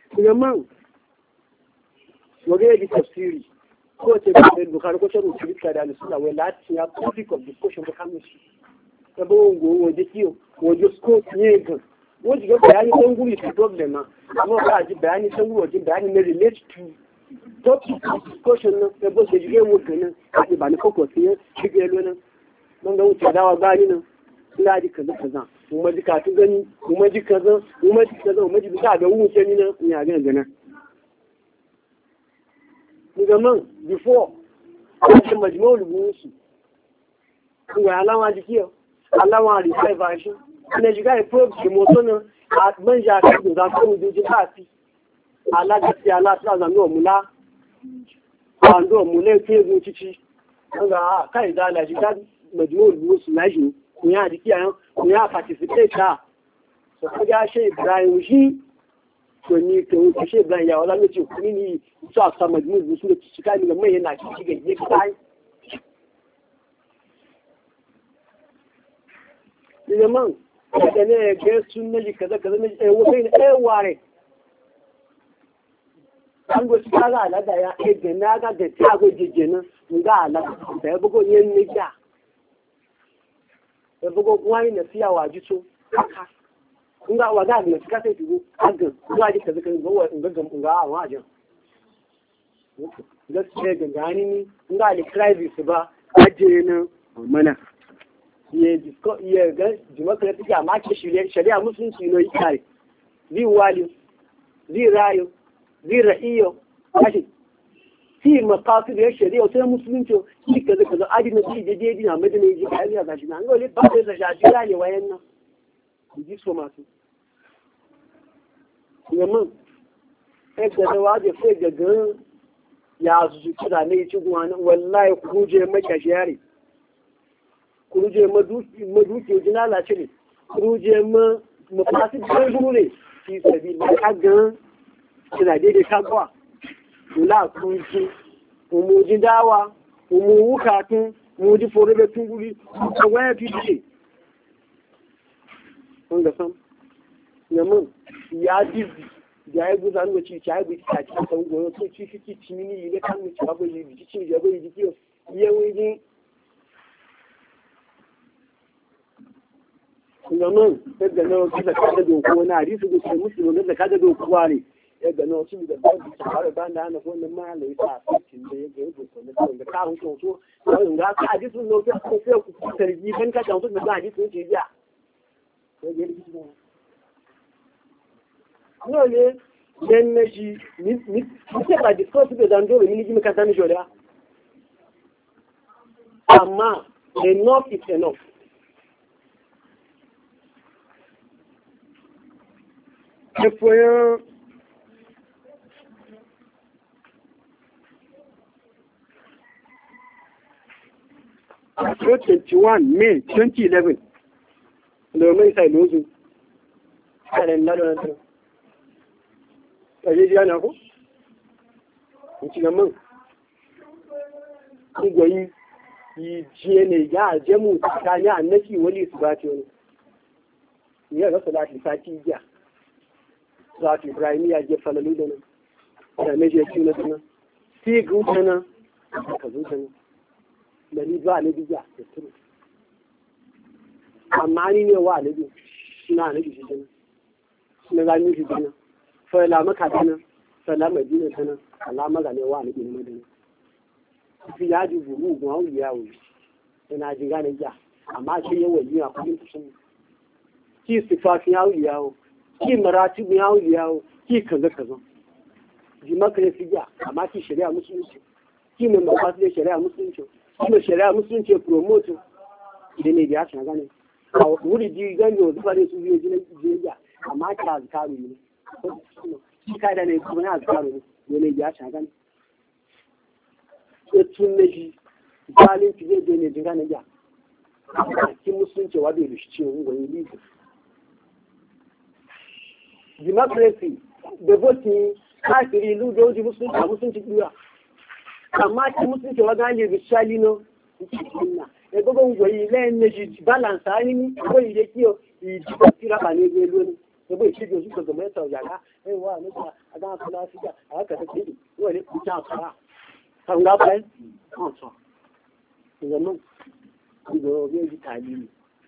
kuma man wage di tafsiri ko ce da Bukhari ko ce rubutu bika da sunna wai lati ya topic of discussion ko kamun shi sabo ngo waje kiyo waje scope ne ga waje ga bayani don guri su problem na amma ba ji bayani san guri waje bayani ne relate to topic of discussion na sabo da jige mu kana ka ba ni koko sai jige lona mun ga wuce dawa gani nan ina ji kaza kaza kuma ji ka tu gani kuma ji kaza kuma ji kaza kuma ji ka ga wuce ni nan ina ga gana zaman before ake majmawul busu kuma alama jikiyo alama revive shi ne jiga e probe ke moto na a manja ka do za ko do ji pati ala ga ti ala ta za no mula ando mule ke go cici ga kai da la jiga majmawul busu na shi ku ya jikiya ku ya participate ta so ko ga shi Ibrahim shi to ni to ko she ban ya wala ne ce kuni ni so asa majmu su da cika ni ga mai yana ci ga je kai ni man da ne ga sunna ji kaza kaza ne eh wai ne eh ware an go ci kaza ala da ya eh ga na ga da ta go jeje nan ga ala da bugo yen ne ja da bugo wani na fiya waji so haka kun ga wa ga ne ka sai dubu aga zuwa ji kaza kan ga in ga ga a wajen gaskiya ga gani ni kun ga ali crisis ba aje na mana ye disko ye ga democratic amma ke shirye shari'a musulunci ne yake zi wali zi rayo zi ra'iyo kashi fi maqasid ya shari'a sai musulunci shi kaza kaza adi na ji je ji na madina ji kai ya gashi nan gole ba sai da shari'a ne wayan nan ji so masu yamma sai da waje sai ga gan ya su kira ne ci gwana wallahi kuje maka shari kuje maduki maduki jinala ce ne kuje ma mafasi da gure fi sabi da kagan kira daidai kagwa kula kunji mu ji dawa mu wukatun mu ji forobe tunguri ko waya fi kun ga san yamin ya dizi da ya guza nuna ci ci haibu ta ci kan goyo to ci ci ci mini ne kan mu ci babu yi ci ci ya bai ji kiyo yayin ji yamin daga nawa kisa kada doko na hadisi da ke musulmi da kada doko ne ya ga nawa cin da ba ta fara ba da na wannan ma lai ta cikin da yake yi doko ne da ka hun to so ga ka hadisi no ko sai ku tarji ban ka tantu da hadisi ce ya Nole, then she, me, me, me, I discussed with Dando, we need to make a Amma, enough is enough. If we're twenty-one May twenty eleven, the May side losing. And another one. Kaje jiya na ko? Ci gaman. Goyi yi je ne ya je mu tsakani annabi wali su ba ce wani. Ya ga salati sati jiya. Salati Ibrahim ya je falalu da nan. Da ne je tuna tuna. Sai guta nan. Ka zuta nan. Da ni ba ne biya da tuna. Amma ni ne wa ne ina ne shi tuna. Na gani shi tuna. Fala maka tana, fala madina tana, alama ga ne wa ni bin madina. Fi ya ji buru gun hawo ya wo. Ina ji ga ne ja, amma shi ya wali a kudin kushin. Ki sifafin hawo ya wo, ki maratibu hawo ya wo, ki kaza kaza. Ji maka ne fi ja, amma ki shari'a musulunci. Ki ne mafasu da shari'a musulunci. Ki ne shari'a musulunci promote. Idan ne ya san gane. A wuri ji gani wa zuwa ne su biyo ji ja, amma ki azkaru ne. Shi kada ne kuma ya tsaro ne ne ya shagan ya tun ne shi galin ki zai ne jinga ne ya ki musulunci wa bai rishi ce wani liku democracy da voting kafiri ludoji musulunci a musulunci duniya amma ki musulunci wa gane bishali no ya gogon goyi layan ne shi balance ani ni ko yi da kiyo yi ji tira ba ne zai loni da bai ce da suka zama ya sauya ka ai wa ne ka a ga ka lafiya a haka take wani ku ta fara kan ga bai an so zaman ku da bai ji talimi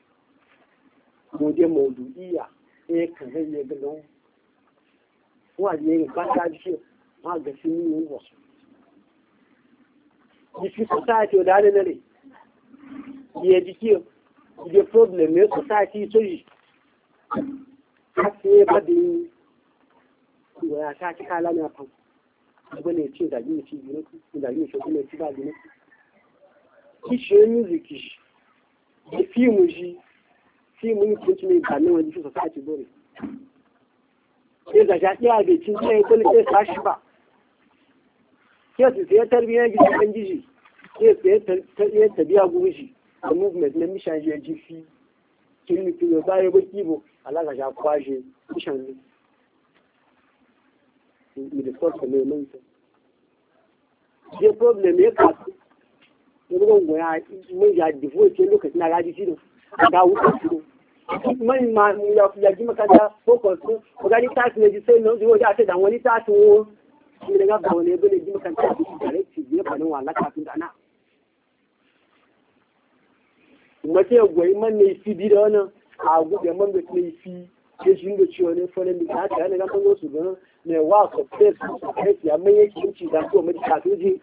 ko je maudu'iya eh kan zai ne ga don wa ne ba ta ji ma ga shi ne wasu If society or that anyway, the education, the problem is society so you have to have the where I can't call on upon when they change that you see, you know, that you should make it. You know, issue music is the film is film you put me by no one society body. Is that yeah, the thing say, it's a flashback. Yes, sai tarbiyyar gidan gishi sai tabiya gushi da movement na mission je jifi kin mutu ya baya ba kibo alaka ja kwashe mission ne mi da sort ne mun sai je problem ya ka ne ko goya mun ya divorce lokacin na gaji shi da wuce shi man ma ya ya ji makanta focus ko gani task ne ji sai no ji wajen ta dan wani task wo shi daga ga wani bane ji makanta shi direct ya fadin wala kafin da ana mace goyi man ne fi bi da wannan a gube man da ne fi ke shi da ciwo ne fa ne da ta ne ga bango su ga ne wa ko face face ya mai yake ci da ko mai ta tuji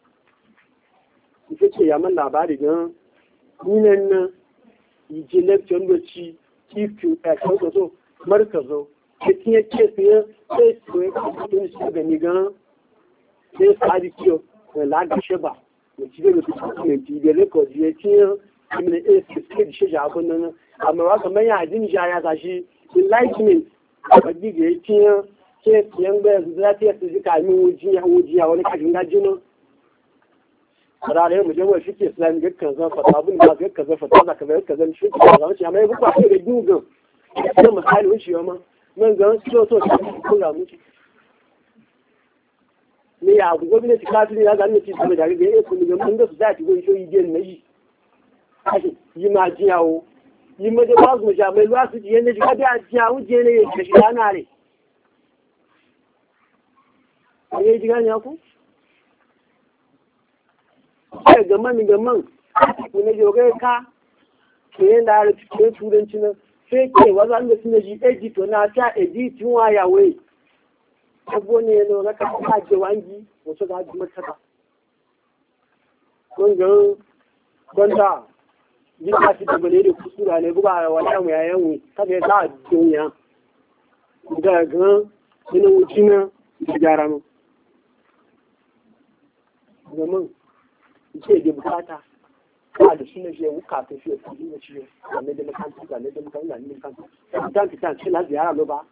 ita ce ya man labari ga ninan nan yi je lecture da ci kifu a kawo so markazo ke tiye ke tiye sai su yi kudin su ga ni ga sai sadi kiyo la ga sheba ne ci da su ne ci da record ya tiye min is ke shi ja abun nan amma wa kamar ya jin ja ya gashi enlightenment ba dige ya tiye ke tiyan ga da ta su ji ka mi wuji ya wuji ya wani kajin gajino Rare mu je wa shi ke Islam ga kan zan fata abun da ga kan zan fata da kaza kaza shi ke zan shi amma ya buka da dugan da misali wuce ma nan ga so so ko ga mu ne ya ku gwamnati kafin ya ga ne ci da ga ga ku ga mun da su da ci go shi yi ne yi kashi yi ma jiyawo yi ma da ba su ja mai ruwa su ji yanda ji ga da jiyawo je ne ya shi ana ne ai ji ga ne ku sai ga man ga man ku ne jogai ka ke da ke turanci nan sai ke wazan da suna ji eji to na ta eji tun waya wai abu ne no na ka ta je wangi wato ga ji mata ba kun ga konda ji ka ci da bale da kusura ne buga wala mu yayan mu kabe ta duniya ga ga ina wucina da gyara mu zaman ce da bukata ba da shi ne shi wuka ta shi ta yi shi ne da makanci ga ne da makanci ga ne makanci ta ta ta ce la ziyara lo ba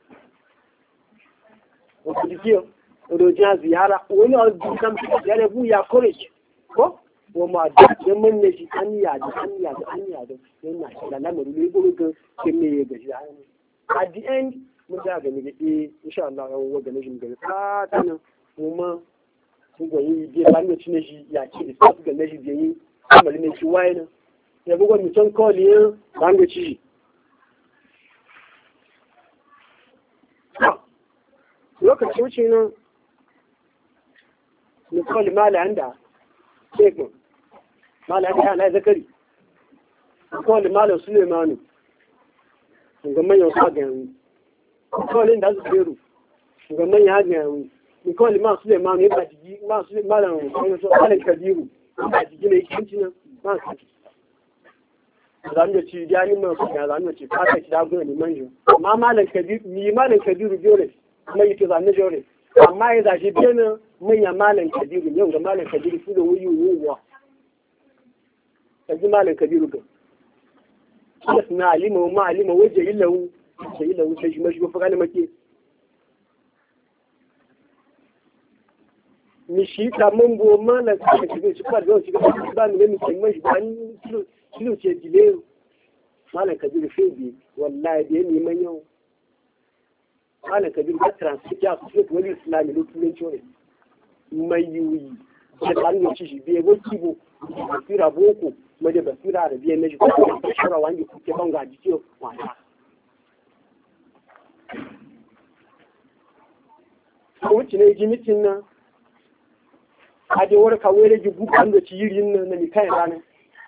o ji ki o do ja ziyara wani o ji kam ya ne bu ya courage ko o ma da ke mun ne shi an ya da an ya da an ya da yana da lamarin ne go ga ke me ga shi at the end mun da ga ne eh insha Allah ya wa ga ne shi ga ta ta nan kuma ko yi je ban ne shi shi ya ce da su ga ne shi je yi kamar ne shi waye nan ya bugo mi son call yin ban ga ci lokacin wuce nan ni call mala anda sai ko mala anda na zakari call mala Sulemanu ga manyan sa ga yi call da su beru ga manyan ga yi ni call ma Sulemanu ya ba ji ma Sulemanu ko so Alin Kabiru ba jiki ne kinci nan ba ka ci zan da ci da ni mai kuma zan da ci ka ta ci da gona ni manjo amma malan kabir ni malan kabiru jore mai to zan jore amma ya zashi bene mun ya malan kabiru yau da malan kabiru su da wuyu wuwa kaji malan kabiru ga yes na alima ma alima waje illahu sai illahu sai shi mashi fa kana make mi shi ta mun bo mana ka shiga shi fara zai shiga ba ni ne mi sai mai ba ni kilo kilo ce dile mala kabir febi wallahi da ni man yau mala kabir ka transfer ya su ce wani islami ne turanci ne mai yuyi da kan ne shi biye go kibo basira boko mai da basira da biye ne shi ko shara wangi ku ke banga jiki wala a wuce ne ji mitin nan a je wani kawai da jibu kan da ciyirin nan na mikan ranar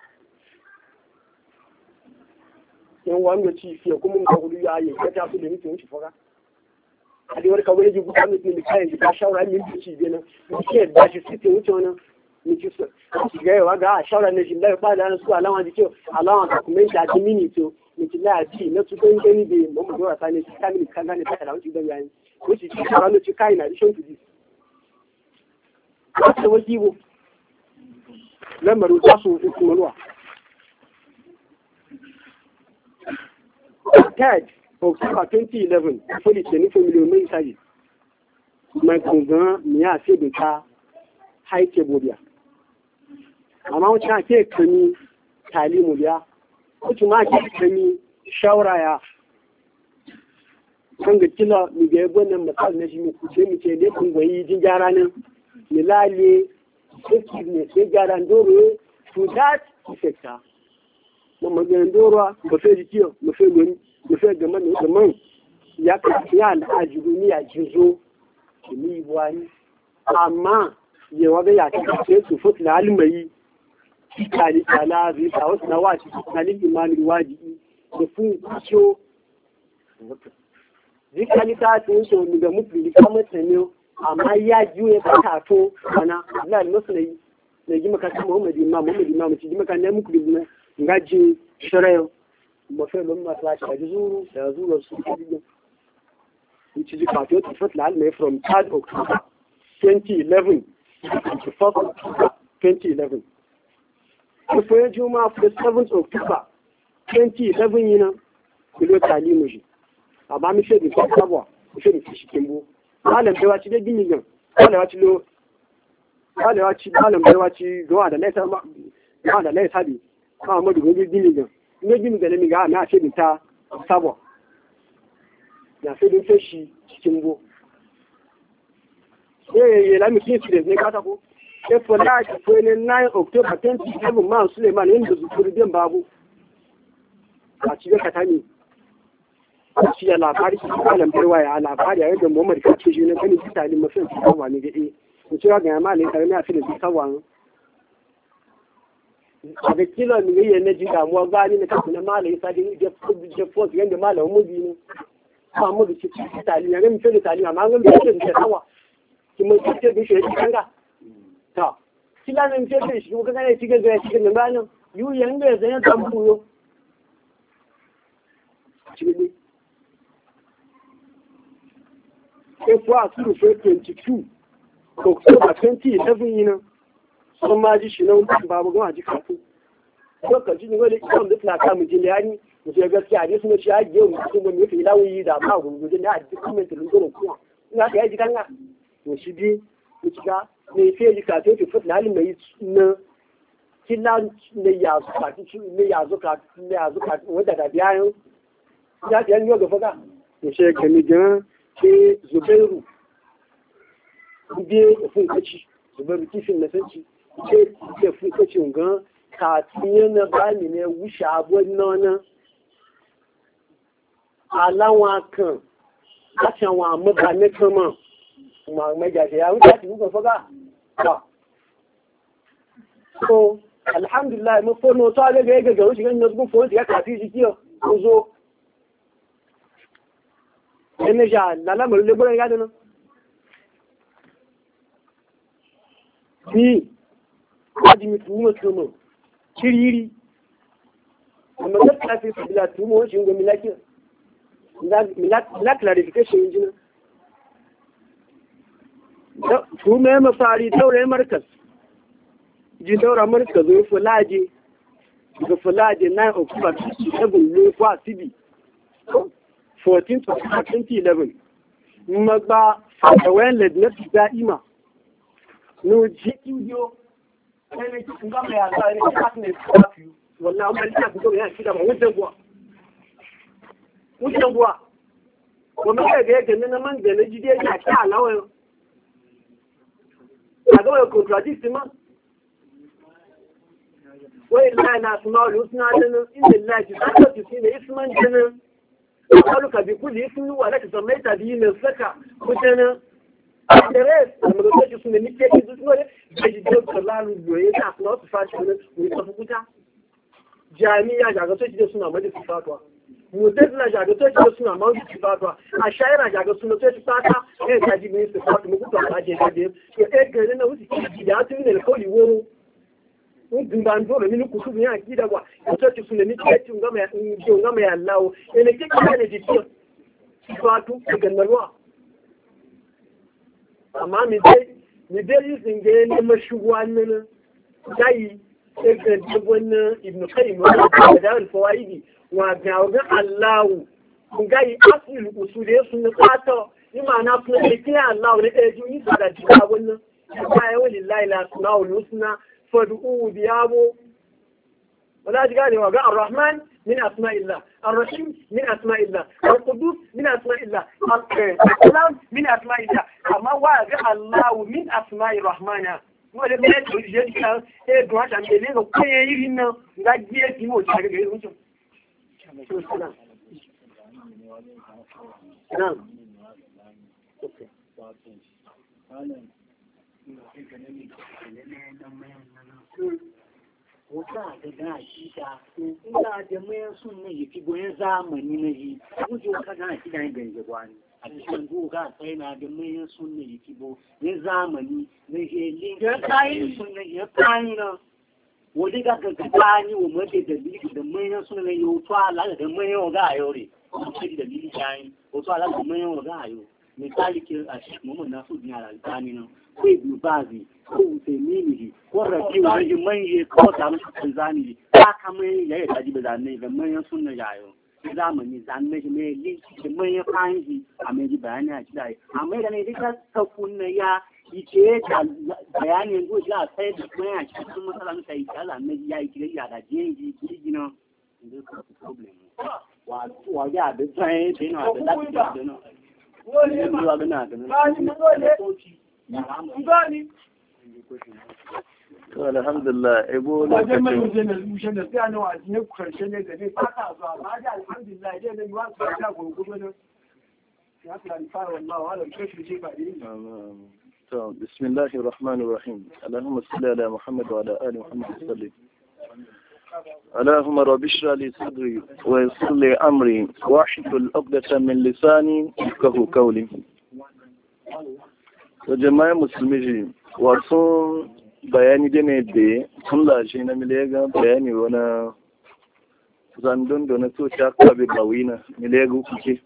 yan wanda ci fiye kuma muka hudu ya yi ya tafi da mitin wuce fara a je wani kawai da jibu kan da mikan da shawara min da ci biyu nan muke da shi sitin wuce wani miki su ga yawa ga a shawara ne shi da ba da su alama da kyau alama da kuma da ji mini to miki la ji na su don gani da mu mu dora sane shi kamili kan gane ta da wuce da yayin wuce ci shawara ne ci kai na addition to this wata wajibu lamarin tasu hukumarwa third October twenty eleven foli ce nufin miliyoyin sari mai kungan miya sai da ta haike bobiya amma wacce ake kami talimu biya wacce ma ake kami shauraya kan ga kila mi ga yabo nan matsal na shi mu kuce mu ce dai kun goyi jin gyara nan milale effectiveness ya gyara ndoro to that effect mo magana ndoro ba fe jikiyo mo fe goni mo fe ga man da man ya ka ya al'ajibu ni ya jizo ni wani amma ya waga ya ta ce su fut na almai kali kala zai ta wasu na waci kali imani wajibi da fun kiyo zikali ta ce so ni ga mutu kamar tane amma ya juye ba ta to ana Allah ne musu ne ne ji maka Muhammad Imam Muhammad Imam ci ji maka ne muku dinna ngaji shirayo mo fe lo ma tla ta zuru da zuru su ji ci ji ka to fatla al mai from third October twenty eleven to fourth October twenty eleven ko fe juma for seventh October twenty eleven yana bilo talimu ji amma mi fe di ko sabo mi fe di shi kimbo malam bai waci da gini gan malam waci lo malam waci malam bai waci zuwa da laisa ma da laisa bi ma mu da gini gan ne gini da ne ga na ce ta sabo ya sai din feshi cikin go eh ya la mi kin ne ka ta ko e for that for the nine October twenty eleven man Suleiman inda zukuri din babu a cikin katani shi ya labari shi malam barwa ya labari yayin da Muhammad ka ce shi ne kani shi tali mafi shi kawa ne ga eh ku cewa ga ma ne kare ne a filin shi kawa a ga kilo ne yayin na ji damuwa gani ne kafin na malai sa din je je force yanda malam mu bi ne ba mu da shi tali ya ga mu fi tali amma ga mu ce shi kawa ki mun ce da shi kanga ta kila ne ce da shi ko ga ne shi ga ga shi ga malam yu yanga zai ta buyo shi F one twenty-two October twenty eleven yana sun ma ji shi na wani babu gama ji kafin lokaci ne wani ikon da suna kamun jiliyani mu ce gaskiya ne suna shi hajiye mu sun ba mu yafi ilawuyi da ma gungudu ne a jikin mai tulun gudun kuma ina ka yaji kanga to shi bi mu cika ne fiye ji kafin fi fut halin mai na kila ne ya zuka ne ya zuka ne ya zuka wadda da biyayen ya ta yanyo ga faga to shi ka mi gan ke Zubairu biye fun kaci Zubairu kifin na sanci ke ke fun kaci gan ka tiye na bani ne wuce abun nona alawa kan acan wa maba ne kama kuma mai gaje ya wuce ti ku faga ba so alhamdulillah mo fono to ale ga ga wuce gan no ku fo ti ka ka ti ji ki o zo ene ja lala mo le gboro yade na ni aji mi tu mo tu mo kiriri amma da ta fi bila tu mo shi ngo milaki da la clarification injina da tu me ma fari daure markas ji daura markas zo fulaje ga fulaje nine October seven le kwa sibi fourteenth of twenty eleven magba fatawen lednet da'ima no jikiyo ene kinga me ala ene partner for wala amma ina ko ya kida ba wuce gwa wuce gwa ko me ga ga nan man da jide ya ta alawa kaga wa contradict ma wai la na small usna dan inda la ji ta ci ne isman dan qaluka bi kulli ismi wa laka samaita bi nafsaka mutana the rest I'm going to just make it this way da ji da lalu goye ta kuma su fashi ne mu ta fukuta jami'a ga to da suna maji fatwa mutazila ga to da suna maji fatwa a shaira ga suna to fata ne ta ji ne su fatwa mu kuta ba je da to e ga ne wuce da tun ne ko liworo mun ban dole min ku su ne akida ba to ci suna ni ke ci ngama ngama ya Allah ne ke ka ne ji fatu ga nalwa amma mi dai mi dai yin ga ne mashuwa nan dai sai ga wannan ibnu qayyim wa da al-fawaidi wa ga ga Allah kun ga yi asil usule sun tsata ni ma'ana sun ne ke Allah ne da ji da ji wannan ya yi wallahi la sunnaul husna fad'u biyabo wala ji gane wa ga ar-rahman min asma'illah ar-rahim min asma'illah al-qudus min asma'illah al-salam min asma'illah amma wa ga Allah min asma'ir rahmana wale me to je ka e do ta me le ko ye yirin na ga je ti mo ta ga ga mutum nan okay wata da da shi ta ina da mai sunna yake goyen zamani na yi kuje ka ga shi da ganje gwani a cikin goga sai na da mai sunna yake bo ne zamani ne je lin da kai sunna ya kai na wodi ga ga gani wo mu da dalili da mai sunna ne yo to ala da mai yo ga yore ko shi da dalili kai o to ala da mai yo ga yo misali ke a shi mu na su dinya al-tani na ko ibn bazi ko usaimini ko rafi wani manye ko ta musu tanzani ta kama ya yi taji ba zanne da manyan sunna yayo zamani zanne shi mai linki da manyan kanji a mai bayani a kidai amma da ne duka ta kunna ya yake da bayani yanzu ya sai da kuma a cikin masalan sai ta zanne ya yi kidai ya da jenji gina da problem wa wa ya da sai da na da da da no wani ma ga na da na to alhamdulillah ebo wajen mai wajen da zushe da sai nawa ne karshe ne da ne fata zuwa ba da alhamdulillah dai ne wa su ta gurgudu ne ya fara fara wallahi wala kashi ce ba dai to bismillahir rahmanir rahim allahumma salli ala muhammad wa ala ali muhammad salli اللهم رب اشرح لي صدري ويسر لي امري واحلل عقدة من لساني يفقهوا قولي وجماعه مسلمين wasu bayani da ne da sun lashe na milega bayani wani zandun da na soci aka bai bawina milega kuke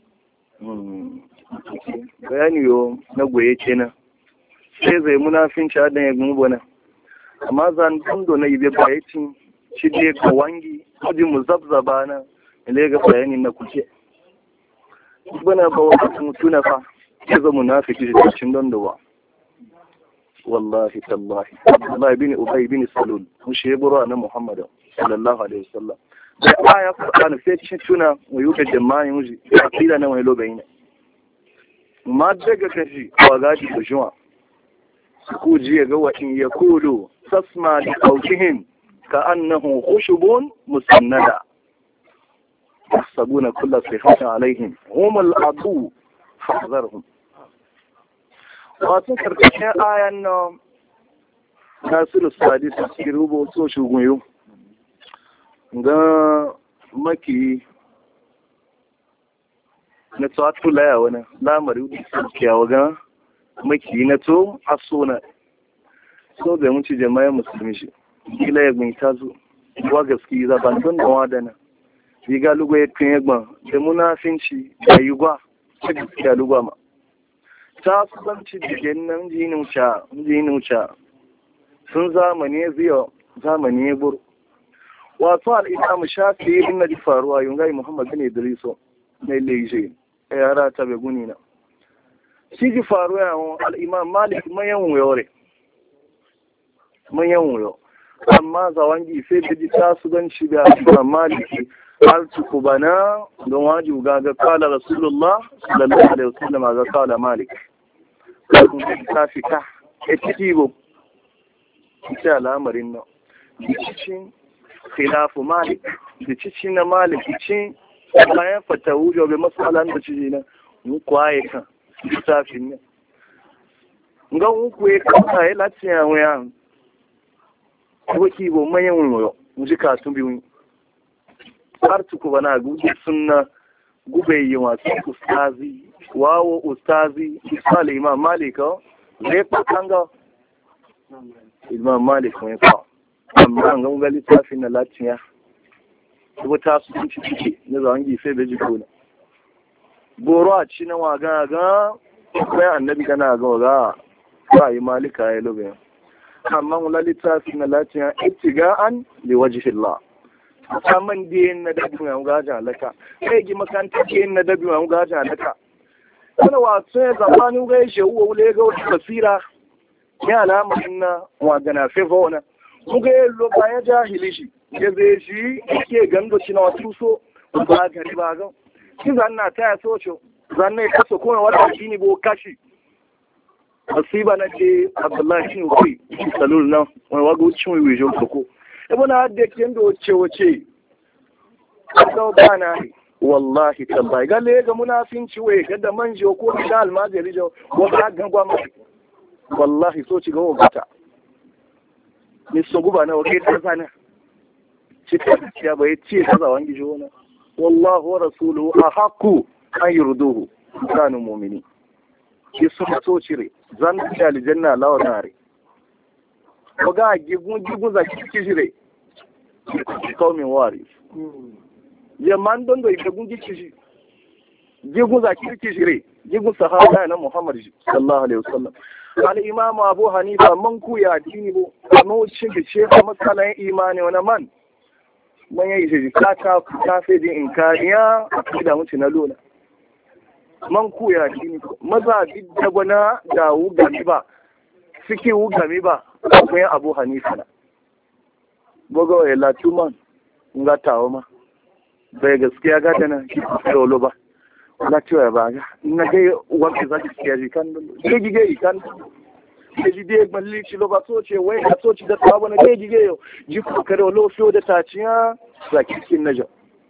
bayani yau na goye kenan sai zai munafinci adon ya gumbo na amma zandun da na yi bai bayacin shi da ka wangi kudi mu zabzaba na milega bayani na kuke bana ba wata mutuna fa ya zama munafiki shi cikin don da wa wallahi tallahi Allah bin Ubay bin Salul mun shi buru na Muhammad sallallahu alaihi wasallam da aya Qur'an sai ci tuna mu yuka jama'i mu ji akida na wani lobayin ma daga kashi wa gaji da juma ku ji ga wa in yakulu tasma li qawlihim ka annahu khushubun musannada yahsabuna kulla sayhatin alaihim hum al-adu fahzarhum wasu karkashin ayan nan nasiru sadi su cikin rubuto shugunyo ga maki na tsatu laya wani lamari wuce saukiyawa ga maki na to a sona so da mun ci jama'in musulmi shi gila ya gbin ta zo wa gaski zaban don da wadana riga lugo ya kan yagban da munafinci da yi gwa ta gaskiya lugwa ma ta kusanci da jannan jinuca jinuca sun zamani ziyo zamani bur wato al-imam shafi ibn di faruwa yungai muhammad bin idriso ne leje yara ta be gunina shi ji faruwa al-imam malik mayan wuyore mayan wuyo amma zawangi sai da ta su ganci da imam maliki har ku bana don waji ga ga kala rasulullah sallallahu alaihi wasallam ga kala malik ta fita ita kibo ita al'amarin nan cikin khilafu malik da cikin na malik cikin bayan fatawu jobe masalan da ci na mu kwaye kan littafin ne nga mu kuye kan sai latiya waya ko ki bo manyan mu mu ji ka tun biyu har tuku bana guje sunna gube yi wasu ustazi wawo ustazi misali imam malika zai kwatanga imam malik mai kwa amma an ga littafin na latiya kuma ta su ci cike na zawon gife da jiko na goro a ci na waga ga bayan annabi kana ga ga ba yi malika ya lobe amma wala littafin na latiya ittiga'an li wajhillah saman diyen na dabi mai gaja halaka kai gi makanta diyen na dabi mai gaja halaka kana wato ya zamanin ga shi uwa wule ga wata basira ya alamarin na wagana fevona muga yallo bayan jahili shi ya zai shi ke gando shi na wasu so ba gari ba ga shi zanna ta ya soco zanna ya kaso kuma wata shi ne bo kashi asiba na ce abdullahi shi ne salul nan wani wago cin wiwijo soko ibn hadda kendo wace wace kawo bana wallahi tallahi gale ga munafinci wai ga da manjo ko da almajiri jo wanda ga gwa mai wallahi so ci ga wata ni so guba na wake ta sana cika ya bai ce ta zawan gijo na wallahu wa rasuluhu ahqqu an yurduhu kanu mu'mini ki so so cire zan ci aljanna lawa nare ko ga gigun gigun za ki cire kaumin wari ya man don da gigun gici gigun za ki cire gigun sahaba na Muhammad sallallahu alaihi wasallam al imam Abu Hanifa man ku ya dini bo amma wucin da shefa masalan imani wani man man yayi shi ka ta ka fe din inkariya da mutu na lola man ku ya dini maza bidda bana da wu gami ba suke wu gami ba akwai Abu Hanifa na bogo ya latuman nga tawo ma bai gaskiya ga tana ki dole ba na cewa ba ga na ga wanda zaki kiyaye kan ke gige kan ke gige malli ci lo ba so ce wai ka so ci da tawo na ke gige yo ji ko kare lo fiyo da taciya zaki kin naja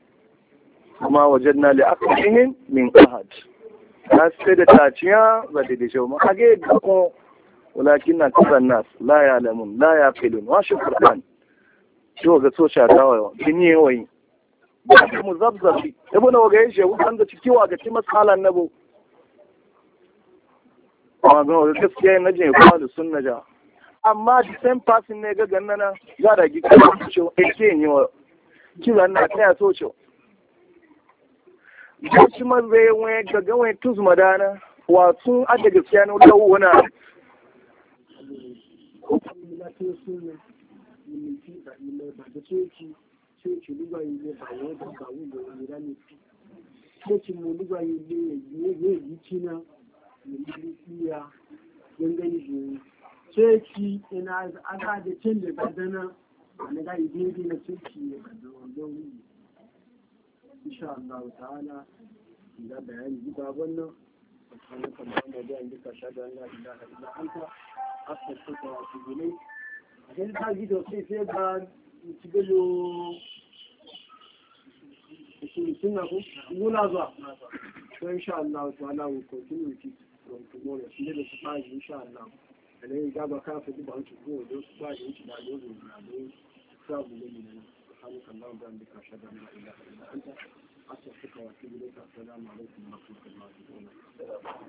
kuma wajadna li aqlihim min ahad na sai da taciya ba da da shauma kage ko walakin na kasan nas la ya'lamun la yaqilun wa shukran to ga so sha dawo kin yi wai da mu zabzabi ibn waga yace wannan da cikiwa ga ci masalan nabo amma ga gaskiya na je kuma da sunna ja amma the same person ne ga gannana ga da gi kan ce ake ni wa kila na ta so ce shi ma zai wai ga ga wai tuz madana wa sun adda gaskiya ne da wana Church lugha ile bayoda bawulo irani church mu lugha ile ye ye china milisia yangani ju church ina aga da cinde badana ne ga idin na church ne don insha Allah ta'ala da bayani duka wannan kana kamar da an duka shada Allah ilaha illa anta astaghfiruka wa atubu ilayk dan ta gido sai sai ga Tibelo suna ku muna zuwa so insha Allah ta'ala will continue with it from tomorrow shi da su fara insha Allah and then ga ba ka fi ba su go do su fara shi da do do do sabu ne ne Allah kan da da shada la ilaha illa anta astaghfiruka wa atubu ilayk assalamu alaikum wa rahmatullahi wa barakatuh